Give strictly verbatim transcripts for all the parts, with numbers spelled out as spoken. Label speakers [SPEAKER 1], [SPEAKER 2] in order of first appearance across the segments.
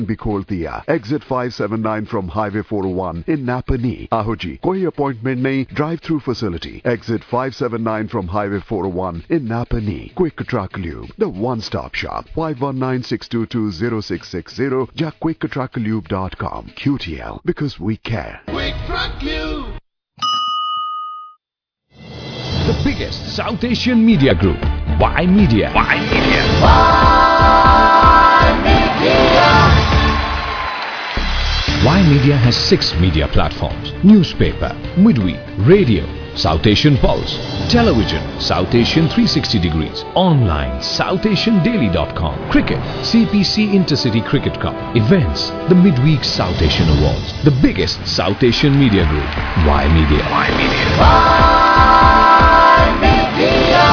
[SPEAKER 1] भी खोल दिया। Exit five seven nine from highway four O one in Napanee. आहो जी, कोई अपॉइंटमेंट नहीं, drive through facility. Exit five seven nine from highway four O one in Napanee. Quick truck lube, the one stop shop. Five one nine six two two zero six six zero या quick truck lube dot com. Q T L, because we care.
[SPEAKER 2] Quick Truck Lube.
[SPEAKER 3] The biggest South Asian media group, Y Media. Y Media.
[SPEAKER 2] Y Media.
[SPEAKER 3] Y Media has six media platforms: newspaper, midweek, radio, South Asian Pulse, television, South Asian three sixty degrees, online, south asian daily dot com, cricket, C P C Intercity Cricket Cup, events, the midweek South Asian Awards, the biggest South Asian media group, Y Media. Y Media.
[SPEAKER 2] Y Media.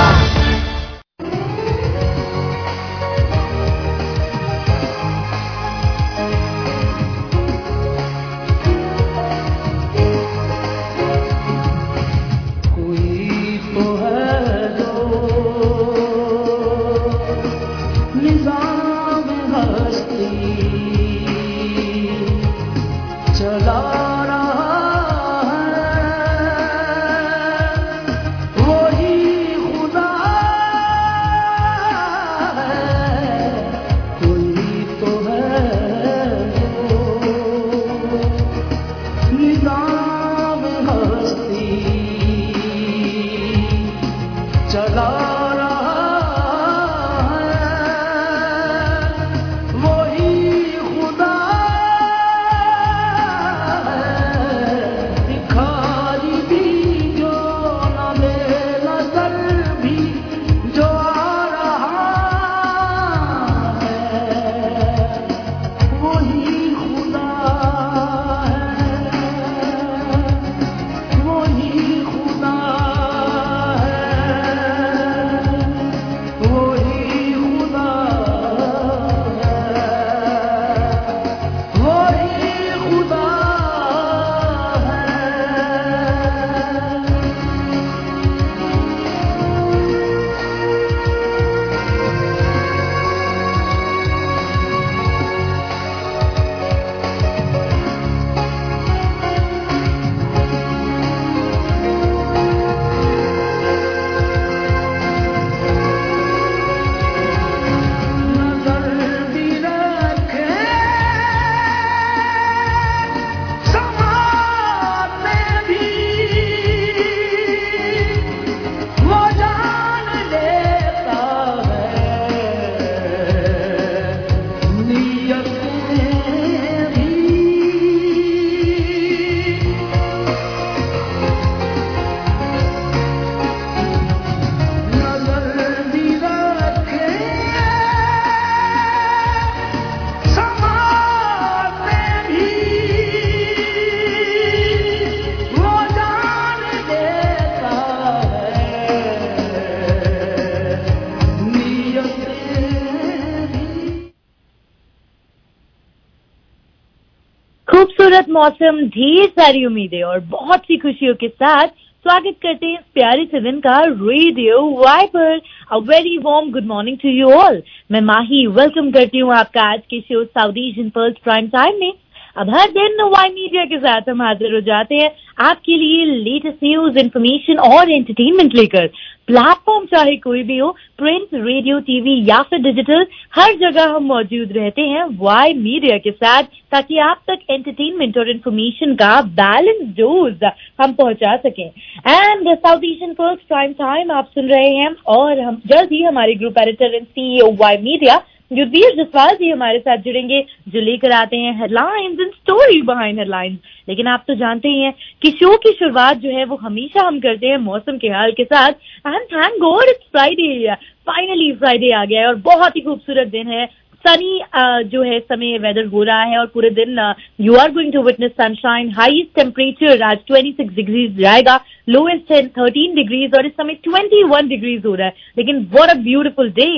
[SPEAKER 4] खूबसूरत मौसम, ढेर सारी उम्मीदें और बहुत सी खुशियों के साथ स्वागत करते हैं इस प्यारे से दिन का रेडियो वाई पर। A very warm good morning to you all. मैं माही वेलकम करती हूँ आपका आज के show South Asian Pulse prime time में। अब हर दिन वाई मीडिया के साथ हम हाजिर हो जाते हैं आपके लिए लेटेस्ट न्यूज, इन्फॉर्मेशन और एंटरटेनमेंट लेकर। प्लेटफॉर्म चाहे कोई भी हो, प्रिंट, रेडियो, टीवी या फिर डिजिटल, हर जगह हम मौजूद रहते हैं वाई मीडिया के साथ, ताकि आप तक एंटरटेनमेंट और इन्फॉर्मेशन का बैलेंस डोज हम पहुंचा सकें। And South Asian Pulse prime time आप सुन रहे हैं और हम जल्द ही हमारे group editor and CEO Y media Yudhveer Jaswal ji हमारे साथ जुड़ेंगे, जो लेकर आते हैं headlines and story behind headlines. लेकिन आप तो जानते ही हैं कि शो की शुरुआत जो है वो हमेशा हम करते हैं मौसम के हाल के साथ। And thank God it's Friday, finally Friday आ गया है और बहुत ही खूबसूरत दिन है। सनी uh, जो है समय वेदर हो रहा है और पूरे दिन you are going to witness sunshine. Highest temperature आज छब्बीस डिग्रीज रहेगा, लोएस्ट है तेरह डिग्रीज और इस समय इक्कीस डिग्रीज हो रहा है। लेकिन व्हाट अ ब्यूटीफुल डे।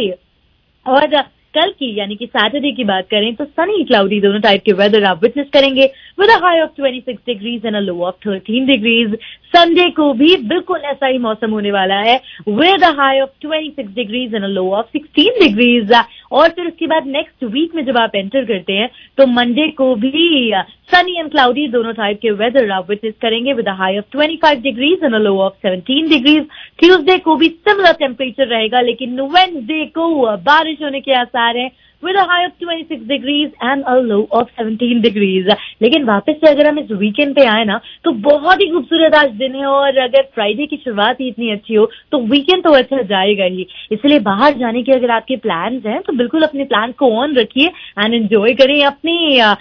[SPEAKER 4] और uh, कल की यानी कि सैटरडे की बात करें तो सनी क्लाउडी दोनों टाइप के वेदर आप विटनेस करेंगे विद अ हाई ऑफ छब्बीस degrees and a low of तेरह डिग्रीज। संडे को भी बिल्कुल ऐसा ही मौसम होने वाला है विद अ हाई ऑफ छब्बीस degrees and a low of सोलह डिग्रीज। और फिर उसके बाद नेक्स्ट वीक में जब आप एंटर करते हैं तो मंडे को भी सनी एंड क्लाउडी दोनों टाइप के वेदर आप विटनेस करेंगे विद अ हाई ऑफ पच्चीस degrees and a low of सत्रह डिग्रीज। ट्यूसडे को भी सिमिलर टेम्परेचर रहेगा, लेकिन वेडनेसडे को बारिश होने के आसार हैं with a high of twenty-six degrees and a low of seventeen degrees। लेकिन वापस से अगर हम इस वीकेंड पे आए ना तो बहुत ही खूबसूरत आज दिन है, और अगर फ्राइडे की शुरुआत ही इतनी अच्छी हो तो वीकेंड तो अच्छा जाएगा ही। इसलिए बाहर जाने के अगर आपके प्लान्स हैं तो बिल्कुल अपने प्लान को ऑन रखिए एंड एंजॉय करें अपनी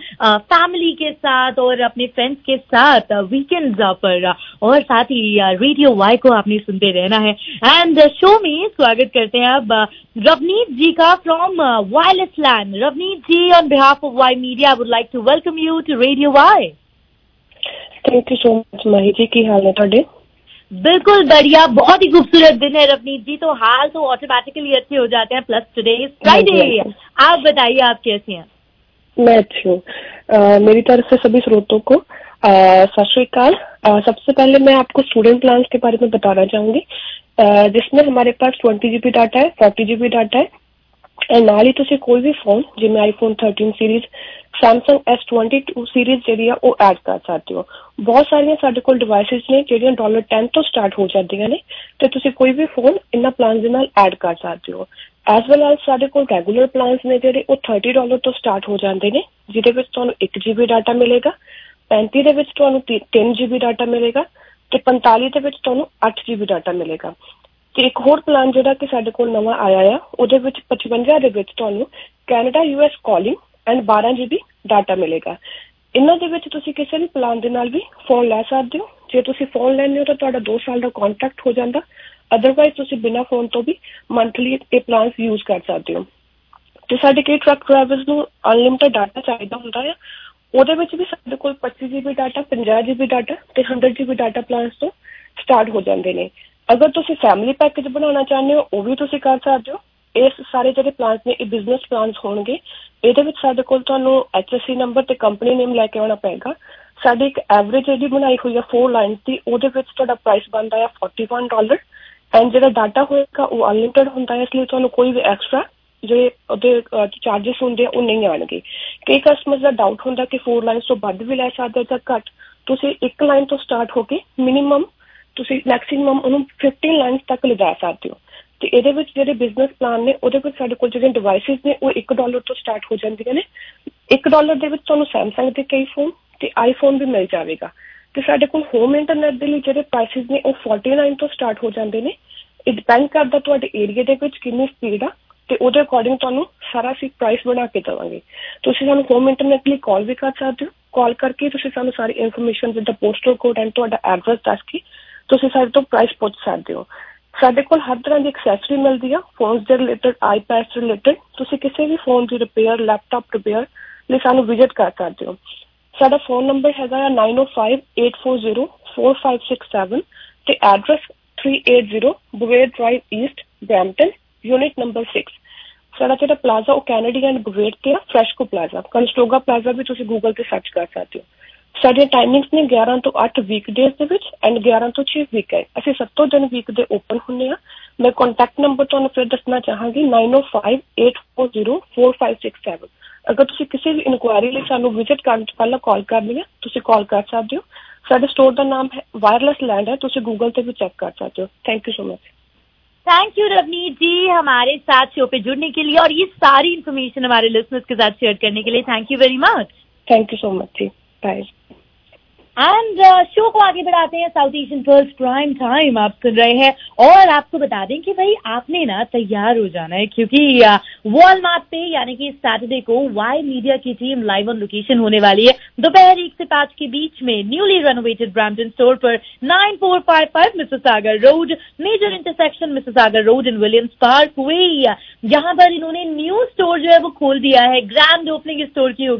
[SPEAKER 4] फैमिली के साथ और अपने फ्रेंड्स के साथ वीकेंड पर, और साथ ही रेडियो वाई को आपने सुनते रहना है। एंड शो में स्वागत करते हैं अब रवनीत जी का from wireless land. Ravneet ji, on behalf of Y media I would like to welcome you to radio Y.
[SPEAKER 5] Thank you so much Mahi ji, की हाल है ਤੁਹਾਡੇ?
[SPEAKER 4] बिल्कुल बढ़िया, बहुत ही खूबसूरत दिन है रवनीत जी, तो हाल तो ऑटोमेटिकली अच्छे हो जाते हैं, प्लस टुडे इज फ्राइडे। आप बताइए आप कैसे हैं?
[SPEAKER 5] मैं अच्छी हूँ। मेरी तरफ से सभी स्रोतों को सत श्री अकाल। सबसे पहले मैं आपको स्टूडेंट प्लान्स के बारे में बताना चाहूंगी, जिसमें हमारे पास ट्वेंटी जीबी डाटा है, फोर्टी जीबी डाटा है, और नाल ही तुसीं कोई भी फोन जिवें iPhone thirteen series, Samsung S twenty two series जिहड़ी आ वो ऐड कर सकते हो। बहुत सारियां साडे कोल डिवाइसिस ने जिहड़ियां डॉलर टेन तो स्टार्ट हो जांदियां ने, ते तुसीं कोई भी फोन इन्हां प्लान दे नाल ऐड कर सकते हो। एज वेल एज साडे कोल रेगूलर प्लान्स ने जिहड़े वो थर्टी डॉलर तो स्टार्ट हो जाते हैं, जिहदे विच तुहानूं एक जीबी डाटा मिलेगा, पैंती दे विच तुहानूं तीन जीबी डाटा मिलेगा, ते पंताली दे विच तुहानूं अठ जीबी डाटा मिलेगा। ਤੇ ਇੱਕ ਹੋਰ ਪਲਾਨ ਜਿਹੜਾ ਕਿ ਸਾਡੇ ਕੋਲ ਨਵਾਂ ਆਇਆ ਆ, ਉਹਦੇ ਵਿੱਚ ਪਚਵੰਜਾ ਦੇ ਵਿੱਚ ਤੁਹਾਨੂੰ Canada U S calling and ਬਾਰਾਂ ਜੀਬੀ ਡਾਟਾ ਮਿਲੇਗਾ। ਇਹਨਾਂ ਦੇ ਵਿੱਚ ਤੁਸੀਂ ਕਿਸੇ ਵੀ ਪਲਾਨ ਦੇ ਨਾਲ ਵੀ ਫੋਨ ਲੈ ਸਕਦੇ ਹੋ। ਜੇ ਤੁਸੀਂ ਫੋਨ ਲੈਂਦੇ ਹੋ ਤਾਂ ਤੁਹਾਡਾ ਦੋ ਸਾਲ ਦਾ ਕੰਟਰੈਕਟ ਹੋ ਜਾਂਦਾ, ਅਦਰਵਾਈਜ਼ ਤੁਸੀਂ ਬਿਨਾਂ ਫੋਨ ਤੋਂ ਵੀ ਮੰਥਲੀ ਇਹ ਪਲਾਨਸ ਯੂਜ਼ ਕਰ ਸਕਦੇ ਹੋ। ਤੇ ਸਾਡੇ ਕਈ ਟਰੱਕ ਡਰਾਈਵਰਸ ਨੂੰ ਅਨਲਿਮਿਟਡ ਡਾਟਾ ਚਾਹੀਦਾ ਹੁੰਦਾ ਆ, ਉਹਦੇ ਵਿੱਚ ਵੀ ਸਾਡੇ ਕੋਲ ਪੱਚੀ ਜੀਬੀ ਡਾਟਾ, ਪੰਜਾਹ ਜੀਬੀ ਡਾਟਾ ਤੇ ਹੰਡਰਡ ਜੀਬੀ ਡਾਟਾ ਪਲਾਨਸ ਤੋਂ ਸਟਾਰਟ ਹੋ ਜਾਂਦੇ ਨੇ। अगर तुसीं फैमिली पैकेज बनाना चाहते हो वो भी तुसीं कर सकते हो। इस सारे जो प्लान्स ने बिजनेस प्लान्स होणगे, इहदे विच साडे कोल तुहानूं एच एस सी नंबर ते कंपनी नेम लैके आउणा पेगा। साडी एक एवरेज जिहड़ी बनाई हुई है फोर लाइन की, उहदे विच तुहाडा प्राइस बनदा है फोर्टी वन डॉलर एंड जिहड़ा डाटा होएगा वो अनलिमिटेड हुंदा है, इसलिए तुहानूं कोई भी एक्सट्रा ਜਿਹੜੇ ਉਹਦੇ ਚਾਰजेस ਹੁੰਦੇ ਆ ਉਹ ਨਹੀਂ ਆਣਗੇ। ਕਈ ਕਸਟਮਰਸ ਦਾ ਡਾਊਟ ਹੁੰਦਾ ਕਿ ਫੋਰ ਲਾਈਨਸ ਤੋਂ ਵੱਧ ਵੀ ਲੈ ਸਕਦੇ ਜਾਂ ਘੱਟ। ਤੁਸੀਂ ਇੱਕ ਲਾਈਨ ਤੋਂ ਸਟਾਰਟ ਹੋ ਕੇ ਮਿਨੀਮਮ ਤੁਸੀਂ ਮੈਕਸੀਮਮ ਉਹਨੂੰ ਫਿਫਟੀਨ ਲਾਈਨਸ ਤੱਕ ਲਿਜਾ ਸਕਦੇ ਹੋ। ਤੇ ਇਹਦੇ ਵਿੱਚ ਜਿਹੜੇ ਬਿਜ਼ਨਸ ਪਲਾਨ ਨੇ ਉਹਦੇ ਵਿੱਚ ਸਾਡੇ ਕੋਲ ਜਿਹੜੇ ਡਿਵਾਈਸਿਸ ਨੇ ਉਹ ਇੱਕ ਡਾਲਰ ਤੋਂ ਸਟਾਰਟ ਹੋ ਜਾਂਦੀਆਂ ਨੇ। ਇੱਕ ਡਾਲਰ ਦੇ ਵਿੱਚ ਤੁਹਾਨੂੰ ਸੈਮਸੰਗ ਦੇ ਕਈ ਫੋਨ ਤੇ ਆਈਫੋਨ ਵੀ ਮਿਲ ਜਾਵੇਗਾ। ਤੇ ਸਾਡੇ ਕੋਲ ਹੋਮ ਇੰਟਰਨੈਟ ਦੇ ਲਈ ਜਿਹੜੇ ਪ੍ਰਾਈਸਿਸ ਨੇ ਉਹ ਫੋਰਟੀ ਨਾਈਨ ਤੋਂ ਸਟਾਰਟ ਹੋ ਜਾਂਦੇ ਨੇ। ਇਹ ਡਿਪੈਂਡ ਕਰਦਾ ਤੁਹਾਡੇ ਏਰੀਆ ਦੇ ਵਿੱਚ ਕਿੰਨੀ ਸਪੀਡ ਆ ਤੇ ਉਹਦੇ ਅਕੋਰਡਿੰਗ ਤੁਹਾਨੂੰ ਸਾਰਾ ਅਸੀਂ ਪ੍ਰਾਈਸ ਬਣਾ ਕੇ ਦੇਵਾਂਗੇ। ਤੁਸੀਂ ਸਾਨੂੰ ਹੋਮ ਇੰਟਰਨੈਟ ਲਈ ਕਾਲ ਵੀ ਕਰ ਸਕਦੇ ਹੋ। ਕਾਲ ਕਰਕੇ ਤੁਸੀਂ ਸਾਨੂੰ ਸਾਰੀ ਇਨਫੋਰਮੇਸ਼ਨ ਜਿੱਦਾਂ ਪੋਸਟਲ ਕੋਡ ਐਂਡ ਤੁਹਾਡਾ ਐਡਰੈਸ ਦੱਸ ਕੇ ਤੁਸੀਂ ਸਾਡੇ ਤੋਂ ਪ੍ਰਾਈਸ ਪੁੱਛ ਸਕਦੇ ਹੋ। ਸਾਡੇ ਕੋਲ ਹਰ ਤਰ੍ਹਾਂ ਦੀ ਐਕਸੈਸਰੀ ਮਿਲਦੀ ਆ ਫੋਨਸ ਦੇ ਰਿਲੇਟਡ, ਆਈਪੈਡਸ ਰਿਲੇਟਡ। ਤੁਸੀਂ ਕਿਸੇ ਵੀ ਫੋਨ ਦੀ ਰਿਪੇਅਰ, ਲੈਪਟਾਪ ਰਿਪੇਅਰ ਲਈ ਸਾਨੂੰ ਵਿਜ਼ਿਟ ਕਰ ਸਕਦੇ ਹੋ। ਸਾਡਾ ਫੋਨ ਨੰਬਰ ਹੈਗਾ ਆ nine O five eight four zero four five six seven ਤੇ address three eight zero Bovaird drive east, Brampton, unit number six. साडा जिहड़ा प्लाजा वो कैनेडी एंड बुवेट ते आ, फ्रैशको प्लाजा, कनस्टोगा प्लाजा भी तुसीं गूगल ते सर्च कर सकते हो। साडियां टाइमिंग्स ने ग्यारह तो अठ वीकडेज दे विच एंड ग्यारह तो छे वीकेंड। असीं सत्तों दिन वीक दे ओपन हुंदे आ। मैं कॉन्टैक्ट नंबर तुहानूं फिर दसना चाहांगी नाइन ओ five eight four zero four five six seven. अगर तुसीं किसी भी इनकुआरी लई सानूं विजिट करन तो पहलां कॉल करनी है, तुसीं कॉल कर सकते हो। साडे स्टोर दा नाम है वायरलेस लैंड है, तुसीं गूगल ते भी चेक कर सकते हो। Thank you so much.
[SPEAKER 4] Thank you Ravneet ji हमारे साथ शो पे जुड़ने के लिए और ये सारी इन्फॉर्मेशन हमारे लिसनर्स के साथ शेयर करने के लिए। Thank you very much.
[SPEAKER 5] Thank you so much जी, बाय।
[SPEAKER 4] एंड शो uh, को आगे बढ़ाते हैं। South Asian first prime time आप सुन रहे हैं और आपको बता दें कि भाई आपने ना तैयार हो जाना है क्योंकि वॉलमार्ट पे यानी कि सैटरडे को वाई मीडिया की टीम लाइव ऑन लोकेशन होने वाली है दोपहर एक से पांच के बीच में न्यूली रेनोवेटेड ब्रैम्पटन स्टोर पर nine four five five Mississauga road, major intersection Mississauga road in Williams parkway. यहाँ पर इन्होंने न्यू स्टोर जो है वो खोल दिया है। ग्रैंड ओपनिंग स्टोर की हो गई है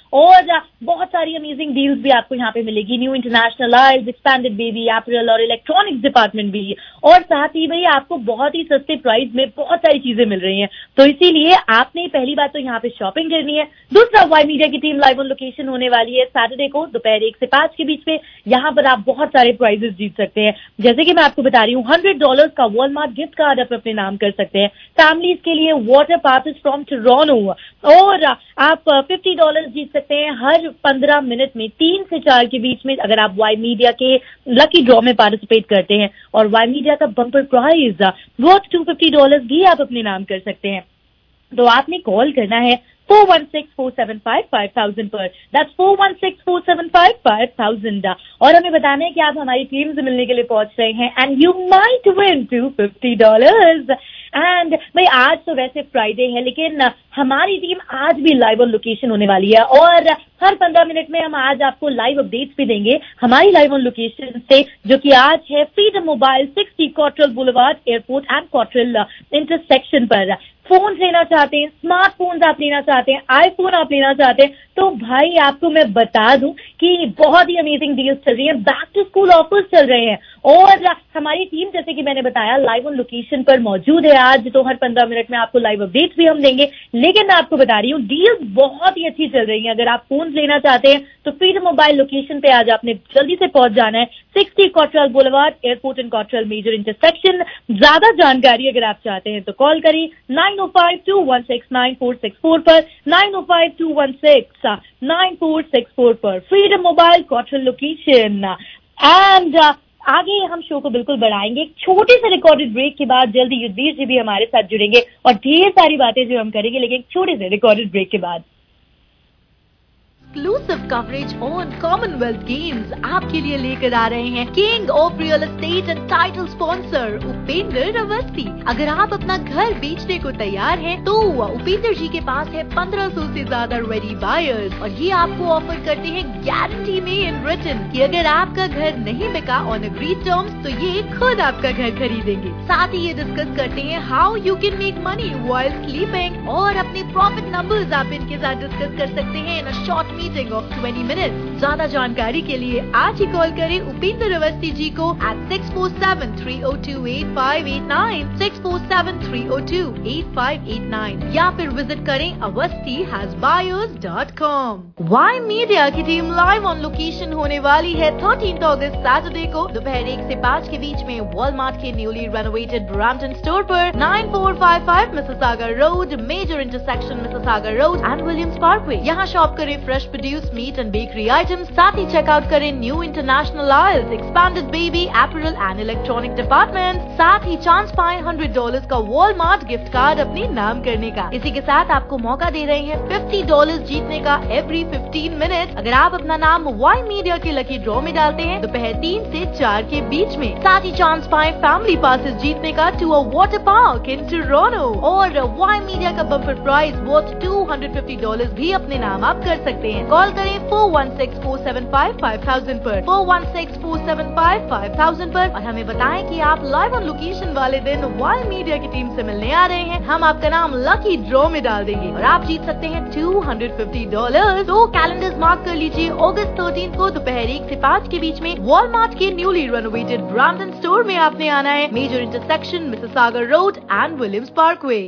[SPEAKER 4] और बहुत सारी अमेजिंग डील्स भी आपको यहाँ पे मिलेगी। New international aisles, expanded baby, apparel और इलेक्ट्रॉनिक्स डिपार्टमेंट भी, और साथ ही भाई आपको बहुत ही सस्ते प्राइस में बहुत सारी चीजें मिल रही हैं। तो इसीलिए आपने पहली बात तो यहाँ पे शॉपिंग करनी है। दूसरा, वाई मीडिया की टीम लाइव ऑन लोकेशन होने वाली है सैटरडे को दोपहर एक से पांच के बीच में। यहाँ पर आप बहुत सारे प्राइजेस जीत सकते हैं, जैसे कि मैं आपको बता रही हूँ हंड्रेड डॉलर का वॉलमार्ट गिफ्ट कार्ड आप अपने नाम कर सकते हैं। फैमिलीज के लिए वाटर पासेस फ्रॉम टोरंटो, और आप फिफ्टी डॉलर जीत सकते हैं हर पंद्रह मिनट में तीन से चार के बीच में, अगर आप वाई मीडिया के लकी ड्रॉ में पार्टिसिपेट करते हैं। और वाई मीडिया का bumper prize worth two fifty dollar भी आप अपने नाम कर सकते हैं। तो आपने कॉल करना है four one six four seven five five thousand पर, that's four one six four seven five five thousand, और हमें बताना है कि आप हमारी टीम से मिलने के लिए पहुंच रहे हैं and you might win two fifty dollars. And भाई आज तो वैसे फ्राइडे है, लेकिन हमारी टीम आज भी लाइव ऑन लोकेशन होने वाली है, और हर पंद्रह मिनट में हम आज आपको लाइव अपडेट्स भी देंगे हमारी लाइव ऑन लोकेशन से, जो कि आज है Freedom Mobile sixty Cottrelle boulevard airport and Cottrelle intersection पर। फोन लेना चाहते हैं, स्मार्टफोन्स आप लेना चाहते हैं, आईफोन आप लेना चाहते हैं, तो भाई आपको मैं बता दूं कि बहुत ही अमेजिंग डील्स चल रही हैं, बैक टू स्कूल ऑफर्स चल रहे हैं, और हमारी टीम जैसे कि मैंने बताया लाइव ऑन लोकेशन पर मौजूद है आज। तो हर पंद्रह मिनट में आपको लाइव अपडेट्स भी हम देंगे, लेकिन मैं आपको बता रही हूँ डील्स बहुत ही अच्छी चल रही हैं। अगर आप फोन लेना चाहते हैं तो फ्रीडम मोबाइल लोकेशन पे आज आपने जल्दी से पहुंच जाना है, sixty Cottrelle boulevard airport and Cottrelle major intersection. ज्यादा जानकारी अगर आप चाहते हैं तो कॉल करिए नाइन ओ five two one six nine four six four पर, नाइन ओ five two one six nine four six four पर, Freedom Mobile Cottrelle location. And आगे हम शो को बिल्कुल बढ़ाएंगे एक छोटे से रिकॉर्डेड ब्रेक के बाद। जल्दी युद्धवीर जी भी हमारे साथ जुड़ेंगे और ढेर सारी बातें जो हम करेंगे, लेकिन एक छोटे से रिकॉर्डेड ब्रेक के बाद।
[SPEAKER 6] Exclusive coverage on Commonwealth games आपके लिए लेकर आ रहे हैं king of real estate and title sponsor Upendra Awasthi. अगर आप अपना घर बेचने को तैयार हैं, तो उपेंद्र जी के पास है पंद्रह सौ से ज्यादा रेडी बायर्स, और ये आपको ऑफर करते हैं गारंटी में इन रिटन कि अगर आपका घर नहीं बिका ऑन एग्रीड टर्म्स तो ये खुद आपका घर खरीदेंगे। साथ ही ये डिस्कस करते हैं how you can make money while sleeping, और अपने प्रॉफिट नंबर्स आप इनके साथ डिस्कस कर सकते हैं in a short meeting of twenty minutes. ज्यादा जानकारी के लिए आज ही कॉल करें उपेंद्र अवस्थी जी को eight six four seven three ओ two eight five eight nine, six four seven three ओ two eight five eight nine, या फिर विजिट करें Awasthi has buyers dot com. Y Media की टीम लाइव ऑन लोकेशन होने वाली है thirteen अगस्त Saturday को दोपहर एक से पाँच के बीच में वॉलमार्ट के न्यूली रेनोवेटेड ब्रैम्पटन स्टोर पर, nine four five five Mississauga road, major intersection Mississauga road and Williams parkway. यहाँ शॉप करें fresh produce, meat and bakery items, साथ ही चेकआउट करें new international aisles, expanded baby, apparel and electronic department. साथ ही chance पाए hundred dollar का Walmart gift card अपने नाम करने का। इसी के साथ आपको मौका दे रहे हैं फिफ्टी डॉलर जीतने का एवरी फिफ्टीन मिनट, अगर आप अपना नाम वाई मीडिया के लकी ड्रॉ में डालते हैं दोपहर तीन से चार के बीच में। साथ ही चांस पाए फैमिली पासेस जीतने का to a water park in Toronto, और वाई मीडिया का bumper prize worth two hundred fifty dollar भी अपने नाम आप कर सकते हैं। कॉल करें four one six four seven five five thousand पर, four one six four seven five five thousand पर, और हमें बताएं कि आप लाइव ऑन लोकेशन वाले दिन वाई मीडिया की टीम से मिलने आ रहे हैं। हम आपका नाम लकी ड्रॉ में डाल देंगे और आप जीत सकते हैं टू हंड्रेड फिफ्टी डॉलर। तो कैलेंडर्स मार्क कर लीजिए अगस्त थर्टीन को दोपहर एक से पाँच के बीच में वॉलमार्ट के न्यूली रेनोवेटेड ब्रैम्पटन स्टोर में आपने आना है, major intersection Mississauga road and Williams parkway.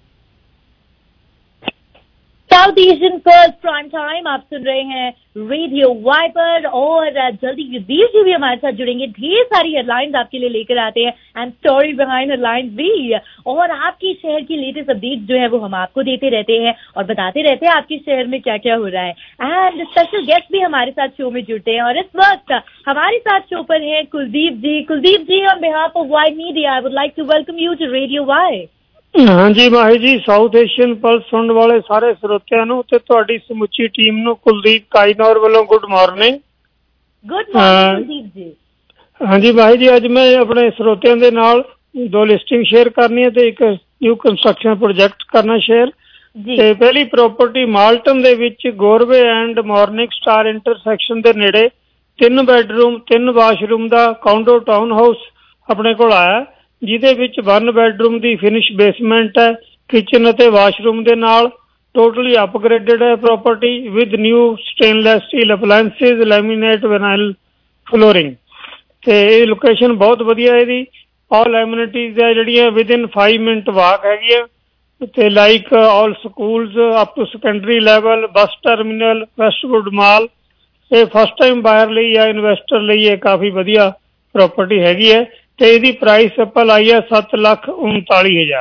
[SPEAKER 4] South Asian first prime time आप सुन रहे हैं रेडियो वाई पर, और जल्दी युद्धवीर जी भी हमारे साथ जुड़ेंगे। ढेर सारी हेडलाइंस आपके लिए लेकर आते हैं एंड स्टोरी बिहाइंड हेडलाइंस भी, और आपकी शहर की लेटेस्ट अपडेट जो है वो हम आपको देते रहते हैं और बताते रहते हैं आपके शहर में क्या क्या हो रहा है। एंड स्पेशल गेस्ट भी हमारे साथ शो में जुड़ते हैं, और इस वक्त हमारे साथ शो पर है Kuldeep ji. Kuldeep ji, on behalf of Y media I would like to welcome you to radio Y.
[SPEAKER 7] हाँ जी Mahi ji, south Asian pulse सुनने वाले सारे ਸਰੋਤਿਆਂ ਨੂੰ ਤੇ ਤੁਹਾਡੀ ਸਮੁੱਚੀ ਟੀਮ ਨੂੰ ਕੁਲਦੀਪ ਕਾਇਨੌਰ ਵੱਲੋਂ good morning.
[SPEAKER 4] Good morning Kuldeep ji.
[SPEAKER 7] हाँ जी माही जी, ਅੱਜ मैं अपने ਸਰੋਤਿਆਂ ਦੇ ਨਾਲ ਦੋ ਲਿਸਟਿੰਗ ਸ਼ੇਅਰ ਕਰਨੀ ਹੈ ਤੇ ਇੱਕ ਨਿਊ ਕੰਸਟਰਕਸ਼ਨ ਪ੍ਰੋਜੈਕਟ ਕਰਨਾ ਸ਼ੇਅਰ। ਤੇ ਪਹਿਲੀ ਪ੍ਰਾਪਰਟੀ ਮਾਲਟਨ ਦੇ ਵਿੱਚ Goreway and Morning Star intersection ਦੇ ਨੇੜੇ ਤਿੰਨ ਬੈਡਰੂਮ ਤਿੰਨ ਵਾਸ਼ਰੂਮ ਦਾ ਕਾਉਂਡੋ ਟਾਊਨ ਹਾਊਸ ਆਪਣੇ ਕੋਲ ਆਇਆ, ਜਿਹਦੇ ਵਿੱਚ ਵਨ ਬੈਡਰੂਮ ਦੀ ਫਿਨਿਸ਼ ਬੇਸਮੈਂਟ ਹੈ, ਕਿਚਨ ਅਤੇ ਵਾਸ਼ਰੂਮ ਦੇ ਨਾਲ totally upgraded है property with new stainless steel appliances, laminate vinyl flooring. ਤੇ ਇਹ ਲੋਕੇਸ਼ਨ ਬਹੁਤ ਵਧੀਆ ਹੈ ਇਹਦੀ। all amenities ਹੈ ਜਿਹੜੀਆਂ within five minute walk ਹੈਗੀ ਆ ਤੇ like all schools up to secondary level, bus terminal, Westwood Mall। ਇਹ ਫਸਟ ਟਾਈਮ ਬਾਇਰ ਲਈ ਜਾਂ ਇਨਵੈਸਟਰ ਲਈ ਇਹ ਕਾਫੀ ਵਧੀਆ ਪ੍ਰੋਪਰਟੀ ਹੈਗੀ ਹੈ ਤੇ ਇਹਦੀ ਪ੍ਰਾਈਸ ਆਪਾਂ ਲਾਈ ਹੈ ਸੱਤ ਲੱਖ ਉਨਤਾਲੀ ਹਜ਼ਾਰ।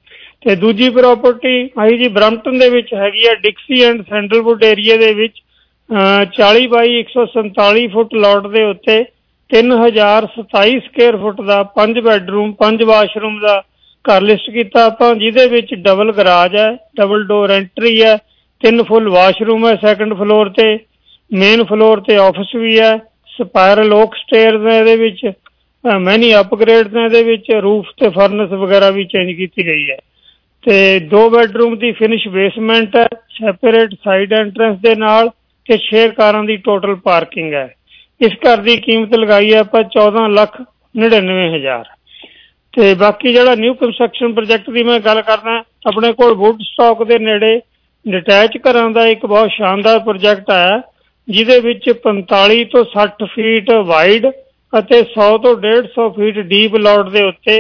[SPEAKER 7] ਤੇ ਦੂਜੀ ਪ੍ਰੋਪਰਟੀ ਆਈ ਜੀ ਬਰੰਪਟਨ ਦੇ ਵਿੱਚ ਹੈਗੀ ਹੈ ਡਿਕਸੀ ਐਂਡ ਸੈਂਡਲਵੁੱਡ ਏਰੀਏ ਦੇ ਵਿੱਚ ਚਾਲੀ ਬਾਈ ਇੱਕ ਸੌ ਸੰਤਾਲੀ ਫੁੱਟ ਲੋਟ ਦੇ ਉੱਤੇ ਤਿੰਨ ਹਜ਼ਾਰ ਸਤਾਈ ਸਕੁਅਰ ਫੁੱਟ ਦਾ ਪੰਜ ਬੈਡਰੂਮ ਪੰਜ ਵਾਸ਼ਰੂਮ ਦਾ ਘਰ ਲਿਸਟ ਕੀਤਾ ਆਪਾਂ, ਜਿਹਦੇ ਵਿੱਚ ਡਬਲ ਗਰਾਜ ਹੈ, ਡਬਲ ਡੋਰ ਐਂਟਰੀ ਹੈ, ਤਿੰਨ ਫੁੱਲ ਵਾਸ਼ਰੂਮ ਹੈ ਸੈਕੰਡ ਫਲੋਰ ਤੇ, ਮੇਨ ਫਲੋਰ ਤੇ ਆਫਿਸ ਵੀ ਹੈ, ਸਪਾਇਰਲ ਓਕ ਸਟੇਅਰਸ ਨੇ ਇਹਦੇ ਵਿੱਚ, ਮੈਨੀ ਅਪਗ੍ਰੇਡ ਨੇ ਇਹਦੇ ਵਿੱਚ, ਰੂਫ ਤੇ ਫਰਨਸ ਵਗੈਰਾ ਵੀ ਚੇਂਜ ਕੀਤੀ ਗਈ ਹੈ ਤੇ ਦੋ ਬੈਡਰੂਮ ਦੀ ਫਿਨਿਸ਼ ਬੇਸਮੈਂਟ ਹੈ, ਸੈਪਰੇਟ ਸਾਈਡ ਐਂਟਰੈਂਸ ਦੇ ਨਾਲ ਤੇ ਛੇ ਕਾਰਾਂ ਦੀ ਟੋਟਲ ਪਾਰਕਿੰਗ ਹੈ। ਇਸ ਘਰ ਦੀ ਕੀਮਤ ਲਗਾਈ ਹੈ ਆਪਾਂ ਚੌਦਾਂ ਲੱਖ ਨੜਿਨਵੇਂ ਹਜ਼ਾਰ। ਤੇ ਬਾਕੀ ਜਿਹੜਾ ਨਿਊ ਕੰਸਟਰਕਸ਼ਨ ਪ੍ਰੋਜੈਕਟ ਦੀ ਮੈਂ ਗੱਲ ਕਰਦਾ, ਆਪਣੇ ਕੋਲ ਵੁੱਡ ਸਟਾਕ ਦੇ ਨੇੜੇ ਡਿਟੈਚ ਘਰਾਂ ਦਾ ਇੱਕ ਬਹੁਤ ਸ਼ਾਨਦਾਰ ਪ੍ਰੋਜੈਕਟ ਹੈ ਜਿਹਦੇ ਵਿੱਚ ਪੰਤਾਲੀ ਤੋਂ ਸੱਠ ਫੀਟ ਵਾਈਡ ਅਤੇ ਸੌ ਤੋਂ ਡੇਢ ਸੌ ਫੀਟ ਡੀਪ ਲੋਟ ਦੇ ਉੱਤੇ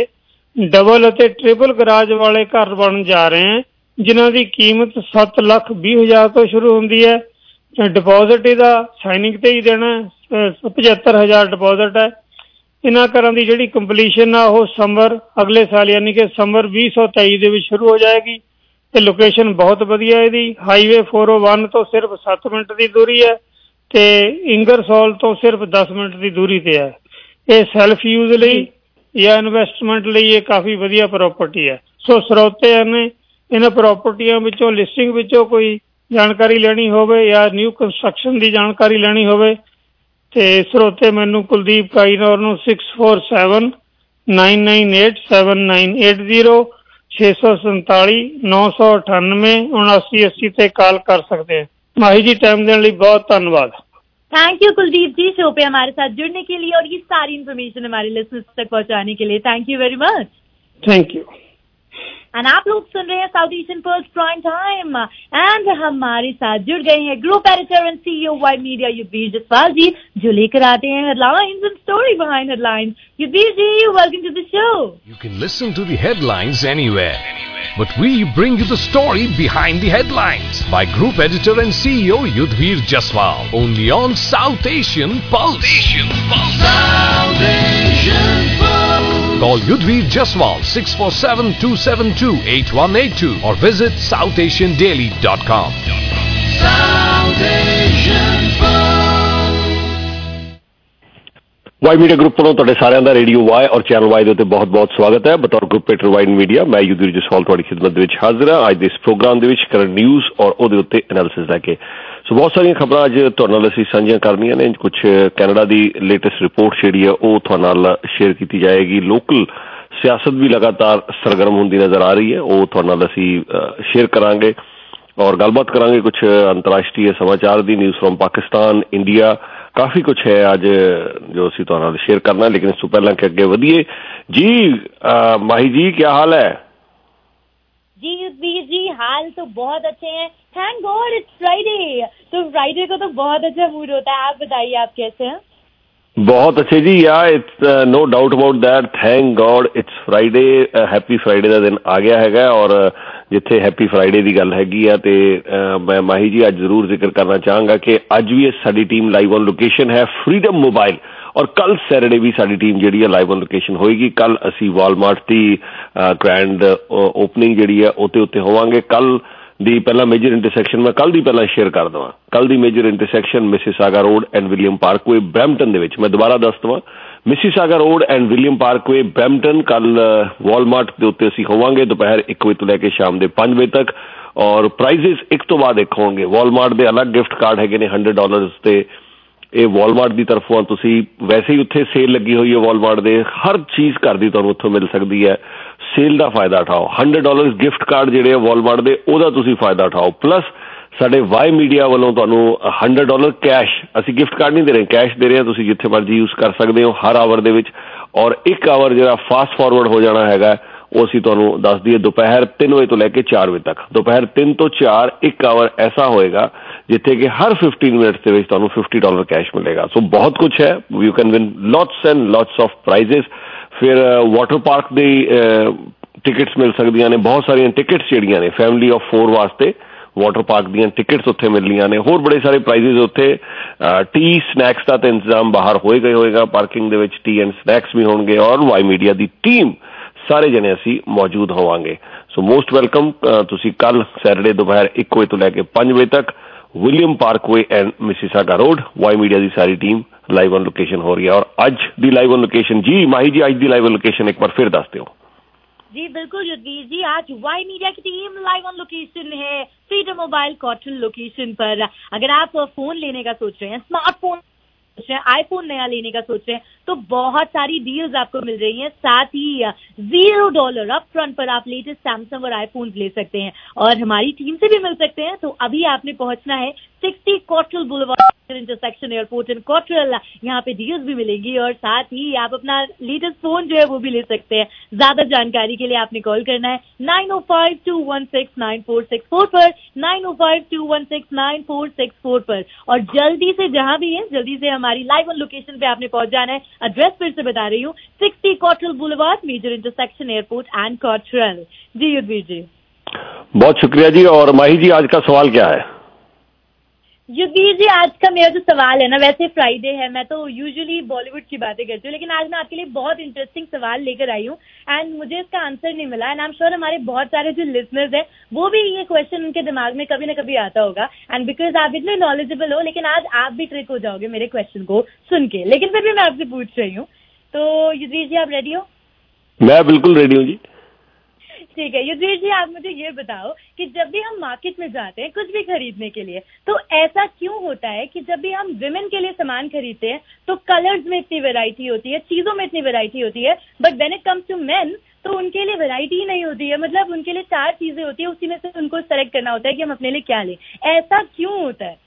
[SPEAKER 7] ਡਬਲ ਅਤੇ ਟ੍ਰਿਪਲ ਗਰਾਜ ਵਾਲੇ ਘਰ ਬਣਨ ਜਾ ਰਹੇ ਹੈ, ਜਿਨ੍ਹਾਂ ਦੀ ਕੀਮਤ ਸੱਤ ਲੱਖ ਵੀਹ ਹਜ਼ਾਰ ਤੋਂ ਸ਼ੁਰੂ ਹੁੰਦੀ ਹੈ। ਡਿਪੋਜ਼ਿਟ ਇਹਦਾ ਸਾਈਨਿੰਗ ਤੇ ਹੀ ਦੇਣਾ, ਪਝੱਤਰ ਹਜ਼ਾਰ ਡਿਪੋਜ਼ਿਟ ਹੈ। ਇਹਨਾਂ ਘਰਾਂ ਦੀ ਜਿਹੜੀ ਕੰਪਲੀਸ਼ਨ ਆ ਉਹ ਸਮਰ ਅਗਲੇ ਸਾਲ ਯਾਨੀ ਕਿ ਸਮਰ ਵੀਹ ਸੌ ਤੇਈ ਦੇ ਵਿੱਚ ਸ਼ੁਰੂ ਹੋ ਜਾਏਗੀ ਤੇ ਲੋਕੇਸ਼ਨ ਬਹੁਤ ਵਧੀਆ ਇਹਦੀ। ਹਾਈਵੇ ਫੋਰ ਓ ਵਨ ਤੋਂ ਸਿਰਫ ਸੱਤ ਮਿੰਟ ਦੀ ਦੂਰੀ ਹੈ ਤੇ ਇੰਗਰਸੋਲ ਤੋਂ ਸਿਰਫ ਦਸ ਮਿੰਟ ਦੀ ਦੂਰੀ ਤੇ ਹੈ। ਇਹ ਸੈਲਫ ਯੂਜ਼ ਲਈ ਜਾਂ ਇਨਵੈਸਟਮੈਂਟ ਲਈ ਇਹ ਕਾਫੀ ਵਧੀਆ ਪ੍ਰੋਪਰਟੀ ਹੈ। ਸੋ ਸਰੋਤਿਆਂ ਨੇ ਇਹਨਾਂ ਪ੍ਰੋਪਰਟੀਆਂ ਵਿੱਚੋਂ ਲਿਸਟਿੰਗ ਵਿੱਚੋਂ ਕੋਈ ਜਾਣਕਾਰੀ ਲੈਣੀ ਹੋਵੇ ਜਾਂ ਨਿਊ ਕੰਸਟਰਕਸ਼ਨ ਦੀ ਜਾਣਕਾਰੀ ਲੈਣੀ ਹੋਵੇ ਤੇ ਸਰੋਤੇ ਮੈਨੂੰ ਕੁਲਦੀਪ ਕਾਈਨੌਰ ਨੂੰ six four seven nine nine eight seven nine eight zero ਛੇ ਸੌ ਸੰਤਾਲੀ ਨੌ ਸੌ ਅਠਾਨਵੇਂ ਉਨਾਸੀ अस्सी ਤੇ ਕਾਲ ਕਰ ਸਕਦੇ हैं। माही जी टाइम देने लिए बहुत धन्यवाद।
[SPEAKER 4] Thank you Kuldeep ji show पे हमारे साथ जुड़ने के लिए और ये सारी इन्फॉर्मेशन हमारे लिसनर्स तक पहुंचाने के लिए thank you very much.
[SPEAKER 7] Thank you.
[SPEAKER 4] And आप लोग सुन रहे हैं south Asian pulse prime time and हमारे साथ जुड़ गए हैं group editor and CEO Y media Yudhveer Jaswal ji जो लेकर आते हैं headlines and story behind headlines. Yudhveer ji welcome to the show.
[SPEAKER 3] You can listen to the headlines anywhere, but we bring you the story behind the headlines by Group Editor and C E O Yudhvir Jaswal, only on South Asian Pulse. Asian Pulse. South Asian Pulse. Call Yudhvir Jaswal six four seven two seven two eight one eight two or visit south asian daily dot com. South Asian Pulse.
[SPEAKER 8] Y Media group ਵੱਲੋਂ ਤੁਹਾਡੇ ਸਾਰਿਆਂ ਦਾ radio Y ਔਰ channel Y ਦੇ ਉੱਤੇ ਬਹੁਤ ਬਹੁਤ ਸਵਾਗਤ ਹੈ। ਬਤੌਰ ਗਰੁੱਪ ਐਡੀਟਰ ਵਾਈ ਮੀਡੀਆ ਮੈਂ ਯੁਧਵੀਰ ਜਸਵਾਲ ਤੁਹਾਡੀ ਖਿਦਮਤ ਦੇ ਵਿੱਚ ਹਾਜ਼ਰ ਹਾਂ ਅੱਜ ਦੇ ਇਸ ਪ੍ਰੋਗਰਾਮ ਦੇ ਵਿੱਚ ਕਰੰਟ ਨਿਊਜ਼ ਔਰ ਉਹਦੇ ਉੱਤੇ ਐਨਾਲਿਸਿਸ ਲੈ ਕੇ। ਸੋ ਬਹੁਤ ਸਾਰੀਆਂ ਖਬਰਾਂ ਅੱਜ ਤੁਹਾਡੇ ਨਾਲ ਅਸੀਂ ਸਾਂਝੀਆਂ ਕਰਨੀਆਂ ਨੇ। ਕੁਝ ਕੈਨੇਡਾ ਦੀ ਲੇਟੈਸਟ ਰਿਪੋਰਟ ਜਿਹੜੀ ਹੈ ਉਹ ਤੁਹਾਡੇ ਨਾਲ ਸ਼ੇਅਰ ਕੀਤੀ ਜਾਏਗੀ। ਲੋਕਲ ਸਿਆਸਤ ਵੀ ਲਗਾਤਾਰ ਸਰਗਰਮ ਹੁੰਦੀ ਨਜ਼ਰ ਆ ਰਹੀ ਹੈ, ਉਹ ਤੁਹਾਡੇ ਨਾਲ ਅਸੀਂ ਸ਼ੇਅਰ ਕਰਾਂਗੇ ਔਰ ਗੱਲਬਾਤ ਕਰਾਂਗੇ। ਕੁਝ ਅੰਤਰਰਾਸ਼ਟਰੀ ਸਮਾਚਾਰ ਦੀ ਨਿਊਜ਼ ਫਰੋਮ ਪਾਕਿਸਤਾਨ, ਇੰਡੀਆ, ਕਾਫੀ ਕੁਛ ਹੈ ਅੱਜ ਜੋ ਅਸੀਂ ਤੁਹਾਡੇ ਨਾਲ ਸ਼ੇਅਰ ਕਰਨਾ। ਲੇਕਿਨ ਇਸ ਤੋਂ ਪਹਿਲਾਂ ਕਿ ਅੱਗੇ ਵਧੀਏ ਜੀ ਮਾही जी क्या हाल है?
[SPEAKER 4] जी युद्धवीर जी हाल तो बहुत अच्छे हैं, थैंक गॉड इट्स फ्राइडे। तो फ्राइडे को तो बहुत अच्छा मूड होता है। आप बताइए आप कैसे हैं?
[SPEAKER 8] बहुत अच्छे जी या it's no doubt about that, thank God it's Friday. Happy Friday ਦਾ ਦਿਨ ਆ ਗਿਆ ਹੈਗਾ ਔਰ ਜਿੱਥੇ ਹੈਪੀ ਫਰਾਈਡੇ ਦੀ ਗੱਲ ਹੈਗੀ ਆ ਤੇ ਮੈਂ ਮਾਹੀ ਜੀ ਅੱਜ ਜ਼ਰੂਰ ਜ਼ਿਕਰ ਕਰਨਾ ਚਾਹਾਂਗਾ ਕਿ ਅੱਜ ਵੀ ਸਾਡੀ ਟੀਮ ਲਾਈਵ ਔਨ ਲੋਕੇਸ਼ਨ ਹੈ ਫਰੀडम ਮੋਬਾਈਲ ਔਰ ਕੱਲ ਸੈਟਰਡੇ ਵੀ ਸਾਡੀ ਟੀਮ ਜਿਹੜੀ ਹੈ ਲਾਈਵ ਔਨ ਲੋਕੇਸ਼ਨ ਹੋਏਗੀ। ਕੱਲ ਅਸੀਂ ਵਾਲਮਾਰਟ ਦੀ ਗ੍ਰੈਂਡ ਓਪਨਿੰਗ ਜਿਹੜੀ ਹੈ ਉਹਦੇ ਉੱਤੇ ਹੋਵਾਂਗੇ। ਕੱਲ ਦੀ ਪਹਿਲਾਂ ਮੇਜਰ ਇੰਟਰਸੈਕਸ਼ਨ ਮੈਂ ਕੱਲ ਦੀ ਪਹਿਲਾਂ ਸ਼ੇਅਰ ਕਰ ਦੇਵਾਂ। ਕੱਲ ਦੀ major intersection Mississauga road and William parkway Brampton ਦੇ ਵਿੱਚ, ਮੈਂ ਦੁਬਾਰਾ ਦੱਸ ਦੇਵਾਂ Mississauga road and William parkway Brampton. ਕੱਲ ਵਾਲਮਾਰਟ ਦੇ ਉੱਤੇ ਅਸੀਂ ਹੋਵਾਂਗੇ ਦੁਪਹਿਰ ਇੱਕ ਵਜੇ ਤੋਂ ਲੈ ਕੇ ਸ਼ਾਮ ਦੇ ਪੰਜ ਵਜੇ ਤੱਕ ਔਰ ਪ੍ਰਾਈਜ਼ਿਸ ਇੱਕ ਤੋਂ ਬਾਅਦ ਇੱਕ ਹੋਣਗੇ। ਵਾਲਮਾਰਟ ਦੇ ਅਲੱਗ ਗਿਫਟ ਕਾਰਡ ਹੈਗੇ ਨੇ ਹੰਡਰਡ ਡਾਲਰਸ ਤੇ ਇਹ ਵਾਲਮਾਰਟ ਦੀ ਤਰਫੋਂ ਤੁਸੀਂ ਵੈਸੇ ਹੀ ਉੱਥੇ ਸੇਲ ਲੱਗੀ ਹੋਈ ਹੈ। ਵਾਲਮਾਰਟ ਦੇ ਹਰ ਚੀਜ਼ ਘਰ ਦੀ ਤੁਹਾਨੂੰ ਉੱਥੋਂ ਮਿਲ ਸਕਦੀ ਹੈ। ਸੇਲ ਦਾ ਫਾਇਦਾ ਉਠਾਓ। ਹੰਡਰਡ ਡਾਲਰਸ ਗਿਫਟ ਕਾਰਡ ਜਿਹੜੇ ਆ ਵਾਲਮਾਰਟ ਦੇ ਉਹਦਾ ਤੁਸੀਂ ਫਾਇਦਾ ਉਠਾਓ। ਪਲੱਸ ਸਾਡੇ ਵਾਈ ਮੀਡੀਆ ਵੱਲੋਂ ਤੁਹਾਨੂੰ ਹੰਡਰਡ ਡਾਲਰ ਕੈਸ਼, ਅਸੀਂ ਗਿਫਟ ਕਾਰਡ ਨਹੀਂ ਦੇ ਰਹੇ, ਕੈਸ਼ ਦੇ ਰਹੇ ਹਾਂ। ਤੁਸੀਂ ਜਿੱਥੇ ਮਰਜ਼ੀ ਯੂਜ਼ ਕਰ ਸਕਦੇ ਹੋ ਹਰ ਆਵਰ ਦੇ ਵਿੱਚ ਔਰ ਇੱਕ ਆਵਰ ਜਿਹੜਾ ਫਾਸਟ ਫਾਰਵਰਡ ਹੋ ਜਾਣਾ ਹੈਗਾ ਉਹ ਅਸੀਂ ਤੁਹਾਨੂੰ ਦੱਸ ਦਈਏ ਦੁਪਹਿਰ ਤਿੰਨ ਵਜੇ ਤੋਂ ਲੈ ਕੇ ਚਾਰ ਵਜੇ ਤੱਕ। ਦੁਪਹਿਰ ਤਿੰਨ ਤੋਂ ਚਾਰ ਇੱਕ ਆਵਰ ਐਸਾ ਹੋਏਗਾ ਜਿੱਥੇ ਕਿ ਹਰ ਫਿਫਟੀਨ ਮਿੰਟਸ ਦੇ ਵਿੱਚ ਤੁਹਾਨੂੰ ਫਿਫਟੀ ਡਾਲਰ ਕੈਸ਼ ਮਿਲੇਗਾ। ਸੋ ਬਹੁਤ ਕੁਛ ਹੈ, you can win lots and lots of prizes. ਫਿਰ ਵਾਟਰ ਪਾਰਕ ਦੀ ਟਿਕਟਸ ਮਿਲ ਸਕਦੀਆਂ ਨੇ, ਬਹੁਤ ਸਾਰੀਆਂ ਟਿਕਟਸ ਜਿਹੜੀਆਂ ਨੇ ਫੈਮਿਲੀ ਆਫ ਫੋਰ ਵਾਸਤੇ ਵਾਟਰ ਪਾਰਕ ਦੀਆਂ ਟਿਕਟਸ ਉੱਥੇ ਮਿਲਣੀਆਂ ਨੇ। ਹੋਰ ਬੜੇ ਸਾਰੇ ਪ੍ਰਾਈਜ਼ਸ ਉੱਥੇ। ਟੀ ਸਨੈਕਸ ਦਾ ਤਾਂ ਇੰਤਜ਼ਾਮ ਬਾਹਰ ਹੋਏਗਾ ਹੀ ਹੋਏਗਾ, ਪਾਰਕਿੰਗ ਦੇ ਵਿੱਚ ਟੀ ਐਂਡ ਸਨੈਕਸ ਵੀ ਹੋਣਗੇ ਔਰ ਵਾਈ ਮੀਡੀਆ ਦੀ ਟੀਮ ਸਾਰੇ ਜਣੇ ਅਸੀਂ ਮੌਜੂਦ ਹੋਵਾਂਗੇ। So most welcome. ਤੁਸੀਂ ਕੱਲ ਸੈਟਰਡੇ ਦੁਪਹਿਰ ਇੱਕ ਵਜੇ ਤੋਂ ਲੈ ਕੇ ਪੰਜ ਵਜੇ ਤੱਕ William parkway and Mississauga road, Y Media ਦੀ ਸਾਰੀ ਟੀਮ ਲਾਈਵ ਔਨ ਲੋਕੇਸ਼ਨ ਹੋ ਰਹੀ ਹੈ। ਔਰ ਅੱਜ ਦੀ ਲਾਈਵ ਔਨ ਲੋਕੇਸ਼ਨ ਜੀ ਮਾही जी, ਅੱਜ ਦੀ ਲਾਈਵ ਔਨ ਲੋਕੇਸ਼ਨ ਇੱਕ ਵਾਰ फिर दस दो।
[SPEAKER 4] जी बिल्कुल युद्धवीर जी, आज वाई मीडिया की टीम लाइव ऑन लोकेशन है फ्रीडम मोबाइल कॉटन लोकेशन पर। अगर आप फोन लेने का सोच रहे हैं, स्मार्टफोन सोच रहे हैं, आईफोन नया लेने का सोच रहे हैं, तो बहुत सारी डील्स आपको मिल रही हैं। साथ ही जीरो डॉलर अप फ्रंट पर आप लेटेस्ट सैमसंग और आईफोन ले सकते हैं और हमारी टीम से भी मिल सकते हैं। तो अभी आपने पहुंचना है sixty Cottrelle boulevard intersection airport इन कॉटरल। यहाँ पे डील्स भी मिलेंगी और साथ ही आप अपना लेटेस्ट फोन जो है वो भी ले सकते हैं। ज्यादा जानकारी के लिए आपने कॉल करना है नाइन ओ five two one six nine four six four पर, नाइन ओ five two one six nine four six four पर। और जल्दी से जहां भी है जल्दी से हमारी लाइव ऑन लोकेशन पे आपने पहुंच जाना है। एड्रेस फिर से बता रही हूँ, sixty Cottrelle boulevard, major intersection airport and Cottrelle. जी युद्धवीर जी
[SPEAKER 8] बहुत शुक्रिया जी। और माही जी, आज का सवाल क्या है?
[SPEAKER 4] युद्धवीर जी, आज का मेरा जो सवाल है ना, वैसे फ्राइडे है, मैं तो यूजुअली बॉलीवुड की बातें करती हूँ, लेकिन आज मैं आपके लिए बहुत इंटरेस्टिंग सवाल लेकर आई हूँ एंड मुझे इसका आंसर नहीं मिला। एंड आई एम श्योर हमारे बहुत सारे जो लिसनर्स हैं वो भी ये क्वेश्चन उनके दिमाग में कभी ना कभी आता होगा। एंड बिकॉज आप इतने नॉलेजेबल हो, लेकिन आज आप भी ट्रिक हो जाओगे मेरे क्वेश्चन को सुन के। लेकिन फिर भी मैं आपसे पूछ रही हूँ, तो युद्धवीर जी आप रेडी हो?
[SPEAKER 8] मैं बिल्कुल रेडी हूँ जी।
[SPEAKER 4] ठीक है युद्धवीर जी, आप मुझे ये बताओ कि जब भी हम मार्केट में जाते हैं कुछ भी खरीदने के लिए, तो ऐसा क्यों होता है कि जब भी हम विमेन के लिए सामान खरीदते हैं तो कलर्स में इतनी वैरायटी होती है, चीजों में इतनी वैरायटी होती है, but when it comes to men तो उनके लिए वैरायटी ही नहीं होती है। मतलब उनके लिए चार चीजें होती है, उसी में से उनको सेलेक्ट करना होता है कि हम अपने लिए क्या लें। ऐसा क्यों होता है?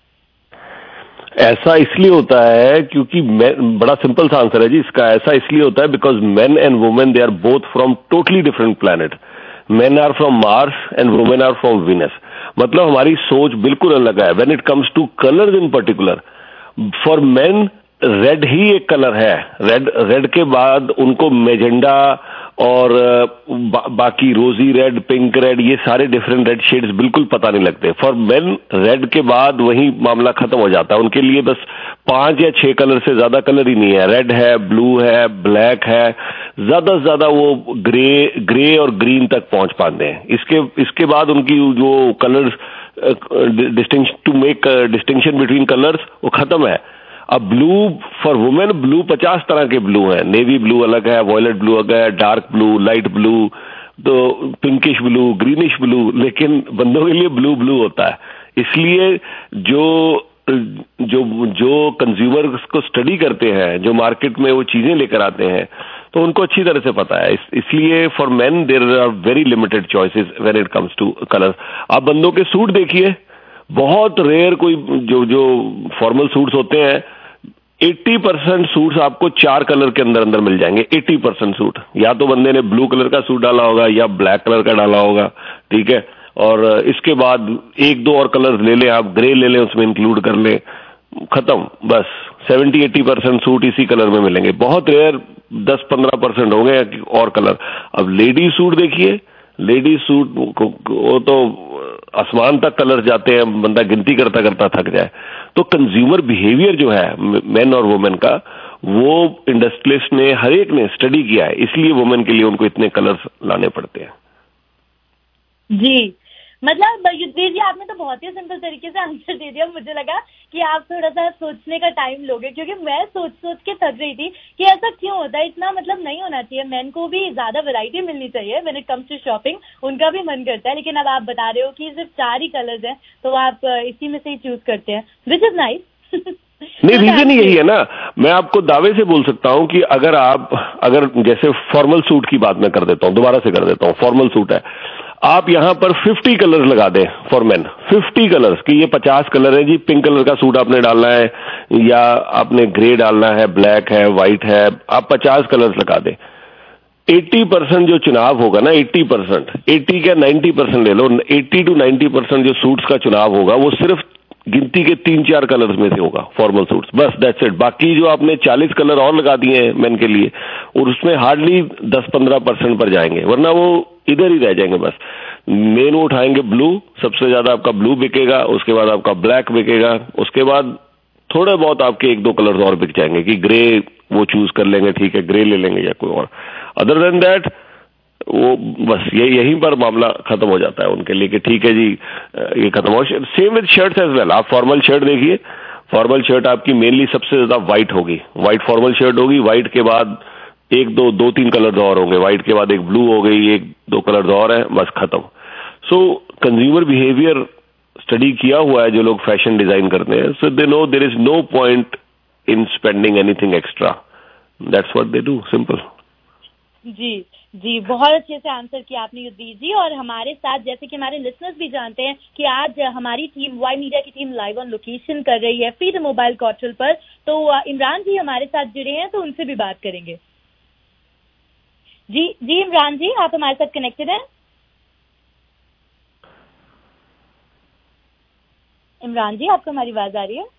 [SPEAKER 8] ऐसा इसलिए होता है क्योंकि बड़ा सिंपल सा आंसर है जी इसका। ऐसा इसलिए होता है because men and women they are both from totally different planet. Men are from Mars and women are from Venus। मतलब हमारी सोच बिल्कुल अलग है। When it comes to colors in particular, for men red ही एक कलर है। Red red के बाद उनको मेजेंडा और बा, बाकी रोजी रेड, पिंक रेड, ये सारे डिफरेंट रेड शेड्स बिल्कुल पता नहीं लगते। फॉर मेन रेड के बाद वही मामला खत्म हो जाता है। उनके लिए बस पांच या छह कलर से ज्यादा कलर ही नहीं है। रेड है, ब्लू है, ब्लैक है, ज्यादा से ज्यादा वो ग्रे ग्रे और ग्रीन तक पहुंच पाते हैं। इसके इसके बाद उनकी जो colours distinction to make distinction between colours वो खत्म है। अब ब्लू फॉर वुमेन, ब्लू पचास तरह के ब्लू हैं। नेवी ब्लू अलग है, वॉयलेट ब्लू अलग है, डार्क ब्लू, लाइट ब्लू, तो पिंकिश ब्लू, ग्रीनिश ब्लू, लेकिन बंदों के लिए ब्लू ब्लू होता है। इसलिए जो जो जो कंज्यूमर को स्टडी करते हैं, जो मार्केट में वो चीजें लेकर आते हैं, तो उनको अच्छी तरह से पता है। इस, इसलिए for men there are very limited choices when it comes to colour. आप बंदों के सूट देखिए, बहुत रेयर कोई जो जो फॉर्मल सूट्स होते हैं, अस्सी परसेंट सूट्स आपको चार कलर के अंदर अंदर मिल जाएंगे। अस्सी परसेंट सूट या तो बंदे ने ब्लू कलर का सूट डाला होगा या ब्लैक कलर का डाला होगा, ठीक है। और इसके बाद एक दो और कलर्स ले लें आप, ग्रे ले लें, उसमें इंक्लूड कर लें, खत्म। बस सेवेंटी एट्टी परसेंट सूट इसी कलर में मिलेंगे। बहुत रेयर दस पंद्रह परसेंट हो गए और कलर। अब लेडी सूट देखिए, लेडी सूट वो तो आसमान तक कलर जाते हैं, बंदा गिनती करता करता थक जाए। तो कंज्यूमर बिहेवियर जो है मेन और वुमेन का, वो इंडस्ट्रियलिस्ट ने हर एक ने स्टडी किया है, इसलिए वुमेन के लिए उनको इतने कलर्स लाने पड़ते हैं।
[SPEAKER 4] जी मतलब युद्धवीर जी, आपने तो बहुत ही सिंपल तरीके से आंसर दे दिया। मुझे लगा कि आप थोड़ा सा सोचने का टाइम लोगे, क्योंकि मैं सोच सोच के थक रही थी कि ऐसा क्यों होता है। इतना मतलब नहीं होना चाहिए। मेन को भी ज्यादा वैरायटी मिलनी चाहिए when it comes to shopping, उनका भी मन करता है। लेकिन अब आप बता रहे हो कि सिर्फ चार ही कलर्स हैं, तो आप इसी में से ही चूज करते हैं, विच इज नाइस।
[SPEAKER 8] नहीं, रीजन यही है ना। मैं आपको दावे से बोल सकता हूं कि अगर आप अगर जैसे फॉर्मल सूट की बात मैं कर देता हूं, दोबारा से कर देता हूं, फॉर्मल सूट है, आप यहां पर फिफ्टी कलर्स लगा दें फॉर मेन, फिफ्टी कलर्स कि ये पचास कलर है जी। पिंक कलर का सूट आपने डालना है या आपने ग्रे डालना है, ब्लैक है, व्हाइट है, आप पचास कलर्स लगा दें। अस्सी परसेंट जो चुनाव होगा ना, अस्सी परसेंट, अस्सी का नब्बे परसेंट ले लो, अस्सी टू नब्बे परसेंट जो सूट्स का चुनाव होगा वो सिर्फ गिनती के तीन चार कलर्स में से होगा, फॉर्मल सूट्स, बस दैट्स इट। बाकी जो आपने चालीस कलर और लगा दिए हैं मेन के लिए, और उसमें हार्डली दस पंद्रह परसेंट पर जाएंगे, वरना वो इधर ही रह जाएंगे। बस मेन वो उठाएंगे ब्लू, सबसे ज्यादा आपका ब्लू बिकेगा, उसके बाद आपका ब्लैक बिकेगा, उसके बाद थोड़े बहुत आपके एक दो कलर्स और बिक जाएंगे कि ग्रे वो चूज कर लेंगे, ठीक है ग्रे ले लेंगे या कोई और। अदर देन दैट वो बस ये यहीं पर मामला खत्म हो जाता है उनके लिए कि ठीक है जी ये खत्म हो। Same with shirts as well. आप फॉर्मल शर्ट देखिए, फॉर्मल शर्ट आपकी मेनली सबसे ज्यादा व्हाइट होगी, व्हाइट फॉर्मल शर्ट होगी, व्हाइट के बाद एक दो दो तीन कलर्स और होंगे, व्हाइट के बाद एक ब्लू हो गई, एक दो कलर्स और हैं, बस खत्म। सो कंज्यूमर बिहेवियर स्टडी किया हुआ है जो लोग फैशन डिजाइन करते हैं, so they know there is no point in spending anything extra, that's what they do, simple.
[SPEAKER 4] जी जी, बहुत अच्छे से आंसर किया आपने युद्धवीर जी। और हमारे साथ, जैसे कि हमारे लिसनर्स भी जानते हैं कि आज हमारी टीम, वाई मीडिया की टीम लाइव ऑन लोकेशन कर रही है फ्रीडम मोबाइल कॉर्टल पर, तो इमरान जी हमारे साथ जुड़े हैं, तो उनसे भी बात करेंगे। जी जी इमरान जी, आप हमारे साथ कनेक्टेड हैं? इमरान जी, आपको हमारी आवाज आ रही है?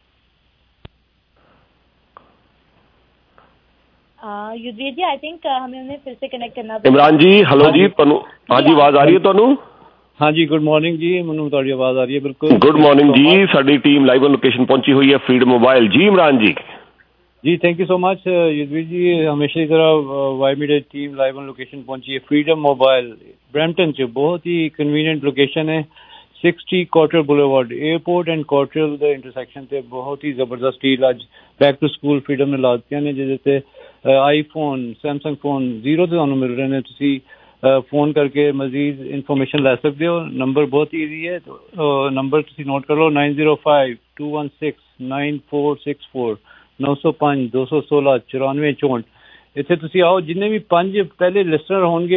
[SPEAKER 4] युद्धवीर जी, आई थिंक हमें उन्हें फिर से कनेक्ट करना।
[SPEAKER 8] इमरान जी, हेलो जी, पनु, हाँ जी, आवाज आ रही है तनु?
[SPEAKER 9] हाँ जी, गुड मॉर्निंग जी, मनु ਤੁਹਾਡੀ आवाज आ रही है बिल्कुल।
[SPEAKER 8] गुड मॉर्निंग जी, साडी टीम लाइव ऑन लोकेशन पहुंची हुई है फ्रीडम मोबाइल। जी इमरान जी।
[SPEAKER 9] जी thank you so much Yudhveer ji, हमेशा की तरह Y Media team live on location पहुंची है फ्रीडम मोबाइल ब्रैम्पटन च, बहुत ही कन्वीनियंट लोकेशन है, sixty Cottrelle Boulevard, airport and Cottrelle ਦੇ ਇੰਟਰਸੈਕਸ਼ਨ ਤੇ ਬਹੁਤ ਹੀ ਜ਼ਬਰਦਸਤ ਡੀਲ ਅੱਜ ਬੈਕ ਟੂ ਸਕੂਲ ਫਰੀडम ਨੇ ਲਾਤੀਆਂ ਨੇ, ਜਿਹਦੇ ਤੇ ਆਈਫੋਨ, ਸੈਮਸੰਗ ਫੋਨ ਜ਼ੀਰੋ ਤੇ ਤੁਹਾਨੂੰ ਮਿਲ ਰਹੇ ਨੇ। ਤੁਸੀਂ ਫੋਨ ਕਰਕੇ ਮਜ਼ੀਦ ਇਨਫੋਰਮੇਸ਼ਨ ਲੈ ਸਕਦੇ ਹੋ। ਨੰਬਰ ਬਹੁਤ ਈਜ਼ੀ ਹੈ, ਨੰਬਰ ਤੁਸੀਂ ਨੋਟ ਕਰ ਲਓ nine zero five two one six nine four six four, नौ सौ पाँच दो सौ सोलह चौरानवे चौंठ। ਇੱਥੇ ਤੁਸੀਂ ਆਓ, ਜਿੰਨੇ ਵੀ ਪੰਜ ਪਹਿਲੇ ਲਿਸਨਰ ਹੋਣਗੇ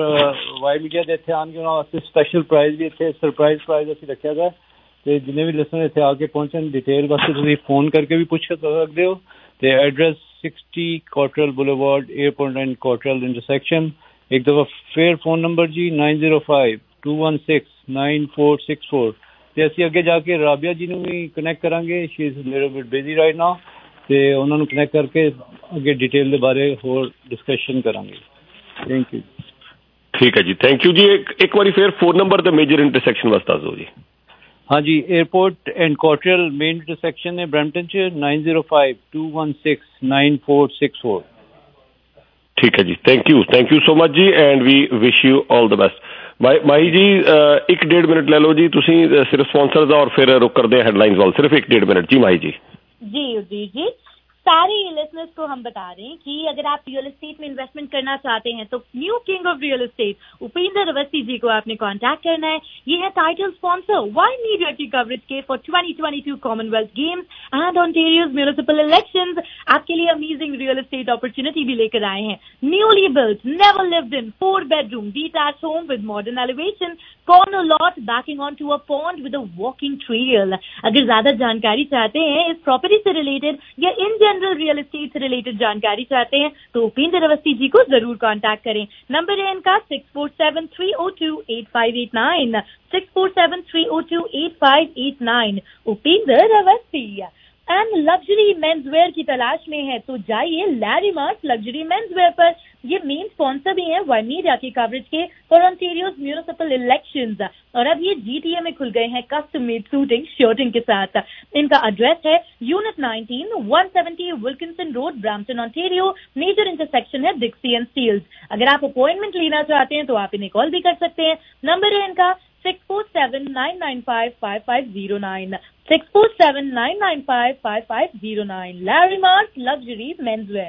[SPEAKER 9] ਵਾਈ ਮੀਡੀਆ ਦੇ ਇੱਥੇ ਆਉਣਗੇ ਉਹਨਾਂ ਵਾਸਤੇ ਸਪੈਸ਼ਲ ਪ੍ਰਾਈਜ਼ ਵੀ ਇੱਥੇ ਸਰਪ੍ਰਾਈਜ਼ ਪ੍ਰਾਈਜ਼ ਅਸੀਂ ਰੱਖਿਆ ਗਾ, ਤੇ ਜਿੰਨੇ ਵੀ ਲਿਸਨਰ ਇੱਥੇ ਆ ਕੇ ਪਹੁੰਚਣ ਡਿਟੇਲ ਵਾਸਤੇ ਤੁਸੀਂ ਫੋਨ ਕਰਕੇ ਵੀ ਪੁੱਛ ਸਕਦੇ ਹੋ। ਤੇ address sixty Cottrelle Boulevard, airport and Cottrelle intersection. एक दफा फिर फोन नंबर जी nine zero five two one six nine four six four. ਤੇ ਅਸੀਂ ਅੱਗੇ ਜਾ ਕੇ ਰਾਬੀਆ ਜੀ ਨੂੰ ਵੀ ਕਨੈਕਟ ਕਰਾਂਗੇ, she is little bit busy right now, ਤੇ ਉਹਨਾਂ ਨੂੰ ਕਨੈਕਟ ਕਰਕੇ ਅੱਗੇ ਡਿਟੇਲ ਦੇ ਬਾਰੇ ਹੋਰ ਡਿਸਕਸ਼ਨ ਕਰਾਂਗੇ। Thank you.
[SPEAKER 8] ਠੀਕ ਹੈ ਜੀ, ਥੈਂਕ ਯੂ ਜੀ। ਇੱਕ ਇੱਕ ਵਾਰੀ ਫਿਰ ਫੋਨ ਨੰਬਰ ਤੇ ਮੇਜਰ ਇੰਟਰਸੈਕਸ਼ਨ ਵਾਸਤੇ ਦੱਸ ਦਿਓ ਜੀ।
[SPEAKER 9] हाँ जी, airport and Cottrelle main intersection है ब्रैम्पटन च, nine zero five two one six nine four six four.
[SPEAKER 8] ठीक है जी, thank you, thank you so much जी, and we wish you all the best. Mahi ji एक डेढ़ मिनट ले लो जी, तुसी सिर्फ स्पॉन्सर्स और फिर रुक कर दे हेडलाइंस वाल, सिर्फ एक डेढ़ मिनट जी माही जी।
[SPEAKER 4] जी जी जी, सारे लिसनर्स को हम बता रहे हैं कि अगर आप रियल एस्टेट में इन्वेस्टमेंट करना चाहते हैं तो new king of real estate Upendra Awasthi ji को आपने कांटेक्ट करना है। ये है टाइटल स्पॉन्सर वाई मीडिया की कवरेज के for twenty twenty two Commonwealth Games and Ontario's municipal elections. आपके लिए अमेजिंग रियल एस्टेट अपॉर्चुनिटी भी लेकर आए हैं। Newly built, never lived in, four bedroom detached home with modern elevation, corner lot backing onto a pond with a walking trail। अगर ज्यादा जानकारी चाहते हैं इस प्रॉपर्टी से रिलेटेड या इन जनरल रियल एस्टेट से रिलेटेड जानकारी चाहते हैं तो उपेंद्र अवस्थी जी को जरूर कांटेक्ट करें। नंबर है इनका six four seven three O two eight five eight nine, six four seven three O two eight five eight nine. Upendra Awasthi. And luxury menswear की तलाश में है तो जाइए लैरी मार्ट लग्जरी मेंसवेयर पर। ये मेन स्पॉन्सर भी हैं वाई मीडिया की कवरेज के फॉर ओंटारियोज म्युनिसिपल इलेक्शंस, और अब ये जीटीए में खुल गए हैं कस्टम मेड सूटिंग शर्टिंग के साथ। इनका एड्रेस है unit nineteen, one seventy Wilkinson Road, Brampton Ontario. Major intersection है डिक्सी एंड स्टील्स। अगर आप अपॉइंटमेंट लेना चाहते हैं तो आप इन्हें कॉल भी कर सकते हैं। नंबर है इनका six four seven nine nine five five five zero nine, six four seven nine nine five five five zero nine. Larry Mart luxury menswear.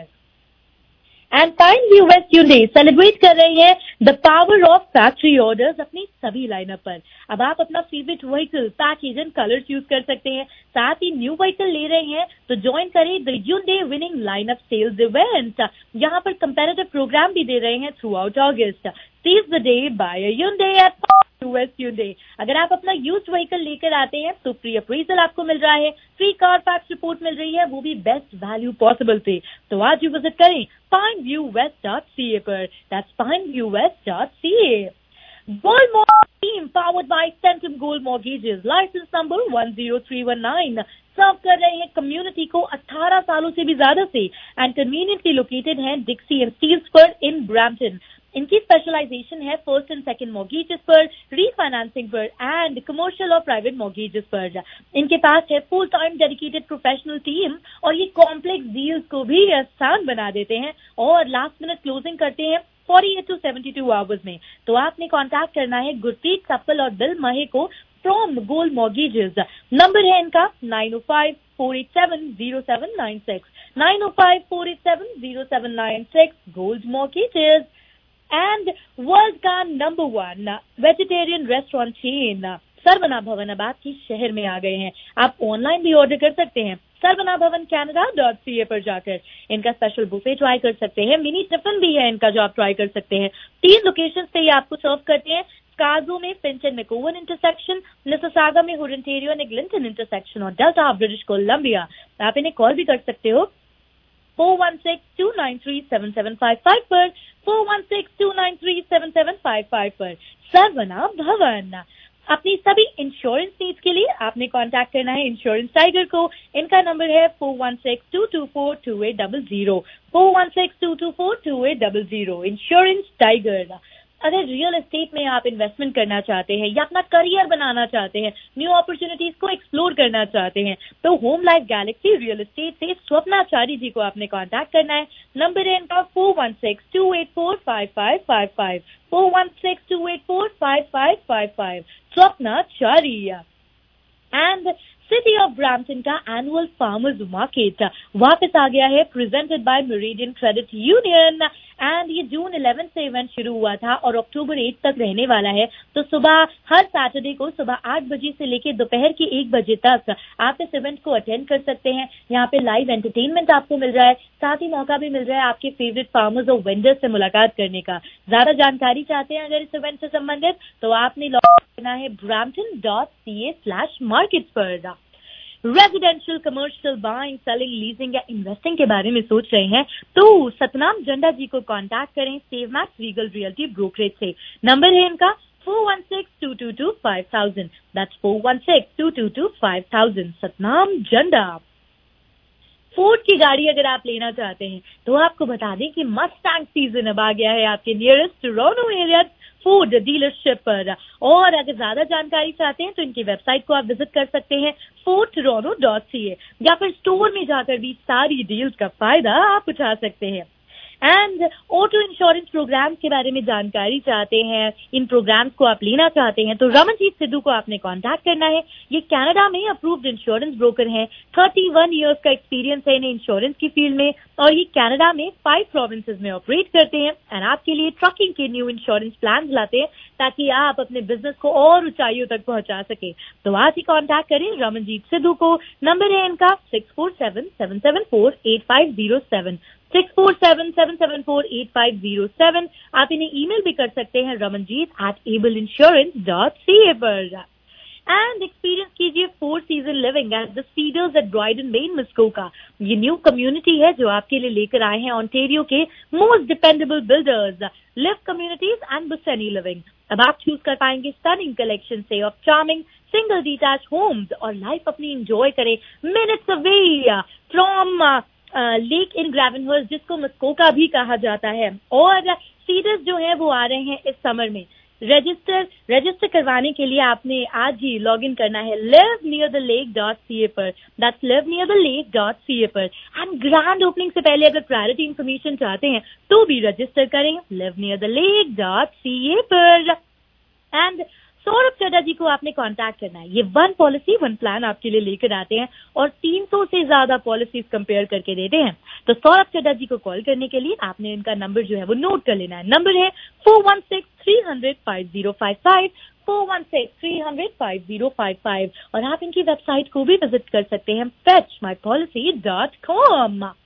[SPEAKER 4] And Fine View West hyundai celebrate कर रही है the power of factory orders अपनी सभी lineup पर। अब आप अपना favourite vehicle, package and colour choose कर सकते हैं। साथ ही न्यू व्हीकल ले रहे हैं तो ज्वाइन करें the hyundai winning lineup sales event. यहाँ पर कंपैरेटिव प्रोग्राम भी दे रहे हैं throughout August. Seize the day by hyundai at US Hyundai। अगर आप अपना यूज्ड व्हीकल लेकर आते हैं तो फ्री अप्रेजल आपको मिल रहा है, फ्री कार फैक्स रिपोर्ट मिल रही है, वो भी बेस्ट वैल्यू पॉसिबल पे। तो आज ही विजिट करें Pine View West dot C A पर। That's Pine View West dot C A. Gold Mortgage team powered by Centum Gold Mortgages, license number one zero three one nine, serve कर रहे हैं community को अठारह सालों से भी ज्यादा से एंड कन्वीनियंटली लोकेटेड है डिक्सी एंड स्टील्सफर्ड इन ब्रैम्पटन। इनकी स्पेशलाइजेशन है फर्स्ट एंड सेकंड मॉर्गेजेस पर, रीफाइनेंसिंग पर एंड कमर्शियल और प्राइवेट मॉर्गेजेस पर। इनके पास है full time dedicated professional team और ये कॉम्प्लेक्स डील्स को भी आसान बना देते हैं और लास्ट मिनट क्लोजिंग करते हैं अड़तालीस टू बहत्तर आवर्स में। तो आपने कांटेक्ट करना है गुरप्रीत कपल और दिल महे को फ्रॉम गोल्ड मॉर्गेजेस। नंबर है इनका nine O five four eight seven zero seven nine six, nine O five four eight seven zero seven nine six, Gold Mortgages. And world का number one vegetarian restaurant chain Saravana Bhavan अब आपके शहर में आ गए हैं। आप ऑनलाइन भी ऑर्डर कर सकते हैं सरवना भवन कैनेडा डॉट सी ए पर जाकर। इनका स्पेशल बुफे ट्राई कर सकते हैं, मिनी टिफिन भी है इनका जो आप ट्राई कर सकते हैं। तीन लोकेशन पे ये आपको सर्व करते हैं, स्कार्जो में Finch and McCowan intersection, Mississauga में हुरंटेरियो एंड एग्लिंटन इंटरसेक्शन और डेल्टा ब्रिटिश कोलंबिया। आप इन्हें कॉल भी कर सकते हो four one six two nine three seven seven five five पर, four one six two nine three seven seven five five पर। सरवना भवन। अपनी सभी इंश्योरेंस नीड्स के लिए आपने कांटेक्ट करना है इंश्योरेंस टाइगर को। इनका नंबर है four one six two two four two eight double zero, four one six two two four two eight double zero. Insurance Tiger. अगर रियल एस्टेट में आप इन्वेस्टमेंट करना चाहते हैं या अपना करियर बनाना चाहते हैं, न्यू अपॉर्चुनिटीज को एक्सप्लोर करना चाहते हैं, तो HomeLife Galaxy Real estate से स्वप्नाचारी जी को आपने कांटेक्ट करना है। नंबर है इनका four one six two eight four five five five five, four one six two eight four five five five five. Swapnachari. And City of Brampton का annual farmers market वापस आ गया है, presented by Meridian Credit Union. And ये June eleven से event शुरू हुआ था और अक्टूबर एट तक रहने वाला है। तो सुबह हर सैटरडे को सुबह आठ बजे से लेकर दोपहर के एक बजे तक आप इस इवेंट को अटेंड कर सकते हैं। यहाँ पे लाइव एंटरटेनमेंट आपको मिल रहा है, साथ ही मौका भी मिल रहा है आपके फेवरेट फार्मर्स और वेंडर्स से मुलाकात करने का। ज्यादा जानकारी चाहते हैं अगर इस इवेंट से संबंधित तो आपने लॉग करना है Brampton dot C A slash markets पर। Residential, commercial, buying, selling, leasing या इन्वेस्टिंग के बारे में सोच रहे हैं तो सतनाम झंडा जी को कांटेक्ट करें Save Max Regal Realty Brokerage से। नंबर है इनका four one six two two two five thousand, that's four one six two two two five thousand. Satnam Jhanda. Ford की गाड़ी अगर आप लेना चाहते हैं तो आपको बता दें कि मस्टैंग सीजन अब आ गया है आपके nearest Toronto area Ford dealership पर। और अगर ज्यादा जानकारी चाहते हैं तो इनकी वेबसाइट को आप विजिट कर सकते हैं Ford Toronto dot C A, या फिर स्टोर में जाकर भी सारी डील्स का फायदा आप उठा सकते हैं। एंड ऑटो इंश्योरेंस प्रोग्राम के बारे में जानकारी चाहते हैं, इन प्रोग्राम्स को आप लेना चाहते हैं तो रमनजीत सिद्धू को आपने कांटेक्ट करना है। ये कनाडा में अप्रूव्ड इंश्योरेंस ब्रोकर हैं, थर्टी वन इयर्स का एक्सपीरियंस है इन्हें इंश्योरेंस की फील्ड में और ये कनाडा में फाइव प्रोविंसेस में ऑपरेट करते हैं एंड आपके लिए ट्रकिंग के न्यू इंश्योरेंस प्लान लाते हैं ताकि आप अपने बिजनेस को और ऊंचाइयों तक पहुंचा सके। तो आज ही कांटेक्ट करें रमनजीत सिद्धू को। नंबर है इनका six four seven seven seven four eight five zero seven, six four seven seven seven four eight five zero seven. आप इन्हें ईमेल भी कर सकते हैं Ramanjeet at Able Insurance dot C A पर। एंड एक्सपीरियंस कीजिए four season living at the Cedars at Brydon Bay in Muskoka. ये new community है जो आपके लिए लेकर आए हैं ऑन्टेरियो के most dependable builders, Liv communities and बुसेनी लिविंग। अब आप चूज कर पाएंगे स्टनिंग कलेक्शन से of charming single detach homes और लाइफ अपनी एंजॉय करें minutes away from lake in Gravenhurst जिसको मुस्कोका भी कहा जाता है। और सीडर्स जो है वो आ रहे हैं इस समर में। रजिस्टर रजिस्टर करवाने के लिए आपने आज ही लॉग इन करना है live near the lake dot C A पर, that's live near the lake dot C A पर। एंड ग्रैंड ओपनिंग से पहले अगर प्रायोरिटी इन्फॉर्मेशन चाहते हैं तो भी रजिस्टर करें live near the lake dot C A पर। एंड सौरभ चड्डा जी को आपने कांटेक्ट करना है। ये वन पॉलिसी वन प्लान आपके लिए लेकर आते हैं और तीन सौ से ज्यादा पॉलिसीज कंपेयर करके देते हैं। तो सौरभ चड्डा जी को कॉल करने के लिए आपने इनका नंबर जो है वो नोट कर लेना है। नंबर है four one six three hundred five zero five five, four one six three hundred five zero five five. और आप इनकी वेबसाइट को भी विजिट कर सकते हैं Fetch My Policy dot com.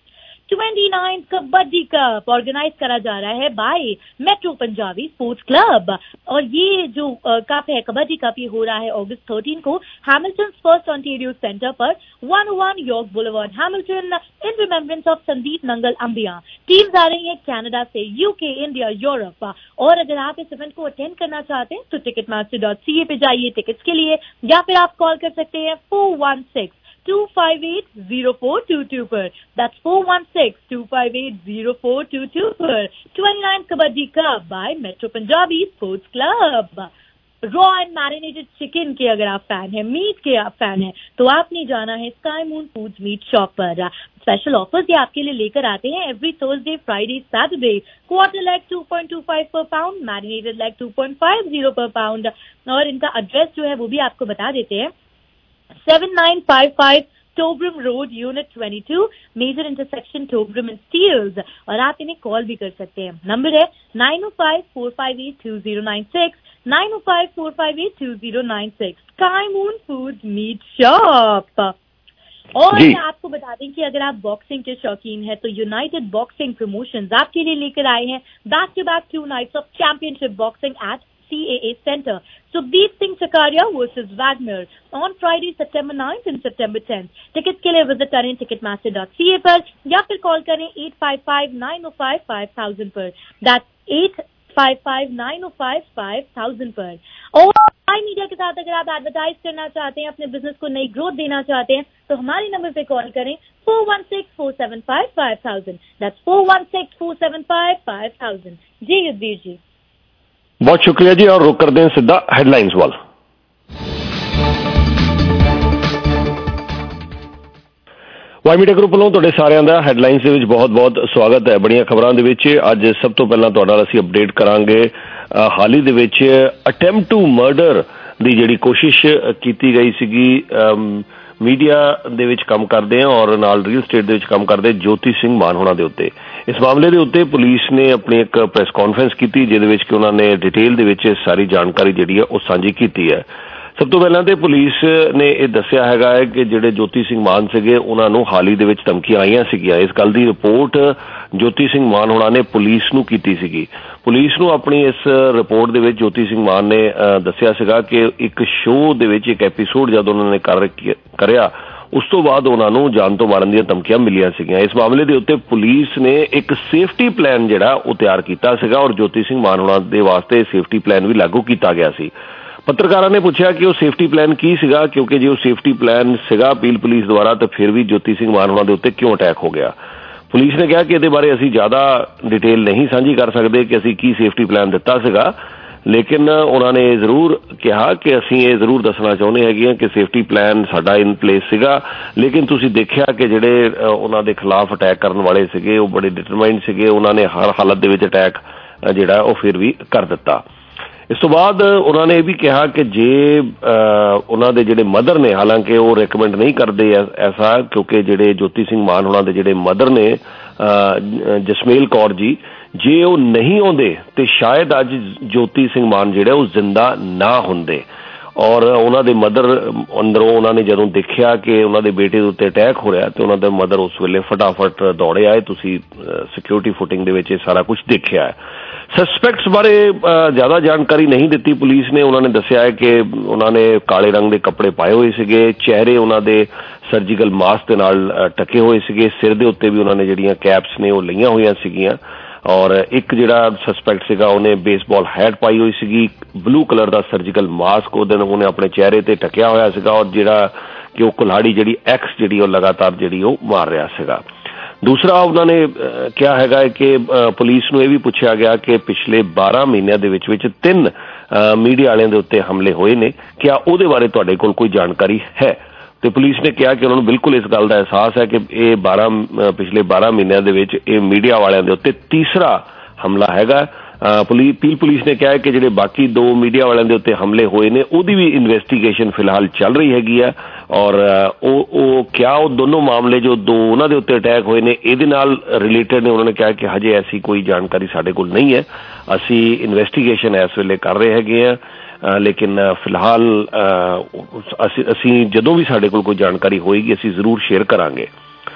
[SPEAKER 4] Twenty ninth kabaddi cup organize करा जा रहा है by Metro Punjabi Sports Club. और ये जो कप है कबड्डी कप, ये हो रहा है अगस्त थर्टीन को हैमिल्टन फर्स्ट ऑन्टेरियो सेंटर पर one o one York Boulevard Hamilton, in remembrance of Sandeep Nangal Ambian. Teams आ रही है कनाडा से, यूके, इंडिया, यूरोप। और अगर आप इस इवेंट को अटेंड करना चाहते हैं तो Ticketmaster dot C A पे जाइए टिकट्स के लिए, या फिर आप कॉल कर सकते हैं four one six two five eight zero four two two पर। That's four one six two five eight zero four two two पर। Twenty ninth kabaddi cup by Metro Punjabi Sports Club. Raw and marinated chicken के अगर आप fan हैं, meet के आप fan हैं, तो आपने जाना है sky moon foods meat shop पर। स्पेशल ऑफर्स ये आपके लिए लेकर आते हैं every Thursday, Friday, Saturday. Quarter leg two point two five per pound, marinated leg two point five zero per pound. और इनका एड्रेस जो है वो भी आपको बता देते हैं, seven nine five five Tobram Road, Unit twenty two, major intersection Tobram and Steels। और आप इन्हें कॉल भी कर सकते हैं, नंबर है नाइन ओ five four five eight two zero nine six, nine ओ five four five eight two zero nine six. Sky moon food meat shop. और आपको बता दें कि अगर आप बॉक्सिंग के शौकीन हैं तो यूनाइटेड बॉक्सिंग प्रमोशंस आपके लिए लेकर आए हैं back to back two nights of championship boxing at C A A Center. Sukhdeep Singh Chakaria versus Wagner on Friday, September ninth and September tenth. Tickets के लिए विजिट करें ticketmaster dot c a पर, या फिर call करें at five five nine O five five thousand पर। That's at five five nine O five five thousand पर। और वाई मीडिया के साथ अगर आप एडवर्टाइज करना चाहते हैं, अपने बिजनेस को नई ग्रोथ देना चाहते हैं, तो हमारे नंबर पे कॉल करें four one six four seven five five thousand. That's four one six four seven five five thousand. जी युद्धवीर जी,
[SPEAKER 8] बहुत शुक्रिया जी। और रुक कर दें सिद्धा हेडलाइंस वाल। ਵਾਈ ਮੀਡੀਆ ਗਰੁੱਪ ਵੱਲੋਂ ਤੁਹਾਡੇ ਸਾਰਿਆਂ ਦਾ ਹੈਡਲਾਈਨਸ ਦੇ ਵਿੱਚ ਬਹੁਤ-ਬਹੁਤ ਸਵਾਗਤ ਹੈ। ਬੜੀਆਂ ਖਬਰਾਂ ਦੇ ਵਿੱਚ ਅੱਜ ਸਭ ਤੋਂ ਪਹਿਲਾਂ ਤੁਹਾਡਾ ਅਸੀਂ ਅਪਡੇਟ ਕਰਾਂਗੇ, ਹਾਲ ਹੀ ਦੇ ਵਿੱਚ ਅਟੈਂਪਟ ਟੂ ਮਰਡਰ ਦੀ ਜਿਹੜੀ ਕੋਸ਼ਿਸ਼ ਕੀਤੀ ਗਈ ਸੀਗੀ ਮੀਡੀਆ ਦੇ ਵਿੱਚ ਕੰਮ ਕਰਦੇ ਔਰ ਨਾਲ ਰੀਅਲ ਸਟੇਟ ਦੇ ਵਿੱਚ ਕੰਮ ਕਰਦੇ ਜੋਤੀ ਸਿੰਘ ਮਾਨ ਹੋਣਾ ਦੇ ਉੱਤੇ। ਇਸ ਮਾਮਲੇ ਦੇ ਉੱਤੇ ਪੁਲਿਸ ਨੇ ਆਪਣੀ ਇੱਕ ਪ੍ਰੈਸ ਕਾਨਫਰੰਸ ਕੀਤੀ, ਜਿਹਦੇ ਵਿੱਚ ਕਿ ਉਹਨਾਂ ਨੇ ਡਿਟੇਲ ਦੇ ਵਿੱਚ ਸਾਰੀ ਜਾਣਕਾਰੀ ਜਿਹੜੀ ਹੈ ਉਹ ਸਾਂਝੀ ਕੀਤੀ ਹੈ। ਸਭ ਤੋਂ ਪਹਿਲਾਂ ਤੇ ਪੁਲਿਸ ਨੇ ਇਹ ਦੱਸਿਆ ਹੈਗਾ ਹੈ ਕਿ ਜਿਹੜੇ ਜੋਤੀ ਸਿੰਘ ਮਾਨ ਸੀਗੇ ਉਹਨਾਂ ਨੂੰ ਹਾਲ ਹੀ ਦੇ ਵਿੱਚ ਧਮਕੀਆਂ ਆਈਆਂ ਸੀਗੀਆਂ। ਇਸ ਗੱਲ ਦੀ ਰਿਪੋਰਟ ਜੋਤੀ ਸਿੰਘ ਮਾਨ ਹੋਣਾ ਨੇ ਪੁਲਿਸ ਨੂੰ ਕੀਤੀ ਸੀਗੀ। ਪੁਲਿਸ ਨੂੰ ਆਪਣੀ ਇਸ ਰਿਪੋਰਟ ਦੇ ਵਿੱਚ ਜੋਤੀ ਸਿੰਘ ਮਾਨ ਨੇ ਦੱਸਿਆ ਸੀਗਾ ਕਿ ਇੱਕ ਸ਼ੋਅ ਦੇ ਵਿੱਚ ਇੱਕ ਐਪੀਸੋਡ ਜਦ ਉਹਨਾਂ ਨੇ ਕਰ ਕਰਿਆ, ਉਸ ਤੋਂ ਬਾਅਦ ਉਹਨਾਂ ਨੂੰ ਜਾਨ ਤੋਂ ਮਾਰਨ ਦੀਆਂ ਧਮਕੀਆਂ ਮਿਲੀਆਂ ਸੀਗੀਆਂ। ਇਸ ਮਾਮਲੇ ਦੇ ਉੱਤੇ ਪੁਲਿਸ ਨੇ ਇੱਕ ਸੇਫਟੀ ਪਲਾਨ ਜਿਹੜਾ ਉਹ ਤਿਆਰ ਕੀਤਾ ਸੀਗਾ ਔਰ ਜੋਤੀ ਸਿੰਘ ਮਾਨ ਹੋਣਾ ਦੇ ਵਾਸਤੇ ਸੇਫਟੀ ਪਲਾਨ ਵੀ ਲਾਗੂ ਕੀਤਾ ਗਿਆ ਸੀ। ਪੱਤਰਕਾਰਾਂ ਨੇ ਪੁੱਛਿਆ ਕਿ ਉਹ ਸੇਫਟੀ ਪਲਾਨ ਕੀ ਸੀਗਾ, ਕਿਉਂਕਿ ਜੇ ਉਹ ਸੇਫਟੀ ਪਲਾਨ ਸੀਗਾ ਪੀਲ ਪੁਲਿਸ ਦੁਆਰਾ ਤਾਂ ਫਿਰ ਵੀ ਜੋਤੀ ਸਿੰਘ ਮਾਨ ਹੋਣਾ ਦੇ ਉੱਤੇ ਕਿਉਂ ਅਟੈਕ ਹੋ ਗਿਆ। ਪੁਲਿਸ ਨੇ ਕਿਹਾ ਕਿ ਇਹਦੇ ਬਾਰੇ ਅਸੀਂ ਜ਼ਿਆਦਾ ਡਿਟੇਲ ਨਹੀਂ ਸਾਂਝੀ ਕਰ ਸਕਦੇ ਕਿ ਅਸੀਂ ਕੀ ਸੇਫਟੀ ਪਲਾਨ ਦਿੱਤਾ ਸੀਗਾ, ਲੇਕਿਨ ਉਹਨਾਂ ਨੇ ਜ਼ਰੂਰ ਕਿਹਾ ਕਿ ਅਸੀਂ ਇਹ ਜ਼ਰੂਰ ਦੱਸਣਾ ਚਾਹੁੰਦੇ ਹੈਗੇ ਹਾਂ ਕਿ ਸੇਫਟੀ ਪਲਾਨ ਸਾਡਾ ਇਨ ਪਲੇਸ ਸੀਗਾ, ਲੇਕਿਨ ਤੁਸੀਂ ਦੇਖਿਆ ਕਿ ਜਿਹੜੇ ਉਹਨਾਂ ਦੇ ਖਿਲਾਫ ਅਟੈਕ ਕਰਨ ਵਾਲੇ ਸੀਗੇ ਉਹ ਬੜੇ ਡਿਟਰਮਾਈਨਡ ਸੀਗੇ, ਉਹਨਾਂ ਨੇ ਹਰ ਹਾਲਤ ਦੇ ਵਿੱਚ ਅਟੈਕ ਜਿਹੜਾ ਉਹ ਫਿਰ ਵੀ ਕਰ ਦਿੱਤਾ। ਇਸ ਤੋਂ ਬਾਅਦ ਉਹਨਾਂ ਨੇ ਇਹ ਵੀ ਕਿਹਾ ਕਿ ਜੇ ਉਹਨਾਂ ਦੇ ਜਿਹੜੇ ਮਦਰ ਨੇ, ਹਾਲਾਂਕਿ ਉਹ ਰეკਮੈਂਡ ਨਹੀਂ ਕਰਦੇ ਐਸਾ, ਕਿਉਂਕਿ ਜਿਹੜੇ ਜੋਤੀ ਸਿੰਘ ਮਾਨ ਹੋਣਾ ਦੇ ਜਿਹੜੇ ਮਦਰ ਨੇ ਜਸਮੇਲ ਕੌਰ ਜੀ, ਜੇ ਉਹ ਨਹੀਂ ਆਉਂਦੇ ਤੇ ਸ਼ਾਇਦ ਅੱਜ ਜੋਤੀ ਸਿੰਘ ਮਾਨ ਜਿਹੜਾ ਉਹ ਜ਼ਿੰਦਾ ਨਾ ਹੁੰਦੇ। ਔਰ ਉਹਨਾਂ ਦੇ ਮਦਰ ਅੰਦਰੋਂ ਉਹਨਾਂ ਨੇ ਜਦੋਂ ਦੇਖਿਆ ਕਿ ਉਹਨਾਂ ਦੇ ਬੇਟੇ ਦੇ ਉੱਤੇ ਅਟੈਕ ਹੋ ਰਿਹਾ ਤੇ ਉਹਨਾਂ ਦੇ ਮਦਰ ਉਸ ਵੇਲੇ ਫਟਾਫਟ ਦੌੜੇ ਆਏ। ਤੁਸੀਂ ਸਿਕਿਉਰਿਟੀ ਫੁਟਿੰਗ ਦੇ ਵਿੱਚ ਇਹ ਸਾਰਾ ਕੁਝ ਦੇਖਿਆ ਹੈ। ਸਸਪੈਕਟਸ ਬਾਰੇ ਜ਼ਿਆਦਾ ਜਾਣਕਾਰੀ ਨਹੀਂ ਦਿੱਤੀ ਪੁਲਿਸ ਨੇ। ਉਹਨਾਂ ਨੇ ਦੱਸਿਆ ਹੈ ਕਿ ਉਹਨਾਂ ਨੇ ਕਾਲੇ ਰੰਗ ਦੇ ਕੱਪੜੇ ਪਾਏ ਹੋਏ ਸੀਗੇ, ਚਿਹਰੇ ਉਹਨਾਂ ਦੇ ਸਰਜੀਕਲ ਮਾਸਕ ਦੇ ਨਾਲ ਢਕੇ ਹੋਏ ਸੀਗੇ, ਸਿਰ ਦੇ ਉੱਤੇ ਵੀ ਉਹਨਾਂ ਨੇ ਜਿਹੜੀਆਂ ਕੈਪਸ ਨੇ ਉਹ ਲਈਆਂ ਹੋਈਆਂ ਸੀਗੀਆਂ ਔਰ ਇੱਕ ਜਿਹੜਾ ਸਸਪੈਕਟ ਸੀਗਾ ਉਹਨੇ ਬੇਸਬਾਲ ਹੈਟ ਪਾਈ ਹੋਈ ਸੀਗੀ, ਬਲੂ ਕਲਰ ਦਾ ਸਰਜੀਕਲ ਮਾਸਕ ਉਹਦੇ ਨਾਲ ਉਹਨੇ ਆਪਣੇ ਚਿਹਰੇ ਤੇ ਢਕਿਆ ਹੋਇਆ ਸੀਗਾ ਔਰ ਜਿਹੜਾ ਕਿ ਉਹ ਕੁਲਹਾੜੀ ਜਿਹੜੀ ਐਕਸ ਜਿਹੜੀ ਉਹ ਲਗਾਤਾਰ ਜਿਹੜੀ ਉਹ ਮਾਰ ਰਿਹਾ ਸੀਗਾ। ਦੂਸਰਾ ਉਹਨਾਂ ਨੇ ਕਿਹਾ ਹੈਗਾ ਕਿ ਪੁਲਿਸ ਨੂੰ ਇਹ ਵੀ ਪੁੱਛਿਆ ਗਿਆ ਕਿ ਪਿਛਲੇ ਬਾਰਾਂ ਮਹੀਨਿਆਂ ਦੇ ਵਿੱਚ ਵਿੱਚ ਤਿੰਨ ਮੀਡੀਆ ਵਾਲਿਆਂ ਦੇ ਉੱਤੇ ਹਮਲੇ ਹੋਏ ਨੇ, ਕਿਆ ਉਹਦੇ ਬਾਰੇ ਤੁਹਾਡੇ ਕੋਲ ਕੋਈ ਜਾਣਕਾਰੀ ਹੈ? ਤੇ ਪੁਲਿਸ ਨੇ ਕਿਹਾ ਕਿ ਉਹਨਾਂ ਨੂੰ ਬਿਲਕੁਲ ਇਸ ਗੱਲ ਦਾ ਅਹਿਸਾਸ ਹੈ ਕਿ ਇਹ ਬਾਰਾਂ ਪਿਛਲੇ ਬਾਰਾਂ ਮਹੀਨਿਆਂ ਦੇ ਵਿੱਚ ਇਹ ਮੀਡੀਆ ਵਾਲਿਆਂ ਦੇ ਉੱਤੇ ਤੀਸਰਾ ਹਮਲਾ ਹੈਗਾ। ਪੁਲਿਸ ਪੀਲ ਪੁਲਿਸ ਨੇ ਕਿਹਾ ਕਿ ਜਿਹੜੇ ਬਾਕੀ ਦੋ ਮੀਡੀਆ ਵਾਲਿਆਂ ਦੇ ਉੱਤੇ ਹਮਲੇ ਹੋਏ ਨੇ ਉਹਦੀ ਵੀ ਇਨਵੈਸਟੀਗੇਸ਼ਨ ਫਿਲਹਾਲ ਚੱਲ ਰਹੀ ਹੈਗੀ ਹੈ ਔਰ ਉਹ ਉਹ ਕਿਆ ਉਹ ਦੋਨੋਂ ਮਾਮਲੇ ਜੋ ਦੋ ਉਹਨਾਂ ਦੇ ਉੱਤੇ ਅਟੈਕ ਹੋਏ ਨੇ ਇਹਦੇ ਨਾਲ ਰਿਲੇਟਡ ਨੇ। ਉਹਨਾਂ ਨੇ ਕਿਹਾ ਕਿ ਹਜੇ ਐਸੀ ਕੋਈ ਜਾਣਕਾਰੀ ਸਾਡੇ ਕੋਲ ਨਹੀਂ ਹੈ, ਅਸੀਂ ਇਨਵੈਸਟੀਗੇਸ਼ਨ ਇਸ ਵੇਲੇ ਕਰ ਰਹੇ ਹੈਗੇ ਹਾਂ, ਲੇਕਿਨ ਫਿਲਹਾਲ ਅਸੀਂ ਅਸੀਂ ਜਦੋਂ ਵੀ ਸਾਡੇ ਕੋਲ ਕੋਈ ਜਾਣਕਾਰੀ ਹੋਏਗੀ ਅਸੀਂ ਜ਼ਰੂਰ ਸ਼ੇਅਰ ਕਰਾਂਗੇ।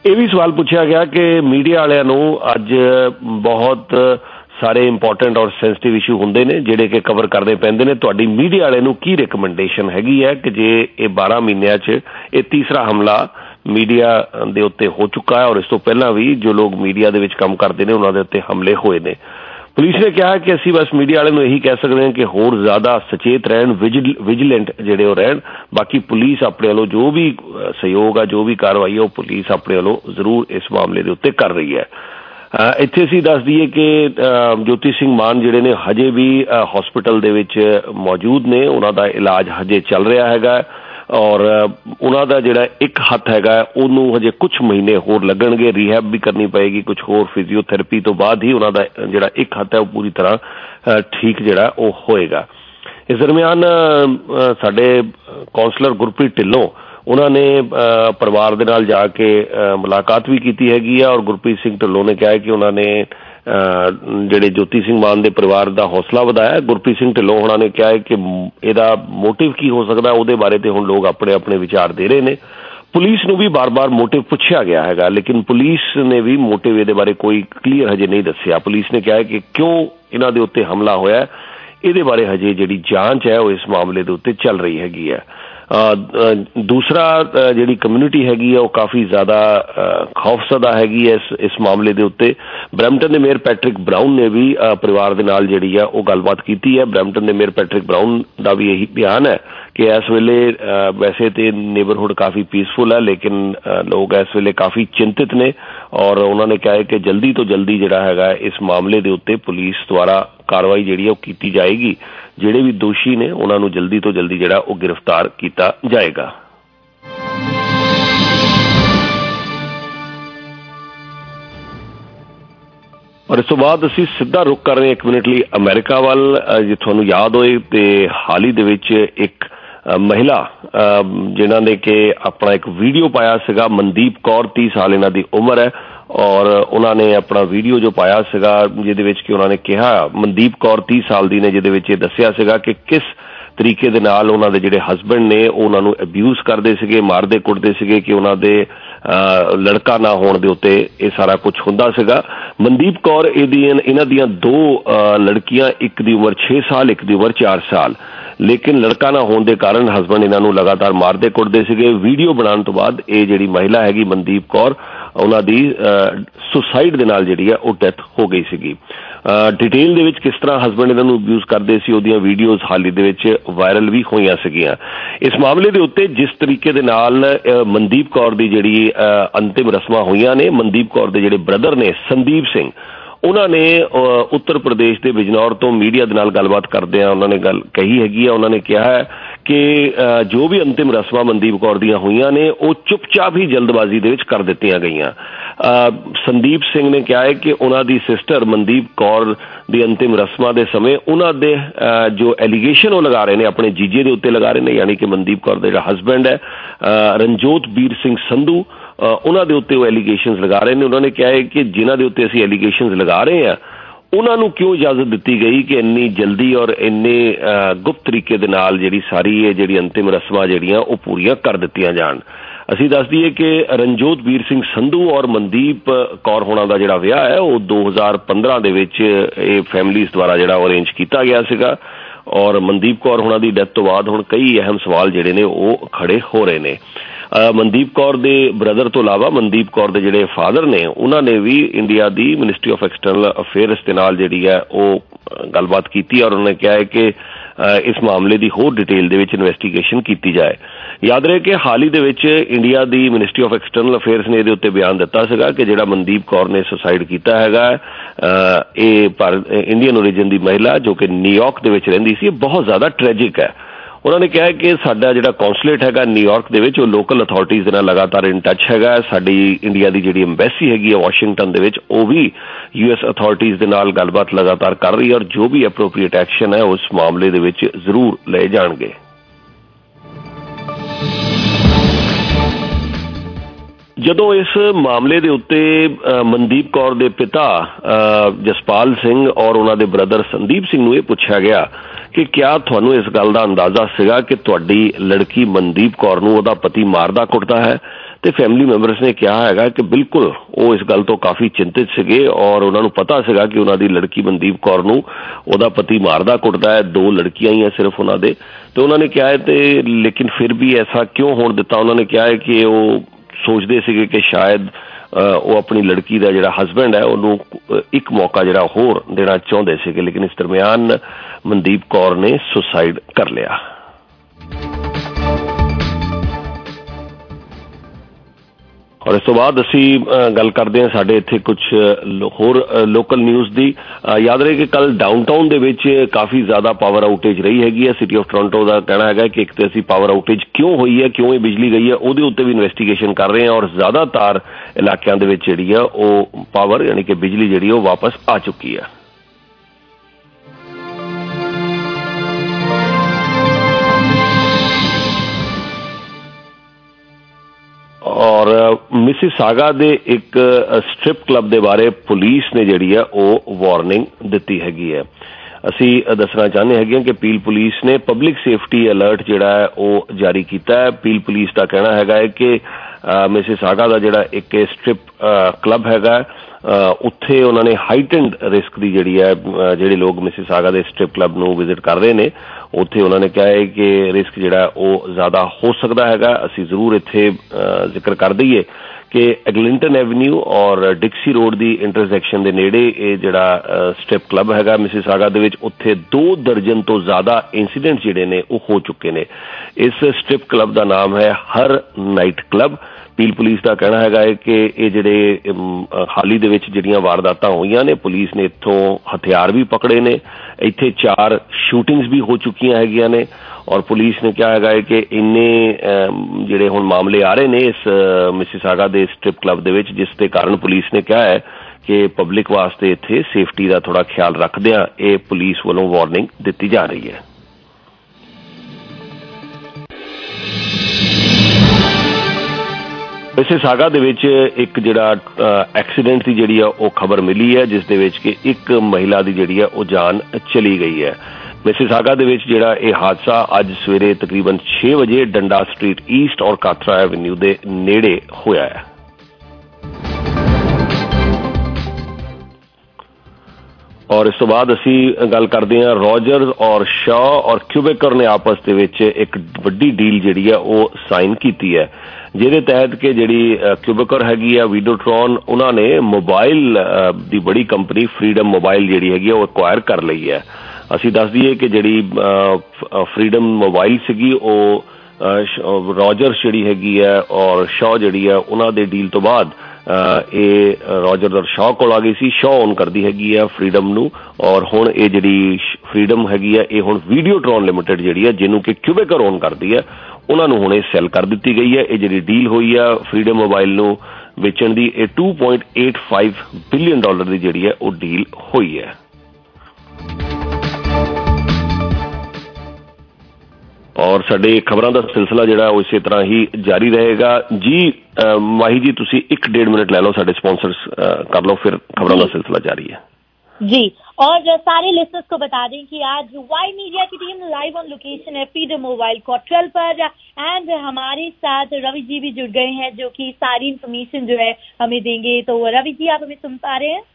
[SPEAKER 8] ਇਹ ਵੀ ਸਵਾਲ ਪੁੱਛਿਆ ਗਿਆ ਕਿ ਮੀਡੀਆ ਵਾਲਿਆਂ ਨੂੰ ਅੱਜ ਬਹੁਤ ਸਾਰੇ ਇੰਪੋਰਟੈਂਟ ਔਰ ਸੈਂਸਿਟਿਵ ਇਸ਼ੂ ਹੁੰਦੇ ਨੇ ਜਿਹੜੇ ਕਿ ਕਵਰ ਕਰਨੇ ਪੈਂਦੇ ਨੇ, ਤੁਹਾਡੀ ਮੀਡੀਆ ਵਾਲੇ ਨੂੰ ਕੀ ਰਿਕਮੈਂਡੇਸ਼ਨ ਹੈਗੀ ਹੈ ਕਿ ਜੇ ਇਹ ਬਾਰਾਂ ਮਹੀਨਿਆਂ 'ਚ ਇਹ ਤੀਸਰਾ ਹਮਲਾ ਮੀਡੀਆ ਦੇ ਉੱਤੇ ਹੋ ਚੁੱਕਾ ਹੈ ਔਰ ਇਸ ਤੋਂ ਪਹਿਲਾਂ ਵੀ ਜੋ ਲੋਕ ਮੀਡੀਆ ਦੇ ਵਿੱਚ ਕੰਮ ਕਰਦੇ ਨੇ ਉਹਨਾਂ ਦੇ ਉੱਤੇ ਹਮਲੇ ਹੋਏ ਨੇ। ਪੁਲਿਸ ਨੇ ਕਿਹਾ ਕਿ ਅਸੀਂ ਬਸ ਮੀਡੀਆ ਵਾਲੇ ਨੂੰ ਇਹੀ ਕਹਿ ਸਕਦੇ ਹਾਂ ਕਿ ਹੋਰ ਜ਼ਿਆਦਾ ਸੁਚੇਤ ਰਹਿਣ, ਵਿਜਿਲ ਵਿਜੀਲੈਂਟ ਜਿਹੜੇ ਉਹ ਰਹਿਣ। ਬਾਕੀ ਪੁਲਿਸ ਆਪਣੇ ਵੱਲੋਂ ਜੋ ਵੀ ਸਹਿਯੋਗ ਆ, ਜੋ ਵੀ ਕਾਰਵਾਈ ਹੈ ਉਹ ਪੁਲਿਸ ਆਪਣੇ ਵੱਲੋਂ ਜ਼ਰੂਰ ਇਸ ਮਾਮਲੇ ਦੇ ਉੱਤੇ ਕਰ ਰਹੀ ਹੈ। ਇੱਥੇ ਅਸੀਂ ਦੱਸ ਦਈਏ ਕਿ ਜੋਤੀ ਸਿੰਘ ਮਾਨ ਜਿਹੜੇ ਨੇ ਹਜੇ ਵੀ ਹਸਪੀਟਲ ਦੇ ਵਿੱਚ ਮੌਜੂਦ ਨੇ, ਉਹਨਾਂ ਦਾ ਇਲਾਜ ਹਜੇ ਚੱਲ ਰਿਹਾ ਹੈਗਾ ਔਰ ਉਹਨਾਂ ਦਾ ਜਿਹੜਾ ਇੱਕ ਹੱਥ ਹੈਗਾ ਉਹਨੂੰ ਹਜੇ ਕੁਛ ਮਹੀਨੇ ਹੋਰ ਲੱਗਣਗੇ, ਰੀਹੈਬ ਵੀ ਕਰਨੀ ਪਏਗੀ, ਕੁਛ ਹੋਰ ਫਿਜ਼ੀਓਥੈਰੇਪੀ ਤੋਂ ਬਾਅਦ ਹੀ ਉਹਨਾਂ ਦਾ ਜਿਹੜਾ ਇੱਕ ਹੱਥ ਹੈ ਉਹ ਪੂਰੀ ਤਰ੍ਹਾਂ ਠੀਕ ਜਿਹੜਾ ਉਹ ਹੋਏਗਾ। ਇਸ ਦਰਮਿਆਨ ਸਾਡੇ ਕੌਂਸਲਰ ਗੁਰਪ੍ਰੀਤ ਢਿੱਲੋਂ ਉਹਨਾਂ ਨੇ ਪਰਿਵਾਰ ਦੇ ਨਾਲ ਜਾ ਕੇ ਮੁਲਾਕਾਤ ਵੀ ਕੀਤੀ ਹੈਗੀ ਆ ਔਰ ਗੁਰਪ੍ਰੀਤ ਸਿੰਘ ਢਿੱਲੋਂ ਨੇ ਕਿਹਾ ਕਿ ਉਹਨਾਂ ਨੇ ਜਿਹੜੇ ਜੋਤੀ ਸਿੰਘ ਮਾਨ ਦੇ ਪਰਿਵਾਰ ਦਾ ਹੌਸਲਾ ਵਧਾਇਆ। ਗੁਰਪ੍ਰੀਤ ਸਿੰਘ ਢਿੱਲੋਂ ਉਹਨਾਂ ਨੇ ਕਿਹਾ ਕਿ ਇਹਦਾ ਮੋਟਿਵ ਕੀ ਹੋ ਸਕਦਾ ਉਹਦੇ ਬਾਰੇ ਤੇ ਹੁਣ ਲੋਕ ਆਪਣੇ ਆਪਣੇ ਵਿਚਾਰ ਦੇ ਰਹੇ ਨੇ। ਪੁਲਿਸ ਨੂੰ ਵੀ ਬਾਰ-ਬਾਰ ਮੋਟਿਵ ਪੁੱਛਿਆ ਗਿਆ ਹੈਗਾ ਲੇਕਿਨ ਪੁਲਿਸ ਨੇ ਵੀ ਮੋਟਿਵ ਇਹਦੇ ਬਾਰੇ ਕੋਈ ਕਲੀਅਰ ਹਜੇ ਨਹੀਂ ਦੱਸਿਆ। ਪੁਲਿਸ ਨੇ ਕਿਹਾ ਕਿ ਕਿਉਂ ਇਹਨਾਂ ਦੇ ਉੱਤੇ ਹਮਲਾ ਹੋਇਆ ਇਹਦੇ ਬਾਰੇ ਹਜੇ ਜਿਹੜੀ ਜਾਂਚ ਹੈ ਉਹ ਇਸ ਮਾਮਲੇ ਦੇ ਉੱਤੇ ਚੱਲ ਰਹੀ ਹੈਗੀ ਹੈ। ਦੂਸਰਾ ਜਿਹੜੀ ਕਮਿਊਨਿਟੀ ਹੈਗੀ ਆ ਉਹ ਕਾਫੀ ਜ਼ਿਆਦਾ ਖੌਫਜ਼ਦਾ ਹੈਗੀ ਹੈ ਇਸ ਇਸ ਮਾਮਲੇ ਦੇ ਉੱਤੇ। ਬਰੈਂਪਟਨ ਦੇ ਮੇਅਰ ਪੈਟਰਿਕ ਬਰਾਊਨ ਨੇ ਵੀ ਪਰਿਵਾਰ ਦੇ ਨਾਲ ਜਿਹੜੀ ਆ ਉਹ ਗੱਲਬਾਤ ਕੀਤੀ ਹੈ। ਬਰੈਂਪਟਨ ਦੇ ਮੇਅਰ ਪੈਟਰਿਕ ਬਰਾਊਨ ਦਾ ਵੀ ਇਹੀ ਬਿਆਨ ਹੈ ਕਿ ਇਸ ਵੇਲੇ ਵੈਸੇ ਤੇ ਨੇਬਰਹੁੱਡ ਕਾਫੀ ਪੀਸਫੁਲ ਹੈ ਲੇਕਿਨ ਲੋਕ ਇਸ ਵੇਲੇ ਕਾਫੀ ਚਿੰਤਿਤ ਨੇ ਔਰ ਉਹਨਾਂ ਨੇ ਕਿਹਾ ਕਿ ਜਲਦੀ ਤੋਂ ਜਲਦੀ ਜਿਹੜਾ ਹੈਗਾ ਇਸ ਮਾਮਲੇ ਦੇ ਉੱਤੇ ਪੁਲਿਸ ਦੁਆਰਾ ਕਾਰਵਾਈ ਜਿਹੜੀ ਉਹ ਕੀਤੀ ਜਾਏਗੀ, ਜਿਹੜੇ ਵੀ ਦੋਸ਼ੀ ਨੇ ਉਹਨਾਂ ਨੂੰ ਜਲਦੀ ਤੋਂ ਜਲਦੀ ਜਿਹੜਾ ਉਹ ਗ੍ਰਿਫਤਾਰ ਕੀਤਾ ਜਾਏਗਾ। ਔਰ ਇਸ ਤੋਂ ਬਾਅਦ ਅਸੀਂ ਸਿੱਧਾ ਰੁਕ ਕਰ ਰਹੇ ਇੱਕ ਮਿੰਟ ਲਈ ਅਮਰੀਕਾ ਵੱਲ। ਜੇ ਤੁਹਾਨੂੰ ਯਾਦ ਹੋਏ ਤੇ ਹਾਲ ਹੀ ਦੇ ਵਿੱਚ ਇੱਕ ਮਹਿਲਾ ਜਿਨ੍ਹਾਂ ਨੇ ਕਿ ਆਪਣਾ ਇੱਕ ਵੀਡੀਓ ਪਾਇਆ ਸੀਗਾ, ਮਨਦੀਪ ਕੌਰ ਤੀਹ ਸਾਲ ਇਹਨਾਂ ਦੀ ਉਮਰ ਹੈ ਔਰ ਉਹਨਾਂ ਨੇ ਆਪਣਾ ਵੀਡੀਓ ਜੋ ਪਾਇਆ ਸੀਗਾ ਜਿਹਦੇ ਵਿੱਚ ਕਿ ਉਹਨਾਂ ਨੇ ਕਿਹਾ, ਮਨਦੀਪ ਕੌਰ ਤੀਹ ਸਾਲ ਦੀ ਨੇ, ਜਿਹਦੇ ਵਿੱਚ ਇਹ ਦੱਸਿਆ ਸੀਗਾ ਕਿ ਕਿਸ ਤਰੀਕੇ ਦੇ ਨਾਲ ਉਹਨਾਂ ਦੇ ਜਿਹੜੇ ਹਸਬੈਂਡ ਨੇ ਉਹ ਉਹਨਾਂ ਨੂੰ ਅਬਿਊਜ਼ ਕਰਦੇ ਸੀਗੇ, ਮਾਰਦੇ ਕੁੱਟਦੇ ਸੀਗੇ ਕਿ ਉਹਨਾਂ ਦੇ ਲੜਕਾ ਨਾ ਹੋਣ ਦੇ ਉੱਤੇ ਇਹ ਸਾਰਾ ਕੁਝ ਹੁੰਦਾ ਸੀਗਾ। ਮਨਦੀਪ ਕੌਰ ਇਹਦੀਆਂ ਇਹਨਾਂ ਦੀਆਂ ਦੋ ਲੜਕੀਆਂ, ਇੱਕ ਦੀ ਉਮਰ ਛੇ ਸਾਲ ਇੱਕ ਦੀ ਉਮਰ ਚਾਰ ਸਾਲ, ਲੇਕਿਨ ਲੜਕਾ ਨਾ ਹੋਣ ਦੇ ਕਾਰਨ ਹਸਬੈਂਡ ਇਹਨਾਂ ਨੂੰ ਲਗਾਤਾਰ ਮਾਰਦੇ ਕੁੱਟਦੇ ਸੀਗੇ। ਵੀਡੀਓ ਬਣਾਉਣ ਤੋਂ ਬਾਅਦ ਇਹ ਜਿਹੜੀ ਮਹਿਲਾ ਹੈਗੀ ਮਨਦੀਪ ਕੌਰ, ਉਹਨਾਂ ਦੀ ਸੁਸਾਈਡ ਦੇ ਨਾਲ ਜਿਹੜੀ ਆ ਉਹ ਡੈਥ ਹੋ ਗਈ ਸੀਗੀ। ਡਿਟੇਲ ਦੇ ਵਿੱਚ ਕਿਸ ਤਰ੍ਹਾਂ ਹਸਬੈਂਡ ਇਹਨਾਂ ਨੂੰ ਅਬਿਊਜ਼ ਕਰਦੇ ਸੀ ਉਹਦੀਆਂ ਵੀਡੀਓਜ਼ ਹਾਲ ਹੀ ਦੇ ਵਿੱਚ ਵਾਇਰਲ ਵੀ ਹੋਈਆਂ ਸੀਗੀਆਂ। ਇਸ ਮਾਮਲੇ ਦੇ ਉੱਤੇ ਜਿਸ ਤਰੀਕੇ ਦੇ ਨਾਲ ਮਨਦੀਪ ਕੌਰ ਦੀ ਜਿਹੜੀ ਅੰਤਿਮ ਰਸਮਾਂ ਹੋਈਆਂ ਨੇ, ਮਨਦੀਪ ਕੌਰ ਦੇ ਜਿਹੜੇ ਬ੍ਰਦਰ ਨੇ ਸੰਦੀਪ ਸਿੰਘ, ਉਹਨਾਂ ਨੇ ਉੱਤਰ ਪ੍ਰਦੇਸ਼ ਦੇ ਬਿਜਨੌਰ ਤੋਂ ਮੀਡੀਆ ਦੇ ਨਾਲ ਗੱਲਬਾਤ ਕਰਦਿਆਂ ਉਹਨਾਂ ਨੇ ਗੱਲ ਕਹੀ ਹੈਗੀ ਆ। ਉਹਨਾਂ ਨੇ ਕਿਹਾ ਹੈ ਕਿ ਜੋ ਵੀ ਅੰਤਿਮ ਰਸਮਾਂ ਮਨਦੀਪ ਕੌਰ ਦੀਆਂ ਹੋਈਆਂ ਨੇ ਉਹ ਚੁੱਪਚਾਪ ਹੀ ਜਲਦਬਾਜ਼ੀ ਦੇ ਵਿੱਚ ਕਰ ਦਿੱਤੀਆਂ ਗਈਆਂ। ਸੰਦੀਪ ਸਿੰਘ ਨੇ ਕਿਹਾ ਹੈ ਕਿ ਉਹਨਾਂ ਦੀ ਸਿਸਟਰ ਮਨਦੀਪ ਕੌਰ ਦੀ ਅੰਤਿਮ ਰਸਮਾਂ ਦੇ ਸਮੇਂ ਉਹਨਾਂ ਦੇ ਜੋ ਐਲੀਗੇਸ਼ਨ ਉਹ ਲਗਾ ਰਹੇ ਨੇ ਆਪਣੇ ਜੀਜੇ ਦੇ ਉੱਤੇ ਲਗਾ ਰਹੇ ਨੇ, ਯਾਨੀ ਕਿ ਮਨਦੀਪ ਕੌਰ ਦਾ ਜਿਹੜਾ ਹਸਬੈਂਡ ਹੈ ਰਣਜੋਤ ਬੀਰ ਸਿੰਘ ਸੰਧੂ, ਉਹਨਾਂ ਦੇ ਉੱਤੇ ਉਹ ਐਲੀਗੇਸ਼ਨਸ ਲਗਾ ਰਹੇ ਨੇ। ਉਹਨਾਂ ਨੇ ਕਿਹਾ ਹੈ ਕਿ ਜਿਨ੍ਹਾਂ ਦੇ ਉੱਤੇ ਅਸੀਂ ਐਲੀਗੇਸ਼ਨਸ ਲਗਾ ਰਹੇ ਹਾਂ ਉਹਨਾਂ ਨੂੰ ਕਿਉਂ ਇਜਾਜ਼ਤ ਦਿੱਤੀ ਗਈ ਕਿ ਇੰਨੀ ਜਲਦੀ ਔਰ ਇੰਨੇ ਗੁਪਤ ਤਰੀਕੇ ਦੇ ਨਾਲ ਜਿਹੜੀ ਸਾਰੀ ਇਹ ਜਿਹੜੀ ਅੰਤਿਮ ਰਸਮਾਂ ਜਿਹੜੀਆਂ ਉਹ ਪੂਰੀਆਂ ਕਰ ਦਿੱਤੀਆਂ ਜਾਣ। ਅਸੀਂ ਦੱਸ ਦਈਏ ਕਿ ਰਣਜੋਤ ਬੀਰ ਸਿੰਘ ਸੰਧੂ ਔਰ ਮਨਦੀਪ ਕੌਰ ਹੋਣਾ ਦਾ ਜਿਹੜਾ ਵਿਆਹ ਹੈ ਉਹ ਦੋ ਹਜ਼ਾਰ ਪੰਦਰਾਂ ਦੇ ਵਿੱਚ ਇਹ ਫੈਮਲੀਜ਼ ਦੁਆਰਾ ਜਿਹੜਾ ਅਰੇਂਜ ਕੀਤਾ ਗਿਆ ਸੀਗਾ ਔਰ ਮਨਦੀਪ ਕੌਰ ਹੋਣਾ ਦੀ ਡੈਥ ਤੋਂ ਬਾਅਦ ਹੁਣ ਕਈ ਅਹਿਮ ਸਵਾਲ ਜਿਹੜੇ ਨੇ ਉਹ ਖੜੇ ਹੋ ਰਹੇ ਨੇ। ਮਨਦੀਪ ਕੌਰ ਦੇ ਬ੍ਰਦਰ ਤੋਂ ਇਲਾਵਾ ਮਨਦੀਪ ਕੌਰ ਦੇ ਜਿਹੜੇ ਫਾਦਰ ਨੇ ਉਹਨਾਂ ਨੇ ਵੀ ਇੰਡੀਆ ਦੀ ਮਿਨਿਸਟਰੀ ਆਫ ਐਕਸਟਰਨਲ ਅਫੇਅਰਸ ਦੇ ਨਾਲ ਜਿਹੜੀ ਹੈ ਉਹ ਗੱਲਬਾਤ ਕੀਤੀ ਔਰ ਉਹਨਾਂ ਨੇ ਕਿਹਾ ਹੈ ਕਿ ਇਸ ਮਾਮਲੇ ਦੀ ਹੋਰ ਡਿਟੇਲ ਦੇ ਵਿੱਚ ਇਨਵੈਸਟੀਗੇਸ਼ਨ ਕੀਤੀ ਜਾਏ। ਯਾਦ ਰਹੇ ਕਿ ਹਾਲ ਹੀ ਦੇ ਵਿੱਚ ਇੰਡੀਆ ਦੀ ਮਿਨਿਸਟਰੀ ਆਫ ਐਕਸਟਰਨਲ ਅਫੇਅਰਸ ਨੇ ਇਹਦੇ ਉੱਤੇ ਬਿਆਨ ਦਿੱਤਾ ਸੀਗਾ ਕਿ ਜਿਹੜਾ ਮਨਦੀਪ ਕੌਰ ਨੇ ਸੁਸਾਈਡ ਕੀਤਾ ਹੈਗਾ ਇਹ ਪਰ ਇੰਡੀਅਨ ਓਰੀਜਨ ਦੀ ਮਹਿਲਾ ਜੋ ਕਿ ਨਿਊਯਾਰਕ ਦੇ ਵਿੱਚ ਰਹਿੰਦੀ ਸੀ, ਬਹੁਤ ਜ਼ਿਆਦਾ ਟ੍ਰੈਜਿਕ ਹੈ। ਉਹਨਾਂ ਨੇ ਕਿਹਾ ਕਿ ਸਾਡਾ ਜਿਹੜਾ ਕੌਂਸੂਲੇਟ ਹੈਗਾ ਨਿਊਯਾਰਕ ਦੇ ਵਿੱਚ ਉਹ ਲੋਕਲ ਅਥਾਰਟੀਜ਼ ਦੇ ਨਾਲ ਲਗਾਤਾਰ ਇਨ ਟੱਚ ਹੈਗਾ। ਸਾਡੀ ਇੰਡੀਆ ਦੀ ਜਿਹੜੀ ਐਮਬੈਸੀ ਹੈਗੀ ਹੈ ਵਾਸ਼ਿੰਗਟਨ ਦੇ ਵਿੱਚ ਉਹ ਵੀ ਯੂ ਐਸ ਅਥਾਰਟੀਜ਼ ਦੇ ਨਾਲ ਗੱਲਬਾਤ ਲਗਾਤਾਰ ਕਰ ਰਹੀ ਹੈ ਔਰ ਜੋ ਵੀ ਐਪਰੋਪਰੀਏਟ ਐਕਸ਼ਨ ਹੈ ਉਸ ਮਾਮਲੇ ਦੇ ਵਿੱਚ ਜ਼ਰੂਰ ਲਏ ਜਾਣਗੇ। ਜਦੋਂ ਇਸ ਮਾਮਲੇ ਦੇ ਉੱਤੇ ਮਨਦੀਪ ਕੌਰ ਦੇ ਪਿਤਾ ਜਸਪਾਲ ਸਿੰਘ ਔਰ ਉਹਨਾਂ ਦੇ ਬ੍ਰਦਰ ਸੰਦੀਪ ਸਿੰਘ ਨੂੰ ਇਹ ਪੁੱਛਿਆ ਗਿਆ ਕਿ ਕਿਆ ਤੁਹਾਨੂੰ ਇਸ ਗੱਲ ਦਾ ਅੰਦਾਜ਼ਾ ਸੀਗਾ ਕਿ ਤੁਹਾਡੀ ਲੜਕੀ ਮਨਦੀਪ ਕੌਰ ਨੂੰ ਉਹਦਾ ਪਤੀ ਮਾਰਦਾ ਕੁੱਟਦਾ ਹੈ, ਤੇ ਫੈਮਿਲੀ ਮੈਂਬਰਸ ਨੇ ਕਿਹਾ ਹੈਗਾ ਕਿ ਬਿਲਕੁਲ ਉਹ ਇਸ ਗੱਲ ਤੋਂ ਕਾਫੀ ਚਿੰਤਿਤ ਸੀਗੇ ਔਰ ਉਹਨਾਂ ਨੂੰ ਪਤਾ ਸੀਗਾ ਕਿ ਉਹਨਾਂ ਦੀ ਲੜਕੀ ਮਨਦੀਪ ਕੌਰ ਨੂੰ ਉਹਦਾ ਪਤੀ ਮਾਰਦਾ ਕੁੱਟਦਾ ਹੈ, ਦੋ ਲੜਕੀਆਂ ਹੀ ਆ ਸਿਰਫ ਉਹਨਾਂ ਦੇ, ਤੇ ਉਹਨਾਂ ਨੇ ਕਿਹਾ ਹੈ ਤੇ ਲੇਕਿਨ ਫਿਰ ਵੀ ਐਸਾ ਕਿਉਂ ਹੋਣ ਦਿੱਤਾ। ਉਹਨਾਂ ਨੇ ਕਿਹਾ ਹੈ ਕਿ ਉਹ ਸੋਚਦੇ ਸੀਗੇ ਕਿ ਸ਼ਾਇਦ ਉਹ ਆਪਣੀ ਲੜਕੀ ਦਾ ਜਿਹੜਾ ਹਸਬੈਂਡ ਹੈ ਉਹਨੂੰ ਇੱਕ ਮੌਕਾ ਜਿਹੜਾ ਹੋਰ ਦੇਣਾ ਚਾਹੁੰਦੇ ਸੀਗੇ, ਲੇਕਿਨ ਇਸ ਦਰਮਿਆਨ ਮਨਦੀਪ ਕੌਰ ਨੇ ਸੁਸਾਈਡ ਕਰ ਲਿਆ। ਔਰ ਇਸ ਤੋਂ ਬਾਅਦ ਅਸੀਂ ਗੱਲ ਕਰਦੇ ਹਾਂ ਸਾਡੇ ਇੱਥੇ ਕੁਝ ਹੋਰ ਲੋਕਲ ਨਿਊਜ਼ ਦੀ। ਯਾਦ ਰਹੇ ਕਿ ਕੱਲ ਡਾਊਨਟਾਊਨ ਦੇ ਵਿੱਚ ਕਾਫੀ ਜ਼ਿਆਦਾ ਪਾਵਰ ਆਊਟੇਜ ਰਹੀ ਹੈਗੀ ਹੈ। ਸਿਟੀ ਆਫ ਟੋਰਾਂਟੋ ਦਾ ਕਹਿਣਾ ਹੈਗਾ ਕਿ ਇੱਕ ਤਾਂ ਅਸੀਂ ਪਾਵਰ ਆਊਟੇਜ ਕਿਉਂ ਹੋਈ ਹੈ, ਕਿਉਂ ਇਹ ਬਿਜਲੀ ਗਈ ਹੈ, ਉਹਦੇ ਉੱਤੇ ਵੀ ਇਨਵੈਸਟੀਗੇਸ਼ਨ ਕਰ ਰਹੇ ਹਾਂ ਔਰ ਜ਼ਿਆਦਾਤਰ ਇਲਾਕਿਆਂ ਦੇ ਵਿੱਚ ਜਿਹੜੀ ਆ ਉਹ ਪਾਵਰ ਯਾਨੀ ਕਿ ਬਿਜਲੀ ਜਿਹੜੀ ਉਹ ਵਾਪਸ ਆ ਚੁੱਕੀ ਹੈ। ਔਰ ਮਿਸਿਸਾਗਾ ਦੇ ਇੱਕ ਸਟ੍ਰਿਪ ਕਲੱਬ ਦੇ ਬਾਰੇ ਪੁਲਿਸ ਨੇ ਜਿਹੜੀ ਹੈ ਉਹ ਵਾਰਨਿੰਗ ਦਿੱਤੀ ਹੈਗੀ ਹੈ। ਅਸੀਂ ਦੱਸਣਾ ਚਾਹੁੰਦੇ ਹੈਗੇ ਕਿ ਪੀਲ ਪੁਲਿਸ ਨੇ ਪਬਲਿਕ ਸੇਫਟੀ ਅਲਰਟ ਜਿਹੜਾ ਹੈ ਉਹ ਜਾਰੀ ਕੀਤਾ ਹੈ। ਪੀਲ ਪੁਲਿਸ ਦਾ ਕਹਿਣਾ ਹੈਗਾ ਹੈ ਕਿ ਮਿਸਿਸਾਗਾ ਦਾ ਜਿਹੜਾ ਇੱਕ ਸਟ੍ਰਿਪ ਕਲੱਬ ਹੈਗਾ ਉੱਥੇ ਉਹਨਾਂ ਨੇ ਹਾਈਟੈਂਡ ਰਿਸਕ ਦੀ ਜਿਹੜੀ ਹੈ, ਜਿਹੜੇ ਲੋਕ ਮਿਸਿਸਾਗਾ ਦੇ ਸਟ੍ਰਿਪ ਕਲੱਬ ਨੂੰ ਵਿਜ਼ਿਟ ਕਰ ਰਹੇ ਨੇ ਉੱਥੇ ਉਹਨਾਂ ਨੇ ਕਿਹਾ ਹੈ ਕਿ ਰਿਸਕ ਜਿਹੜਾ ਉਹ ਜ਼ਿਆਦਾ ਹੋ ਸਕਦਾ ਹੈਗਾ। ਅਸੀਂ ਜ਼ਰੂਰ ਇੱਥੇ ਜ਼ਿਕਰ ਕਰ ਦਈਏ ਕਿ ਐਗਲਿੰਟਨ ਐਵਨਿਊ ਔਰ ਡਿਕਸੀ ਰੋਡ ਦੀ ਇੰਟਰਸੈਕਸ਼ਨ ਦੇ ਨੇੜੇ ਇਹ ਜਿਹੜਾ ਸਟ੍ਰਿਪ ਕਲੱਬ ਹੈਗਾ ਮਿਸਿਸਾਗਾ ਦੇ ਵਿੱਚ, ਉੱਥੇ ਦੋ ਦਰਜਨ ਤੋਂ ਜ਼ਿਆਦਾ ਇੰਸੀਡੈਂਟ ਜਿਹੜੇ ਨੇ ਉਹ ਹੋ ਚੁੱਕੇ ਨੇ। ਇਸ ਸਟ੍ਰਿਪ ਕਲੱਬ ਦਾ ਨਾਮ ਹੈ her night club. Peel police ਦਾ ਕਹਿਣਾ ਹੈਗਾ ਹੈ ਕਿ ਇਹ ਜਿਹੜੇ ਹਾਲ ਹੀ ਦੇ ਵਿੱਚ ਜਿਹੜੀਆਂ ਵਾਰਦਾਤਾਂ ਹੋਈਆਂ ਨੇ ਪੁਲਿਸ ਨੇ ਇੱਥੋਂ ਹਥਿਆਰ ਵੀ ਪਕੜੇ ਨੇ, ਇੱਥੇ ਚਾਰ ਸ਼ੂਟਿੰਗਸ ਵੀ ਹੋ ਚੁੱਕੀਆਂ ਹੈਗੀਆਂ ਨੇ ਔਰ ਪੁਲਿਸ ਨੇ ਕਿਹਾ ਹੈਗਾ ਹੈ ਕਿ ਇੰਨੇ ਜਿਹੜੇ ਹੁਣ ਮਾਮਲੇ ਆ ਰਹੇ ਨੇ ਇਸ ਮਿਸਿਸਾਗਾ ਦੇ ਸਟ੍ਰਿਪ ਕਲੱਬ ਦੇ ਵਿੱਚ, ਜਿਸ ਦੇ ਕਾਰਨ ਪੁਲਿਸ ਨੇ ਕਿਹਾ ਹੈ ਕਿ ਪਬਲਿਕ ਵਾਸਤੇ ਇੱਥੇ ਸੇਫਟੀ ਦਾ ਥੋੜਾ ਖਿਆਲ ਰੱਖਦਿਆਂ ਇਹ ਪੁਲਿਸ ਵੱਲੋਂ ਵਾਰਨਿੰਗ ਦਿੱਤੀ ਜਾ ਰਹੀ ਹੈ। ਮਿਸਿਸਾਗਾ ਦੇ ਵਿੱਚ ਇੱਕ ਜਿਹੜਾ ਐਕਸੀਡੈਂਟ ਦੀ ਜਿਹੜੀ ਆ ਉਹ ਖਬਰ ਮਿਲੀ ਹੈ ਜਿਸ ਦੇ ਵਿੱਚ ਕਿ ਇੱਕ ਮਹਿਲਾ ਦੀ ਜਿਹੜੀ ਆ ਉਹ ਜਾਨ ਚਲੀ ਗਈ ਹੈ। ਮਿਸਿਸਾਗਾ ਦੇ ਵਿੱਚ ਜਿਹੜਾ ਇਹ ਹਾਦਸਾ ਅੱਜ ਸਵੇਰੇ ਤਕਰੀਬਨ ਛੇ ਵਜੇ ਡੰਡਾ ਸਟਰੀਟ ਈਸਟ ਔਰ ਕਾਥਰਾ ਐਵਨਿਊ ਦੇ ਨੇੜੇ ਹੋਇਆ ਹੈ। ਔਰ ਇਸ ਤੋਂ ਬਾਅਦ ਅਸੀਂ ਗੱਲ ਕਰਦੇ ਹਾਂ ਰੋਜਰਸ ਔਰ ਸ਼ਾ ਔਰ ਕਿਊਬੇਕਰ ਨੇ ਆਪਸ ਦੇ ਵਿੱਚ ਇੱਕ ਵੱਡੀ ਡੀਲ ਜਿਹੜੀ ਆ ਉਹ ਸਾਈਨ ਕੀਤੀ ਹੈ, ਜਿਹਦੇ ਤਹਿਤ ਕਿ ਜਿਹੜੀ ਕਿਊਬੇਕਰ ਹੈਗੀ ਆ ਵੀਡੀਓਟ੍ਰੋਨ, ਉਹਨਾਂ ਨੇ ਮੋਬਾਈਲ ਦੀ ਬੜੀ ਕੰਪਨੀ ਫਰੀडम ਮੋਬਾਈਲ ਜਿਹੜੀ ਹੈਗੀ ਆ ਉਹ ਐਕਵਾਇਰ ਕਰ ਲਈ ਹੈ। ਅਸੀਂ ਦੱਸ ਦਈਏ ਕਿ ਜਿਹੜੀ ਫਰੀडम ਮੋਬਾਈਲ ਸੀਗੀ ਉਹ ਰੋਜਰਸ ਜਿਹੜੀ ਹੈਗੀ ਹੈ ਔਰ ਸ਼ਾ ਜਿਹੜੀ ਆ ਉਹਨਾਂ ਦੇ ਡੀਲ ਤੋਂ ਬਾਅਦ ਇਹ ਰੋਜਰਸ ਔਰ ਸ਼ਾ ਕੋਲ ਆ ਗਈ ਸੀ। ਸ਼ਾ ਓਨ ਕਰਦੀ ਹੈਗੀ ਆ ਫਰੀडम ਨੂੰ ਔਰ ਹੁਣ ਇਹ ਜਿਹੜੀ ਫਰੀडम ਹੈਗੀ ਆ ਇਹ ਹੁਣ ਵੀਡੀਓਟ੍ਰੋਨ ਲਿਮਿਟਡ ਜਿਹੜੀ ਆ ਜਿਹਨੂੰ ਕਿ ਕਿਊਬੇਕਰ ਓਨ ਕਰਦੀ ਹੈ ਉਹਨਾਂ ਨੂੰ ਹੁਣ ਇਹ ਸੈਲ ਕਰ ਦਿੱਤੀ ਗਈ ਹੈ। ਇਹ ਜਿਹੜੀ ਡੀਲ ਹੋਈ ਆ ਫਰੀडम ਮੋਬਾਈਲ ਨੂੰ ਵੇਚਣ ਦੀ ਇਹ two point eight five billion dollar ਦੀ ਜਿਹੜੀ ਹੈ ਉਹ ਡੀਲ ਹੋਈ ਹੈ। ਔਰ ਸਾਡੇ ਖਬਰਾਂ ਦਾ ਸਿਲਸਿਲਾ ਜਿਹੜਾ ਉਹ ਇਸੇ ਤਰ੍ਹਾਂ ਹੀ ਜਾਰੀ ਰਹੇਗਾ। ਜੀ ਮਾही जी ਤੁਸੀਂ ਇੱਕ डेढ़ मिनट ले लो, साढ़े स्पॉन्सर्स कर लो, फिर खबरों का सिलसिला जारी है
[SPEAKER 4] जी। और सारे लिस्टर्स को बता दें कि आज वाई मीडिया की टीम लाइव ऑन लोकेशन है फ्रीडम मोबाइल क्वार्टर पर एंड हमारे साथ रवि जी भी जुड़ गए हैं जो कि सारी इंफॉर्मेशन जो है हमें देंगे। तो रवि जी आप हमें सुन पा रहे हैं?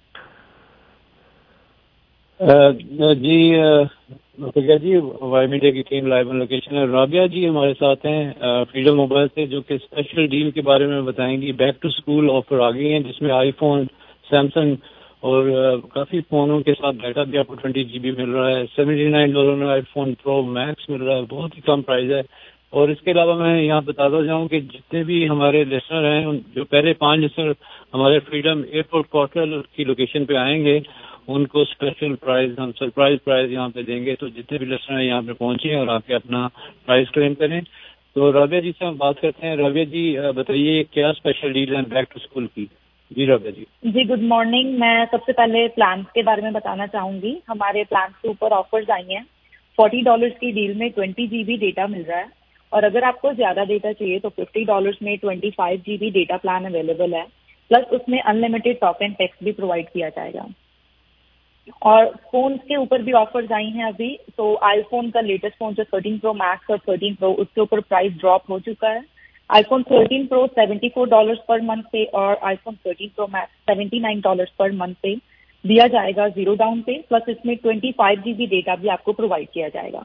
[SPEAKER 9] uh, जी uh, जी वाई मीडिया की टीम लाइव ऑन लोकेशन है। राबिया जी हमारे साथ हैं फ्रीडम मोबाइल से जो कि स्पेशल डील के बारे में बताएंगी। बैक टू स्कूल ऑफर आ गई है जिसमें आईफोन, सैमसंग और काफ़ी फ़ोनों के साथ डाटा भी आपको ट्वेंटी जी बी मिल रहा है। सेवेंटी नाइन डॉलर में आईफोन प्रो मैक्स मिल रहा है, बहुत ही कम प्राइस है। और इसके अलावा मैं यहाँ बताता जाऊँ कि जितने भी हमारे लिसनर हैं, जो पहले पांच लिसनर हमारे फ्रीडम एयरपोर्ट क्वार्टर की लोकेशन पे आएंगे, उनको स्पेशल प्राइस, हम सरप्राइज प्राइस यहाँ पे देंगे। तो जितने भी लिसनर यहाँ पे पहुँचे और आके अपना प्राइस क्लेम करें। तो राबिया जी से हम बात करते हैं। राबिया जी बताइए क्या स्पेशल डील है बैक टू स्कूल की? जी राबिया जी।
[SPEAKER 4] जी गुड मॉर्निंग। मैं सबसे पहले प्लान के बारे में बताना चाहूंगी। हमारे प्लान के ऊपर ऑफर्स आई हैं। फोर्टी डॉलर्स की डील में ट्वेंटी जी बी डेटा मिल रहा है और अगर आपको ज्यादा डेटा चाहिए तो फिफ्टी डॉलर्स में twenty five G B data plan available है, प्लस उसमें अनलिमिटेड टॉक एंड टेक्स्ट भी प्रोवाइड किया जाएगा। और फोन के ऊपर भी ऑफर्स आई हैं अभी। तो आईफोन का लेटेस्ट फोन जो थर्टीन प्रो मैक्स और थर्टीन प्रो, उसके ऊपर प्राइस ड्रॉप हो चुका है। IPhone thirteen pro seventy four dollar per month पे और iPhone thirteen pro max seventy nine dollar per month पे दिया जाएगा जीरो डाउन पे, प्लस इसमें ट्वेंटी फाइव जीबी डेटा भी आपको प्रोवाइड किया जाएगा।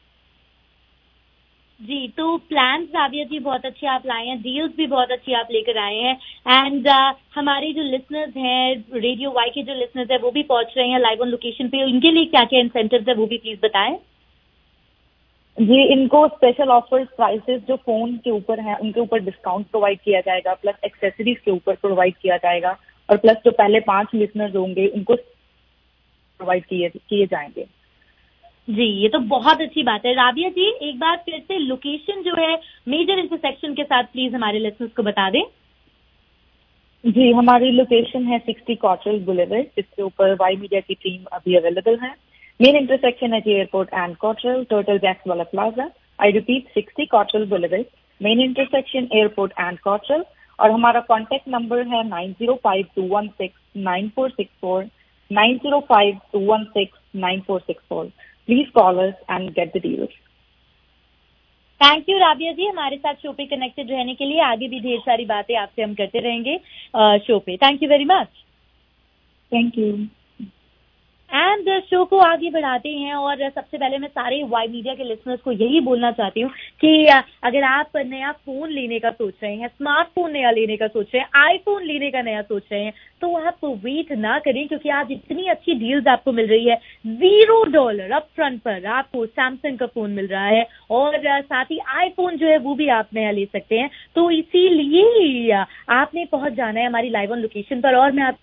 [SPEAKER 10] जी, तो प्लान राबिया जी बहुत अच्छे आप लाए हैं, डील्स भी बहुत अच्छी आप लेकर आए हैं। एंड uh, हमारे जो लिसनर्स हैं, रेडियो वाई के जो लिसनर्स हैं वो भी पहुंच रहे हैं लाइव ऑन लोकेशन पे, इनके लिए क्या क्या इंसेंटिव्स है वो भी प्लीज बताएं।
[SPEAKER 4] जी, इनको स्पेशल ऑफर्स, प्राइसेस जो फोन के ऊपर हैं उनके ऊपर डिस्काउंट प्रोवाइड किया जाएगा, प्लस एक्सेसरीज के ऊपर प्रोवाइड किया जाएगा, और प्लस जो पहले पांच लिसनर्स होंगे उनको प्रोवाइड किए किए जाएंगे।
[SPEAKER 10] जी, ये तो बहुत अच्छी बात है। राबिया जी एक बार फिर से लोकेशन जो है मेजर इंटरसेक्शन के साथ प्लीज हमारे लिसनर्स को बता दें।
[SPEAKER 4] जी, हमारी लोकेशन है सिक्सटी कॉटरल बुलेवर्ड, जिसके ऊपर वाई मीडिया की टीम अभी अवेलेबल है। मेन इंटरसेक्शन है जी airport and Cottrelle, Turtle Jack's वाला plaza. I repeat, sixty Cottrelle boulevard, main intersection airport and Cottrelle. और हमारा कॉन्टेक्ट नंबर है nine zero five two one six nine four six four, nine zero five two one six nine four six four. Please call us and get the deals.
[SPEAKER 10] Thank you Rabia ji हमारे साथ show पे connected रहने के लिए। आगे भी ढेर सारी बातें आपसे हम करते रहेंगे शो पे। Thank you very much.
[SPEAKER 4] Thank you.
[SPEAKER 10] And show को आगे बढ़ाते हैं, और सबसे पहले मैं सारे वाई मीडिया के लिसनर्स को यही बोलना चाहती हूँ कि अगर आप नया फोन लेने का सोच रहे हैं, स्मार्टफोन नया लेने का सोच रहे हैं, आईफोन लेने का नया सोच रहे हैं, तो आप वेट ना करें, क्योंकि आज इतनी अच्छी डील्स आपको मिल रही है। जीरो डॉलर अप फ्रंट पर आपको सैमसंग का फोन मिल रहा है, और साथ ही आईफोन जो है वो भी आप नया ले सकते हैं। तो इसीलिए आपने पहुंच जाना है हमारी लाइव ऑन लोकेशन पर, और मैं आप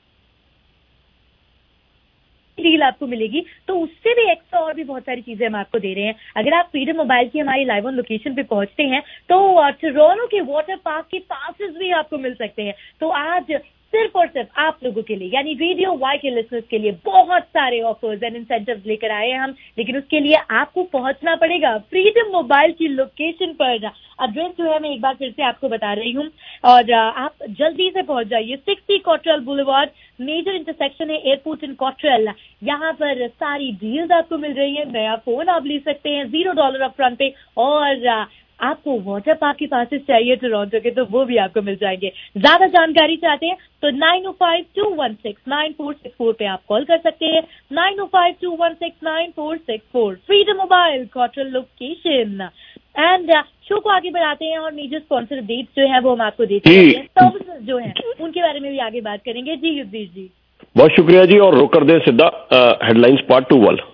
[SPEAKER 10] डील आपको मिलेगी, तो उससे भी एक्स्ट्रा और भी बहुत सारी चीजें हम आपको दे रहे हैं। अगर आप फ्रीडम मोबाइल की हमारी लाइव ऑन लोकेशन पे पहुंचते हैं तो टोरंटो के वाटर पार्क के पासेस भी आपको मिल सकते हैं। तो आज सिर्फ और सिर्फ आप लोगों के लिए, यानी रेडियो वाई के लिसनर्स के लिए बहुत सारे ऑफर्स एंड इंसेंटिव्स लेकर आए हैं हम, लेकिन उसके लिए आपको पहुंचना पड़ेगा फ्रीडम मोबाइल की लोकेशन पर। एड्रेस जो है मैं एक बार फिर से आपको बता रही हूँ, और आप जल्दी से पहुंच जाइए। Sixty Cottrelle boulevard, major intersection है एयरपोर्ट इन कॉटरल। यहाँ पर सारी डील्स आपको मिल रही है। नया फोन आप ले सकते हैं जीरो डॉलर अप फ्रंट पे, और आपको वाटर पार्क के पासेस चाहिए टोरंटो के, तो वो भी आपको मिल जाएंगे। ज्यादा जानकारी चाहते हैं तो नाइन ओ five two one six nine four six four पे आप कॉल कर सकते हैं। Nine O five two one six nine four six four, Freedom Mobile Cottrelle location. And show को आगे बढ़ाते हैं, और मेजर स्पॉन्सर डेट्स जो है वो हम आपको देते हैं, सर्विसेज जो है उनके बारे में भी आगे बात करेंगे। जी युद्धीश जी
[SPEAKER 8] बहुत शुक्रिया जी, और रुक कर दें सीधा हेडलाइंस पार्ट टू वाल।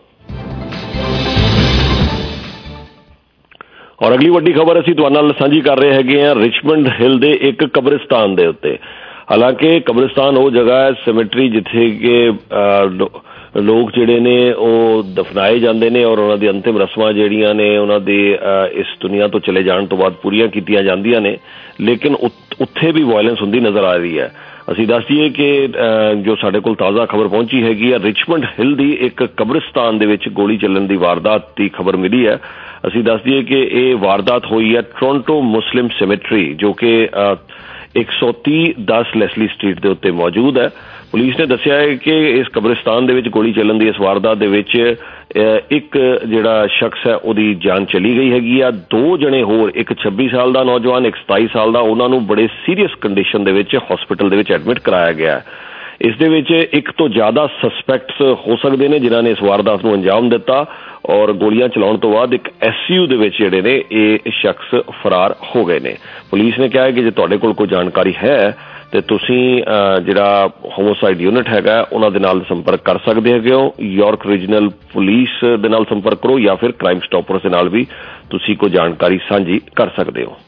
[SPEAKER 8] और अगली ਵੱਡੀ खबर ਅਸੀਂ ਤੁਹਾਡੇ ਨਾਲ ਸਾਂਝੀ ਕਰ ਰਹੇ ਹੈਗੇ ਆ ਰਿਚਮੰਡ ਹਿੱਲ ਦੇ ਇੱਕ ਕਬਰਿਸਤਾਨ ਦੇ ਉੱਤੇ। ਹਾਲਾਂਕਿ ਕਬਰਿਸਤਾਨ ਉਹ ਜਗ੍ਹਾ ਹੈ, ਸਿਮੈਟਰੀ, ਜਿੱਥੇ ਕਿ ਲੋਕ ਜਿਹੜੇ ਨੇ ਉਹ ਦਫਨਾਏ ਜਾਂਦੇ ਨੇ, ਔਰ ਉਹਨਾਂ ਦੀ ਅੰਤਿਮ ਰਸਮਾਂ ਜਿਹੜੀਆਂ ਨੇ ਉਹਨਾਂ ਦੇ ਇਸ ਦੁਨੀਆ ਤੋਂ ਚਲੇ ਜਾਣ ਤੋਂ ਬਾਅਦ ਪੂਰੀਆਂ ਕੀਤੀਆਂ ਜਾਂਦੀਆਂ ਨੇ, ਲੇਕਿਨ ਉੱਥੇ ਵੀ ਵਾਇਲੈਂਸ ਹੁੰਦੀ ਨਜ਼ਰ ਆ ਰਹੀ ਹੈ। ਅਸੀਂ ਦੱਸ ਦਈਏ ਕਿ ਜੋ ਸਾਡੇ ਕੋਲ ਤਾਜ਼ਾ ਖਬਰ ਪਹੁੰਚੀ ਹੈਗੀ ਆ, ਰਿਚਮੰਡ ਹਿੱਲ ਦੀ ਇੱਕ ਕਬਰਿਸਤਾਨ ਦੇ ਵਿੱਚ ਗੋਲੀ ਚੱਲਣ ਦੀ ਵਾਰਦਾਤ ਦੀ ਖਬਰ ਮਿਲੀ ਹੈ। ਅਸੀਂ ਦੱਸ ਦਈਏ ਕਿ ਇਹ ਵਾਰਦਾਤ ਹੋਈ ਹੈ ਟੋਰੰਟੋ ਮੁਸਲਿਮ ਸਿਮੈਟਰੀ, ਜੋ ਕਿ ਇੱਕ ਸੌ ਤੀਹ ਦਸ ਲੈਸਲੀ ਸਟਰੀਟ ਦੇ ਉੱਤੇ ਮੌਜੂਦ ਹੈ। ਪੁਲਿਸ ਨੇ ਦੱਸਿਆ ਹੈ ਕਿ ਇਸ ਕਬਰਿਸਤਾਨ ਦੇ ਵਿੱਚ ਗੋਲੀ ਚੱਲਣ ਦੀ ਇਸ ਵਾਰਦਾਤ ਦੇ ਵਿੱਚ ਇੱਕ ਜਿਹੜਾ ਸ਼ਖਸ ਹੈ ਉਹਦੀ ਜਾਨ ਚਲੀ ਗਈ ਹੈਗੀ ਆ। ਦੋ ਜਣੇ ਹੋਰ, ਇੱਕ ਛੱਬੀ ਸਾਲ ਦਾ ਨੌਜਵਾਨ, ਇੱਕ ਸਤਾਈ ਸਾਲ ਦਾ, ਉਹਨਾਂ ਨੂੰ ਬੜੇ ਸੀਰੀਅਸ ਕੰਡੀਸ਼ਨ ਦੇ ਵਿੱਚ ਹਸਪੀਟਲ ਦੇ ਵਿੱਚ ਐਡਮਿਟ ਕਰਾਇਆ ਗਿਆ। ਇਸ ਦੇ ਵਿੱਚ ਇੱਕ ਤੋਂ ਜ਼ਿਆਦਾ ਸਸਪੈਕਟਸ ਹੋ ਸਕਦੇ ਨੇ ਜਿਨ੍ਹਾਂ ਨੇ ਇਸ ਵਾਰਦਾਤ ਨੂੰ ਅੰਜਾਮ ਦਿੱਤਾ, ਔਰ ਗੋਲੀਆਂ ਚਲਾਉਣ ਤੋਂ ਬਾਅਦ ਇੱਕ ਐਸਯੂ ਦੇ ਵਿੱਚ ਜਿਹੜੇ ਨੇ ਇਹ ਸ਼ਖਸ ਫਰਾਰ ਹੋ ਗਏ ਨੇ। ਪੁਲਿਸ ਨੇ ਕਿਹਾ ਹੈ ਕਿ ਜੇ ਤੁਹਾਡੇ ਕੋਲ ਕੋਈ ਜਾਣਕਾਰੀ ਹੈ ਤੇ ਤੁਸੀਂ ਜਿਹੜਾ ਹੋਮੋਸਾਈਡ ਯੂਨਿਟ ਹੈਗਾ ਉਹਨਾਂ ਦੇ ਨਾਲ ਸੰਪਰਕ ਕਰ ਸਕਦੇ ਹੈਗੇ ਹੋ। ਯਾਰਕ ਰੀਜਨਲ ਪੁਲਿਸ ਦੇ ਨਾਲ ਸੰਪਰਕ ਕਰੋ, ਜਾਂ ਫਿਰ ਕ੍ਰਾਈਮ ਸਟਾਪਰਸ ਦੇ ਨਾਲ ਵੀ ਤੁਸੀਂ ਕੋਈ ਜਾਣਕਾਰੀ ਸਾਂਝੀ ਕਰ ਸਕਦੇ ਹੋ।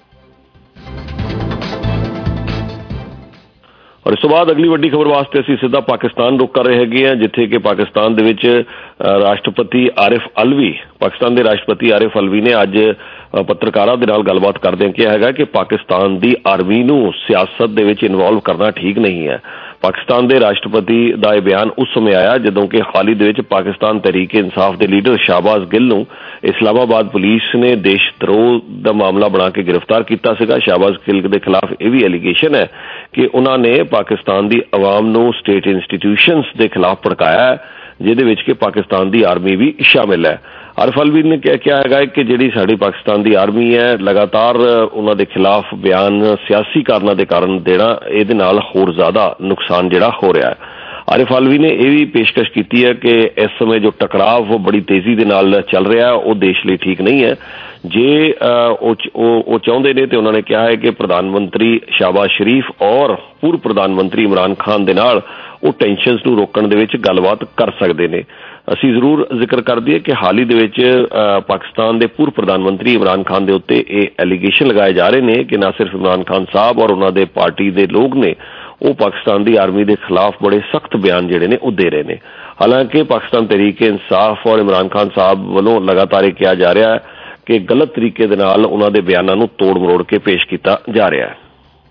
[SPEAKER 8] ਔਰ ਇਸ ਤੋਂ ਬਾਅਦ ਅਗਲੀ ਵੱਡੀ ਖਬਰ ਵਾਸਤੇ ਅਸੀਂ ਸਿੱਧਾ ਪਾਕਿਸਤਾਨ ਰੁਕ ਕਰ ਰਹੇ ਹੈਗੇ ਹਾਂ, ਜਿੱਥੇ ਕਿ ਪਾਕਿਸਤਾਨ ਦੇ ਵਿੱਚ ਰਾਸ਼ਟਰਪਤੀ ਆਰਿਫ ਅਲਵੀ, ਪਾਕਿਸਤਾਨ ਦੇ ਰਾਸ਼ਟਰਪਤੀ ਆਰਿਫ ਅਲਵੀ ਨੇ ਅੱਜ ਪੱਤਰਕਾਰਾਂ ਦੇ ਨਾਲ ਗੱਲਬਾਤ ਕਰਦਿਆਂ ਕਿਹਾ ਹੈਗਾ ਕਿ ਪਾਕਿਸਤਾਨ ਦੀ ਆਰਮੀ ਨੂੰ ਸਿਆਸਤ ਦੇ ਵਿੱਚ ਇਨਵੋਲਵ ਕਰਨਾ ਠੀਕ ਨਹੀਂ ਹੈ। ਪਾਕਿਸਤਾਨ ਦੇ ਰਾਸ਼ਟਰਪਤੀ ਦਾ ਇਹ ਬਿਆਨ ਉਸ ਸਮੇਂ ਆਇਆ ਜਦੋਂ ਕਿ ਹਾਲ ਹੀ ਦੇ ਵਿੱਚ ਪਾਕਿਸਤਾਨ ਤਹਿਰੀਕ ਇਨਸਾਫ ਦੇ ਲੀਡਰ ਸ਼ਾਹਬਾਜ਼ ਗਿੱਲ ਨੂੰ ਇਸਲਾਮਾਬਾਦ ਪੁਲਿਸ ਨੇ ਦੇਸ਼ ਧਰੋਹ ਦਾ ਮਾਮਲਾ ਬਣਾ ਕੇ ਗ੍ਰਿਫਤਾਰ ਕੀਤਾ ਸੀਗਾ। ਸ਼ਾਹਬਾਜ਼ ਗਿੱਲ ਦੇ ਖਿਲਾਫ ਇਹ ਵੀ ਐਲੀਗੇਸ਼ਨ ਹੈ ਕਿ ਉਹਨਾਂ ਨੇ ਪਾਕਿਸਤਾਨ ਦੀ ਆਵਾਮ ਨੂੰ ਸਟੇਟ ਇੰਸਟੀਟਿਊਸ਼ਨਸ ਦੇ ਖਿਲਾਫ ਭੜਕਾਇਆ ਹੈ, ਜਿਹਦੇ ਵਿੱਚ ਕਿ ਪਾਕਿਸਤਾਨ ਦੀ ਆਰਮੀ ਵੀ ਸ਼ਾਮਿਲ ਹੈ। ਆਰਿਫ ਅਲਵੀ ਨੇ ਕਿਹਾ ਹੈਗਾ ਕਿ ਜਿਹੜੀ ਸਾਡੀ ਪਾਕਿਸਤਾਨ ਦੀ ਆਰਮੀ ਹੈ ਲਗਾਤਾਰ ਉਹਨਾਂ ਦੇ ਖਿਲਾਫ ਬਿਆਨ ਸਿਆਸੀ ਕਾਰਨਾਂ ਦੇ ਕਾਰਨ ਦੇਣਾ ਇਹਦੇ ਨਾਲ ਹੋਰ ਜ਼ਿਆਦਾ ਨੁਕਸਾਨ ਜਿਹੜਾ ਹੋ ਰਿਹਾ ਹੈ। ਆਰਿਫ ਅਲਵੀ ਨੇ ਇਹ ਵੀ ਪੇਸ਼ਕਸ਼ ਕੀਤੀ ਹੈ ਕਿ ਇਸ ਸਮੇਂ ਜੋ ਟਕਰਾਵ ਉਹ ਬੜੀ ਤੇਜ਼ੀ ਦੇ ਨਾਲ ਚੱਲ ਰਿਹਾ ਉਹ ਦੇਸ਼ ਲਈ ਠੀਕ ਨਹੀਂ ਹੈ। ਜੇ ਉਹ ਚਾਹੁੰਦੇ ਨੇ ਤੇ ਉਹਨਾਂ ਨੇ ਕਿਹਾ ਹੈ ਕਿ ਪ੍ਰਧਾਨ ਮੰਤਰੀ ਸ਼ਾਹਬਾਜ਼ ਸ਼ਰੀਫ ਔਰ ਪੂਰਵ ਪ੍ਰਧਾਨ ਮੰਤਰੀ ਇਮਰਾਨ ਖਾਨ ਦੇ ਨਾਲ ਉਹ ਟੈਨਸ਼ਨਸ ਨੂੰ ਰੋਕਣ ਦੇ ਵਿੱਚ ਗੱਲਬਾਤ ਕਰ ਸਕਦੇ ਨੇ। ਅਸੀਂ ਜ਼ਰੂਰ ਜ਼ਿਕਰ ਕਰ ਦਈਏ ਕਿ ਹਾਲ ਹੀ ਦੇ ਵਿੱਚ ਪਾਕਿਸਤਾਨ ਦੇ ਪੂਰਵ ਪ੍ਰਧਾਨ ਮੰਤਰੀ ਇਮਰਾਨ ਖਾਨ ਦੇ ਉੱਤੇ ਇਹ ਐਲੀਗੇਸ਼ਨ ਲਗਾਏ ਜਾ ਰਹੇ ਨੇ ਕਿ ਨਾ ਸਿਰਫ ਇਮਰਾਨ ਖਾਨ ਸਾਹਿਬ ਔਰ ਉਹਨਾਂ ਦੇ ਪਾਰਟੀ ਦੇ ਲੋਕ ਨੇ ਉਹ ਪਾਕਿਸਤਾਨ ਦੀ ਆਰਮੀ ਦੇ ਖਿਲਾਫ ਬੜੇ ਸਖਤ ਬਿਆਨ ਜਿਹੜੇ ਨੇ ਉਹ ਦੇ ਰਹੇ ਨੇ। ਹਾਲਾਂਕਿ ਪਾਕਿਸਤਾਨ ਤਹਿਰੀਕ ਇਨਸਾਫ ਔਰ ਇਮਰਾਨ ਖਾਨ ਸਾਹਿਬ ਵੱਲੋਂ ਲਗਾਤਾਰ ਇਹ ਕਿਹਾ ਜਾ ਰਿਹਾ ਹੈ ਕਿ ਗਲਤ ਤਰੀਕੇ ਦੇ ਨਾਲ ਉਹਨਾਂ ਦੇ ਬਿਆਨਾਂ ਨੂੰ ਤੋੜ ਮਰੋੜ ਕੇ ਪੇਸ਼ ਕੀਤਾ ਜਾ ਰਿਹਾ ਹੈ।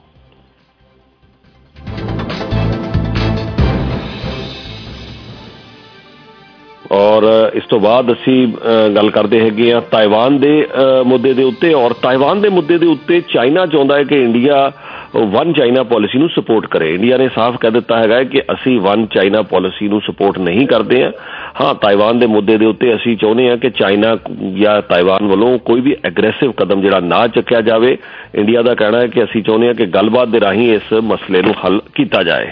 [SPEAKER 8] ਔਰ ਇਸ ਤੋਂ ਬਾਅਦ ਅਸੀਂ ਗੱਲ ਕਰਦੇ ਹੈਗੇ ਆ ਤਾਇਵਾਨ ਦੇ ਮੁੱਦੇ ਦੇ ਉੱਤੇ। ਔਰ ਤਾਇਵਾਨ ਦੇ ਮੁੱਦੇ ਦੇ ਉੱਤੇ ਚਾਈਨਾ ਚਾਹੁੰਦਾ ਹੈ ਕਿ ਇੰਡੀਆ ਵਨ ਚਾਈਨਾ ਪਾਲਿਸੀ ਨੂੰ ਸਪੋਰਟ ਕਰੇ। ਇੰਡੀਆ ਨੇ ਸਾਫ਼ ਕਹਿ ਦਿੱਤਾ ਹੈਗਾ ਕਿ ਅਸੀਂ ਵਨ ਚਾਈਨਾ ਪਾਲਿਸੀ ਨੂੰ ਸਪੋਰਟ ਨਹੀਂ ਕਰਦੇ ਹਾਂ। ਹਾਂ, ਤਾਇਵਾਨ ਦੇ ਮੁੱਦੇ ਦੇ ਉੱਤੇ ਅਸੀਂ ਚਾਹੁੰਦੇ ਹਾਂ ਕਿ ਚਾਈਨਾ ਜਾਂ ਤਾਇਵਾਨ ਵੱਲੋਂ ਕੋਈ ਵੀ ਐਗਰੈਸਿਵ ਕਦਮ ਜਿਹੜਾ ਨਾ ਚੱਕਿਆ ਜਾਵੇ। ਇੰਡੀਆ ਦਾ ਕਹਿਣਾ ਹੈ ਕਿ ਅਸੀਂ ਚਾਹੁੰਦੇ ਹਾਂ ਕਿ ਗੱਲਬਾਤ ਦੇ ਰਾਹੀਂ ਇਸ ਮਸਲੇ ਨੂੰ ਹੱਲ ਕੀਤਾ ਜਾਏ।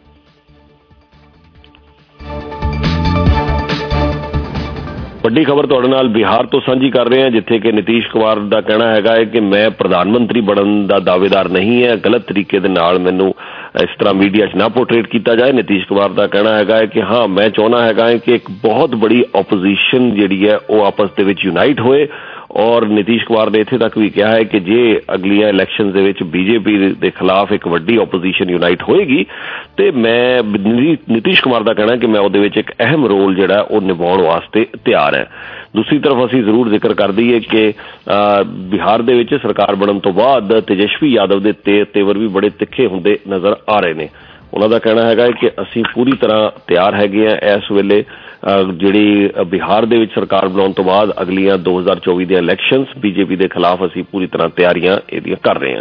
[SPEAKER 8] ਵੱਡੀ ਖਬਰ ਤੁਹਾਡੇ ਨਾਲ ਬਿਹਾਰ ਤੋਂ ਸਾਂਝੀ ਕਰ ਰਹੇ ਹਾਂ, ਜਿੱਥੇ ਕਿ ਨਿਤੀਸ਼ ਕੁਮਾਰ ਦਾ ਕਹਿਣਾ ਹੈਗਾ ਹੈ ਕਿ ਮੈਂ ਪ੍ਰਧਾਨ ਮੰਤਰੀ ਬਣਨ ਦਾ ਦਾਅਵੇਦਾਰ ਨਹੀਂ ਹੈ, ਗਲਤ ਤਰੀਕੇ ਦੇ ਨਾਲ ਮੈਨੂੰ ਇਸ ਤਰ੍ਹਾਂ ਮੀਡੀਆ 'ਚ ਨਾ ਪੋਰਟਰੇਟ ਕੀਤਾ ਜਾਏ। ਨਿਤੀਸ਼ ਕੁਮਾਰ ਦਾ ਕਹਿਣਾ ਹੈਗਾ ਹੈ ਕਿ ਹਾਂ ਮੈਂ ਚਾਹੁੰਦਾ ਹੈਗਾ ਹੈ ਕਿ ਇੱਕ ਬਹੁਤ ਬੜੀ ਆਪੋਜੀਸ਼ਨ ਜਿਹੜੀ ਹੈ ਉਹ ਆਪਸ ਦੇ ਵਿੱਚ ਯੂਨਾਈਟ ਹੋਏ। ਔਰ ਨਿਤੀਸ਼ ਕੁਮਾਰ ਨੇ ਇੱਥੇ ਤੱਕ ਵੀ ਕਿਹਾ ਹੈ ਕਿ ਜੇ ਅਗਲੀਆਂ ਇਲੈਕਸ਼ਨ ਦੇ ਵਿੱਚ ਬੀਜੇਪੀ ਦੇ ਖਿਲਾਫ ਇੱਕ ਵੱਡੀ ਆਪੋਜੀਸ਼ਨ ਯੂਨਾਈਟ ਹੋਏਗੀ ਤੇ ਮੈਂ ਨਿਤੀਸ਼ ਕੁਮਾਰ ਦਾ ਕਹਿਣਾ ਕਿ ਮੈਂ ਉਹਦੇ ਵਿੱਚ ਇੱਕ ਅਹਿਮ ਰੋਲ ਜਿਹੜਾ ਉਹ ਨਿਭਾਉਣ ਵਾਸਤੇ ਤਿਆਰ ਹੈ। ਦੂਸਰੀ ਤਰਫ ਅਸੀਂ ਜ਼ਰੂਰ ਜ਼ਿਕਰ ਕਰ ਦਈਏ ਕਿ ਬਿਹਾਰ ਦੇ ਵਿੱਚ ਸਰਕਾਰ ਬਣਨ ਤੋਂ ਬਾਅਦ ਤੇਜਸਵੀ ਯਾਦਵ ਦੇ ਤੇ ਤੇਵਰ ਵੀ ਬੜੇ ਤਿੱਖੇ ਹੁੰਦੇ ਨਜ਼ਰ ਆ ਰਹੇ ਨੇ। ਉਹਨਾਂ ਦਾ ਕਹਿਣਾ ਹੈਗਾ ਕਿ ਅਸੀਂ ਪੂਰੀ ਤਰ੍ਹਾਂ ਤਿਆਰ ਹੈਗੇ ਹਾਂ ਇਸ ਵੇਲੇ ਜਿਹੜੀ ਬਿਹਾਰ ਦੇ ਵਿੱਚ ਸਰਕਾਰ ਬਣਾਉਣ ਤੋਂ ਬਾਅਦ ਅਗਲੀਆਂ ਦੋ ਹਜ਼ਾਰ ਚੌਵੀ ਦੀਆਂ ਇਲੈਕਸ਼ਨਸ ਬੀਜੇਪੀ ਦੇ ਖਿਲਾਫ ਅਸੀਂ ਪੂਰੀ ਤਰ੍ਹਾਂ ਤਿਆਰੀਆਂ ਇਹਦੀਆਂ ਕਰ ਰਹੇ ਹਾਂ।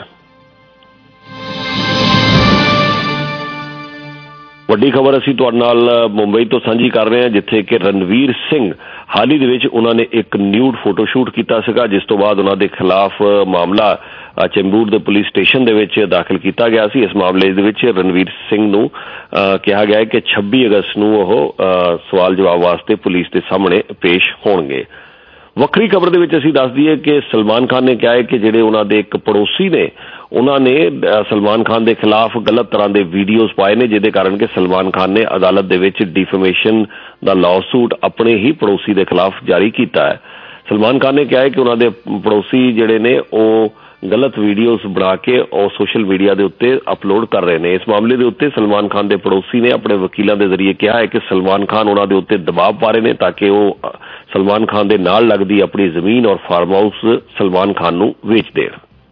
[SPEAKER 8] ਵੱਡੀ ਖਬਰ ਅਸੀਂ ਤੁਹਾਡੇ ਨਾਲ ਮੁੰਬਈ ਤੋਂ ਸਾਂਝੀ ਕਰ ਰਹੇ ਹਾਂ, ਜਿੱਥੇ ਕਿ ਰਣਵੀਰ ਸਿੰਘ ਹਾਲ ਹੀ ਦੇ ਵਿੱਚ ਉਹਨਾਂ ਨੇ ਇੱਕ ਨਿਊਡ ਫੋਟੋ ਸ਼ੂਟ ਕੀਤਾ ਸੀਗਾ, ਜਿਸ ਤੋਂ ਬਾਅਦ ਉਹਨਾਂ ਦੇ ਖਿਲਾਫ ਮਾਮਲਾ ਚੈਂਬੂਰ ਦੇ ਪੁਲਿਸ ਸਟੇਸ਼ਨ ਦੇ ਵਿੱਚ ਦਾਖਲ ਕੀਤਾ ਗਿਆ ਸੀ। ਇਸ ਮਾਮਲੇ ਦੇ ਵਿੱਚ ਰਣਵੀਰ ਸਿੰਘ ਨੂੰ ਕਿਹਾ ਗਿਆ ਹੈ ਕਿ ਛੱਬੀ ਅਗਸਤ ਨੂੰ ਉਹ ਸਵਾਲ ਜਵਾਬ ਵਾਸਤੇ ਪੁਲਿਸ ਦੇ ਸਾਹਮਣੇ ਪੇਸ਼ ਹੋਣਗੇ। ਵੱਖਰੀ ਖਬਰ ਦੇ ਵਿੱਚ ਅਸੀਂ ਦੱਸ ਦਈਏ ਕਿ ਸਲਮਾਨ ਖਾਨ ਨੇ ਕਿਹਾ ਹੈ ਕਿ ਜਿਹੜੇ ਉਹਨਾਂ ਦੇ ਇੱਕ ਪੜੋਸੀ ਨੇ ਉਹਨਾਂ ਨੇ ਸਲਮਾਨ ਖਾਨ ਦੇ ਖਿਲਾਫ ਗਲਤ ਤਰ੍ਹਾਂ ਦੇ ਵੀਡੀਓਜ਼ ਪਾਏ ਨੇ, ਜਿਹਦੇ ਕਾਰਨ ਕਿ ਸਲਮਾਨ ਖਾਨ ਨੇ ਅਦਾਲਤ ਦੇ ਵਿੱਚ ਡਿਫੇਮੇਸ਼ਨ ਦਾ ਲਾਅਸੂਟ ਆਪਣੇ ਹੀ ਪੜੋਸੀ ਦੇ ਖਿਲਾਫ ਜਾਰੀ ਕੀਤਾ ਹੈ। ਸਲਮਾਨ ਖਾਨ ਨੇ ਕਿਹਾ ਹੈ ਕਿ ਉਹਨਾਂ ਦੇ ਪੜੋਸੀ ਜਿਹੜੇ ਨੇ ਉਹ ਗਲਤ ਵੀਡੀਓਜ਼ ਬਣਾ ਕੇ ਉਹ ਸੋਸ਼ਲ ਮੀਡੀਆ ਦੇ ਉੱਤੇ ਅਪਲੋਡ ਕਰ ਰਹੇ ਨੇ। ਇਸ ਮਾਮਲੇ ਦੇ ਉੱਤੇ ਸਲਮਾਨ ਖਾਨ ਦੇ ਪੜੋਸੀ ਨੇ ਆਪਣੇ ਵਕੀਲਾਂ ਦੇ ਜ਼ਰੀਏ ਕਿਹਾ ਹੈ ਕਿ ਸਲਮਾਨ ਖਾਨ ਉਹਨਾਂ ਦੇ ਉੱਤੇ ਦਬਾਅ ਪਾ ਰਹੇ ਨੇ ਤਾਂ ਕਿ ਉਹ ਸਲਮਾਨ ਖਾਨ ਦੇ ਨਾਲ ਲੱਗਦੀ ਆਪਣੀ ਜ਼ਮੀਨ ਔਰ ਫਾਰਮ ਹਾਊਸ ਸਲਮਾਨ ਖਾਨ ਨੂੰ ਵੇਚ ਦੇਣ।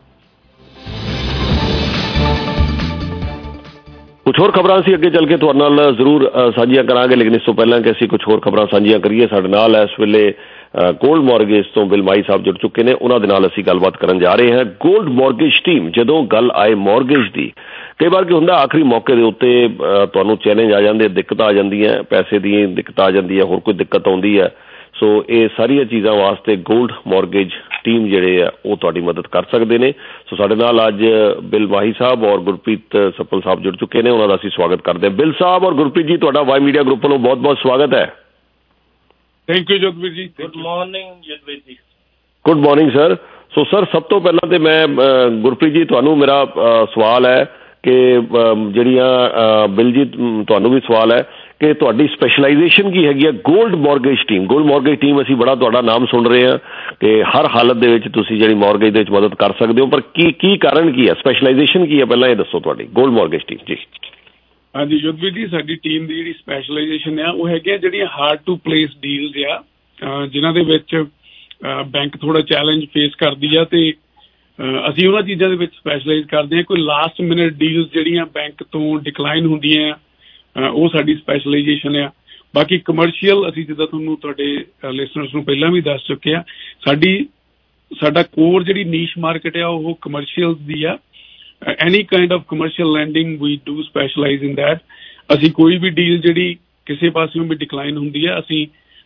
[SPEAKER 8] ਕੁਝ ਹੋਰ ਖਬਰਾਂ ਅਸੀਂ ਅੱਗੇ ਚੱਲ ਕੇ ਤੁਹਾਡੇ ਨਾਲ ਜ਼ਰੂਰ ਸਾਂਝੀਆਂ ਕਰਾਂਗੇ, ਲੇਕਿਨ ਇਸ ਤੋਂ ਪਹਿਲਾਂ ਕਿ ਅਸੀਂ ਕੁਝ ਹੋਰ ਖਬਰਾਂ ਸਾਂਝੀਆਂ ਕਰੀਏ, ਸਾਡੇ ਨਾਲ ਇਸ ਵੇਲੇ ਗੋਲਡ ਮੌਰਗੇਜ ਤੋਂ ਬਿਲ ਮਾਈ ਸਾਹਿਬ ਜੁੜ ਚੁੱਕੇ ਨੇ। ਉਹਨਾਂ ਦੇ ਨਾਲ ਅਸੀਂ ਗੱਲਬਾਤ ਕਰਨ ਜਾ ਰਹੇ ਹਾਂ। ਗੋਲਡ ਮੌਰਗੇਜ ਟੀਮ, ਜਦੋਂ ਗੱਲ ਆਏ ਮੌਰਗੇਜ ਦੀ, ਕਈ ਵਾਰ ਕੀ ਹੁੰਦਾ ਆਖਰੀ ਮੌਕੇ ਦੇ ਉੱਤੇ ਤੁਹਾਨੂੰ ਚੈਲੰਜ ਆ ਜਾਂਦੇ, ਦਿੱਕਤਾਂ ਆ ਜਾਂਦੀਆਂ, ਪੈਸੇ ਦੀ ਦਿੱਕਤ ਆ ਜਾਂਦੀ ਹੈ, ਹੋਰ ਕੋਈ ਦਿੱਕਤ ਆਉਂਦੀ ਹੈ। ਸੋ ਇਹ ਸਾਰੀਆਂ ਚੀਜ਼ਾਂ ਵਾਸਤੇ ਗੋਲਡ ਮੌਰਗੇਜ ਟੀਮ ਜਿਹੜੇ ਆ ਉਹ ਤੁਹਾਡੀ ਮਦਦ ਕਰ ਸਕਦੇ ਨੇ। ਸੋ ਸਾਡੇ ਨਾਲ ਅੱਜ ਬਿਲ ਮਾਹੀ ਸਾਹਿਬ ਔਰ ਗੁਰਪ੍ਰੀਤ ਸੱਪਲ ਸਾਹਿਬ ਜੁੜ ਚੁੱਕੇ ਨੇ, ਉਹਨਾਂ ਦਾ ਅਸੀਂ ਸਵਾਗਤ ਕਰਦੇ ਹਾਂ। ਬਿਲ ਸਾਹਿਬ ਔਰ ਗੁਰਪ੍ਰੀਤ ਜੀ, ਤੁਹਾਡਾ ਵਾਈ ਮੀਡੀਆ ਗਰੁੱਪ ਵੱਲੋਂ ਬਹੁਤ ਬਹੁਤ ਸਵਾਗਤ ਹੈ।
[SPEAKER 11] Thank you Jagveer ji. Good morning Jagvir ji.
[SPEAKER 8] Good morning sir. So sir, ਸਭ ਤੋਂ ਪਹਿਲਾਂ ਤੇ ਮੈਂ ਗੁਰਪ੍ਰੀਤ ਜੀ ਤੁਹਾਨੂੰ ਮੇਰਾ ਸਵਾਲ ਹੈ ਕਿ ਜਿਹੜੀਆਂ ਬਿਲ ਜੀ ਤੁਹਾਨੂੰ ਵੀ ਸਵਾਲ ਹੈ ਕਿ ਤੁਹਾਡੀ ਸਪੈਸ਼ਲਾਈਜੇਸ਼ਨ ਕੀ ਹੈਗੀ ਹੈ Gold Mortgage team. Gold Mortgage team ਅਸੀਂ ਬੜਾ ਤੁਹਾਡਾ ਨਾਮ ਸੁਣ ਰਹੇ ਹਾਂ ਕਿ ਹਰ ਹਾਲਤ ਦੇ ਵਿੱਚ ਤੁਸੀਂ ਜਿਹੜੀ ਮੌਰਗੇਜ ਦੇ ਵਿੱਚ ਮਦਦ ਕਰ ਸਕਦੇ ਹੋ, ਪਰ ਕੀ ਕੀ ਕਾਰਨ ਕੀ ਹੈ, ਸਪੈਸ਼ਲਾਈਜੇਸ਼ਨ ਕੀ ਹੈ, ਪਹਿਲਾਂ ਇਹ ਦੱਸੋ ਤੁਹਾਡੀ ਗੋਲਡ ਮੌਰਗੇਜ ਟੀਮ ਜੀ।
[SPEAKER 11] ਹਾਂਜੀ ਜਗਵੀਰ ਜੀ, ਸਾਡੀ ਟੀਮ ਦੀ ਜਿਹੜੀ ਸਪੈਸ਼ਲਾਈਜੇਸ਼ਨ ਆ ਉਹ ਹੈਗੀਆਂ ਜਿਹੜੀਆਂ ਹਾਰਡ ਟੂ ਪਲੇਸ ਡੀਲਸ ਆ, ਜਿਨ੍ਹਾਂ ਦੇ ਵਿੱਚ ਬੈਂਕ ਥੋੜਾ ਚੈਲੰਜ ਫੇਸ ਕਰਦੀ ਆ, ਤੇ ਅਸੀਂ ਉਹਨਾਂ ਚੀਜ਼ਾਂ ਦੇ ਵਿੱਚ ਸਪੈਸ਼ਲਾਈਜ਼ ਕਰਦੇ ਹਾਂ। ਕੋਈ ਲਾਸਟ ਮਿਨਟ ਡੀਲਸ ਜਿਹੜੀਆਂ ਬੈਂਕ ਤੋਂ ਡਿਕਲਾਈਨ ਹੁੰਦੀਆਂ ਆ, ਉਹ ਸਾਡੀ ਸਪੈਸ਼ਲਾਈਜੇਸ਼ਨ ਆ। ਬਾਕੀ ਕਮਰਸ਼ੀਅਲ ਅਸੀਂ ਜਿੱਦਾਂ ਤੁਹਾਨੂੰ ਤੁਹਾਡੇ ਲਿਸਨਰਸ ਨੂੰ ਪਹਿਲਾਂ ਵੀ ਦੱਸ ਚੁੱਕੇ ਆ, ਸਾਡੀ ਸਾਡਾ ਕੋਰ ਜਿਹੜੀ ਨੀਸ਼ ਮਾਰਕੀਟ ਆ ਉਹ ਕਮਰਸ਼ੀਅਲ ਦੀ ਆ। Any kind of commercial lending we do specialize in that. ਅਸੀਂ ਕੋਈ ਵੀ ਡੀਲ ਜਿਹੜੀ ਕਿਸੇ ਪਾਸਿਓਂ ਵੀ ਡਿਕਲਾਈਨ ਹੁੰਦੀ ਆ, ਅਸੀਂ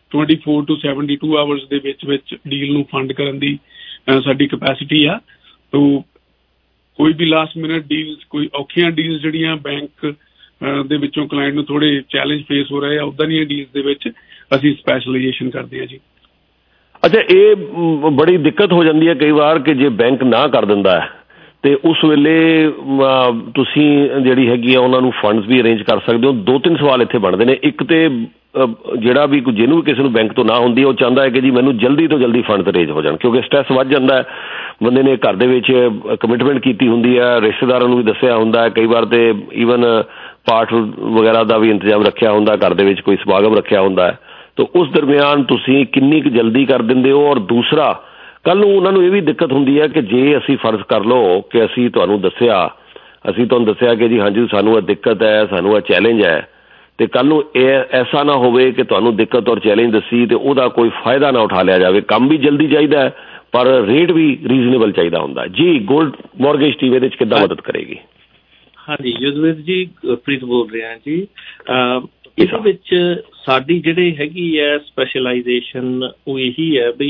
[SPEAKER 11] twenty four to seventy two hours ਦੇ ਵਿੱਚ ਵਿੱਚ ਡੀਲ ਨੂੰ ਫੰਡ ਕਰਨ ਦੀ ਸਾਡੀ ਕਪੈਸਿਟੀ ਆ। ਤੋ ਕੋਈ ਵੀ ਲਾਸਟ ਮਿਨਟ ਡੀਲਸ, ਕੋਈ ਔਖੀਆਂ ਡੀਲਸ ਜਿਹੜੀਆਂ ਬੈਂਕ ਦੇ ਵਿੱਚੋਂ ਕਲਾਇੰਟ ਨੂੰ ਥੋੜੇ ਚੈਲੰਜ ਫੇਸ ਹੋ ਰਹੇ ਆ, ਉੱਦਾਂ ਦੀਆਂ ਡੀਲਸ ਦੇ ਵਿੱਚ ਅਸੀਂ ਸਪੈਸ਼ਲਾਈਜੇਸ਼ਨ ਕਰਦੇ ਹਾਂ ਜੀ।
[SPEAKER 8] ਅੱਛਾ, ਇਹ ਬੜੀ ਦਿੱਕਤ ਹੋ ਜਾਂਦੀ ਹੈ ਕਈ ਵਾਰ ਕਿ ਜੇ ਬੈਂਕ ਨਾ ਕਰ ਦਿੰਦਾ ਹੈ ਤੇ ਉਸ ਵੇਲੇ ਤੁਸੀਂ ਜਿਹੜੀ ਹੈਗੀ ਆ ਉਹਨਾਂ ਨੂੰ ਫੰਡਸ ਵੀ ਅਰੇਂਜ ਕਰ ਸਕਦੇ ਹੋ। ਦੋ ਤਿੰਨ ਸਵਾਲ ਇੱਥੇ ਬਣਦੇ ਨੇ। ਇੱਕ ਤੇ ਜਿਹੜਾ ਵੀ ਜਿਹਨੂੰ ਵੀ ਕਿਸੇ ਨੂੰ ਬੈਂਕ ਤੋਂ ਨਾ ਹੁੰਦੀ ਉਹ ਚਾਹੁੰਦਾ ਹੈ ਕਿ ਜੀ ਮੈਨੂੰ ਜਲਦੀ ਤੋਂ ਜਲਦੀ ਫੰਡ ਅਰੇਂਜ ਹੋ ਜਾਣ, ਕਿਉਂਕਿ ਸਟ੍ਰੈਸ ਵੱਧ ਜਾਂਦਾ ਹੈ। ਬੰਦੇ ਨੇ ਘਰ ਦੇ ਵਿੱਚ ਕਮਿਟਮੈਂਟ ਕੀਤੀ ਹੁੰਦੀ ਹੈ, ਰਿਸ਼ਤੇਦਾਰਾਂ ਨੂੰ ਵੀ ਦੱਸਿਆ ਹੁੰਦਾ ਹੈ, ਕਈ ਵਾਰ ਤੇ ਈਵਨ ਪਾਠ ਵਗੈਰਾ ਦਾ ਵੀ ਇੰਤਜ਼ਾਮ ਰੱਖਿਆ ਹੁੰਦਾ, ਘਰ ਦੇ ਵਿੱਚ ਕੋਈ ਸਮਾਗਮ ਰੱਖਿਆ ਹੁੰਦਾ ਹੈ। ਤਾਂ ਉਸ ਦਰਮਿਆਨ ਤੁਸੀਂ ਕਿੰਨੀ ਕੁ ਜਲਦੀ ਕਰ ਦਿੰਦੇ ਹੋ? ਔਰ ਦੂਸਰਾ, ਕੱਲ੍ਹ ਨੂੰ ਉਹਨਾਂ ਨੂੰ ਇਹ ਵੀ ਦਿੱਕਤ ਹੁੰਦੀ ਹੈ ਕਿ ਜੇ ਅਸੀਂ ਫਰਜ਼ ਕਰ ਲਓ ਕਿ ਅਸੀਂ ਤੁਹਾਨੂੰ ਦੱਸਿਆ ਅਸੀਂ ਤੁਹਾਨੂੰ ਦੱਸਿਆ ਕਿ ਜੀ ਹਾਂਜੀ ਸਾਨੂੰ ਇਹ ਦਿੱਕਤ ਹੈ, ਸਾਨੂੰ ਇਹ ਚੈਲੰਜ ਹੈ, ਅਤੇ ਕੱਲ੍ਹ ਨੂੰ ਇਹ ਐਸਾ ਨਾ ਹੋਵੇ ਕਿ ਤੁਹਾਨੂੰ ਦਿੱਕਤ ਔਰ ਚੈਲੰਜ ਦੱਸੀ ਅਤੇ ਉਹਦਾ ਕੋਈ ਫਾਇਦਾ ਨਾ ਉਠਾ ਲਿਆ ਜਾਵੇ। ਕੰਮ ਵੀ ਜਲਦੀ ਚਾਹੀਦਾ ਹੈ ਪਰ ਰੇਟ ਵੀ ਰੀਜ਼ਨੇਬਲ ਚਾਹੀਦਾ ਹੁੰਦਾ। ਜੀ ਗੋਲਡ ਮੌਰਗੇਜ ਟੀਮ ਇਹਦੇ 'ਚ ਕਿੱਦਾਂ ਮਦਦ ਕਰੇਗੀ?
[SPEAKER 12] ਹਾਂਜੀ ਯੁਜ਼ਵੇਦ ਜੀ, ਪ੍ਰੀਤ ਬੋਲ ਰਿਹਾ ਜੀ। ਇਹਦੇ ਵਿੱਚ ਸਾਡੀ ਜਿਹੜੀ ਹੈਗੀ ਹੈ ਸਪੈਸ਼ਲਾਈਜੇਸ਼ਨ ਉਹ ਇਹੀ ਹੈ ਵੀ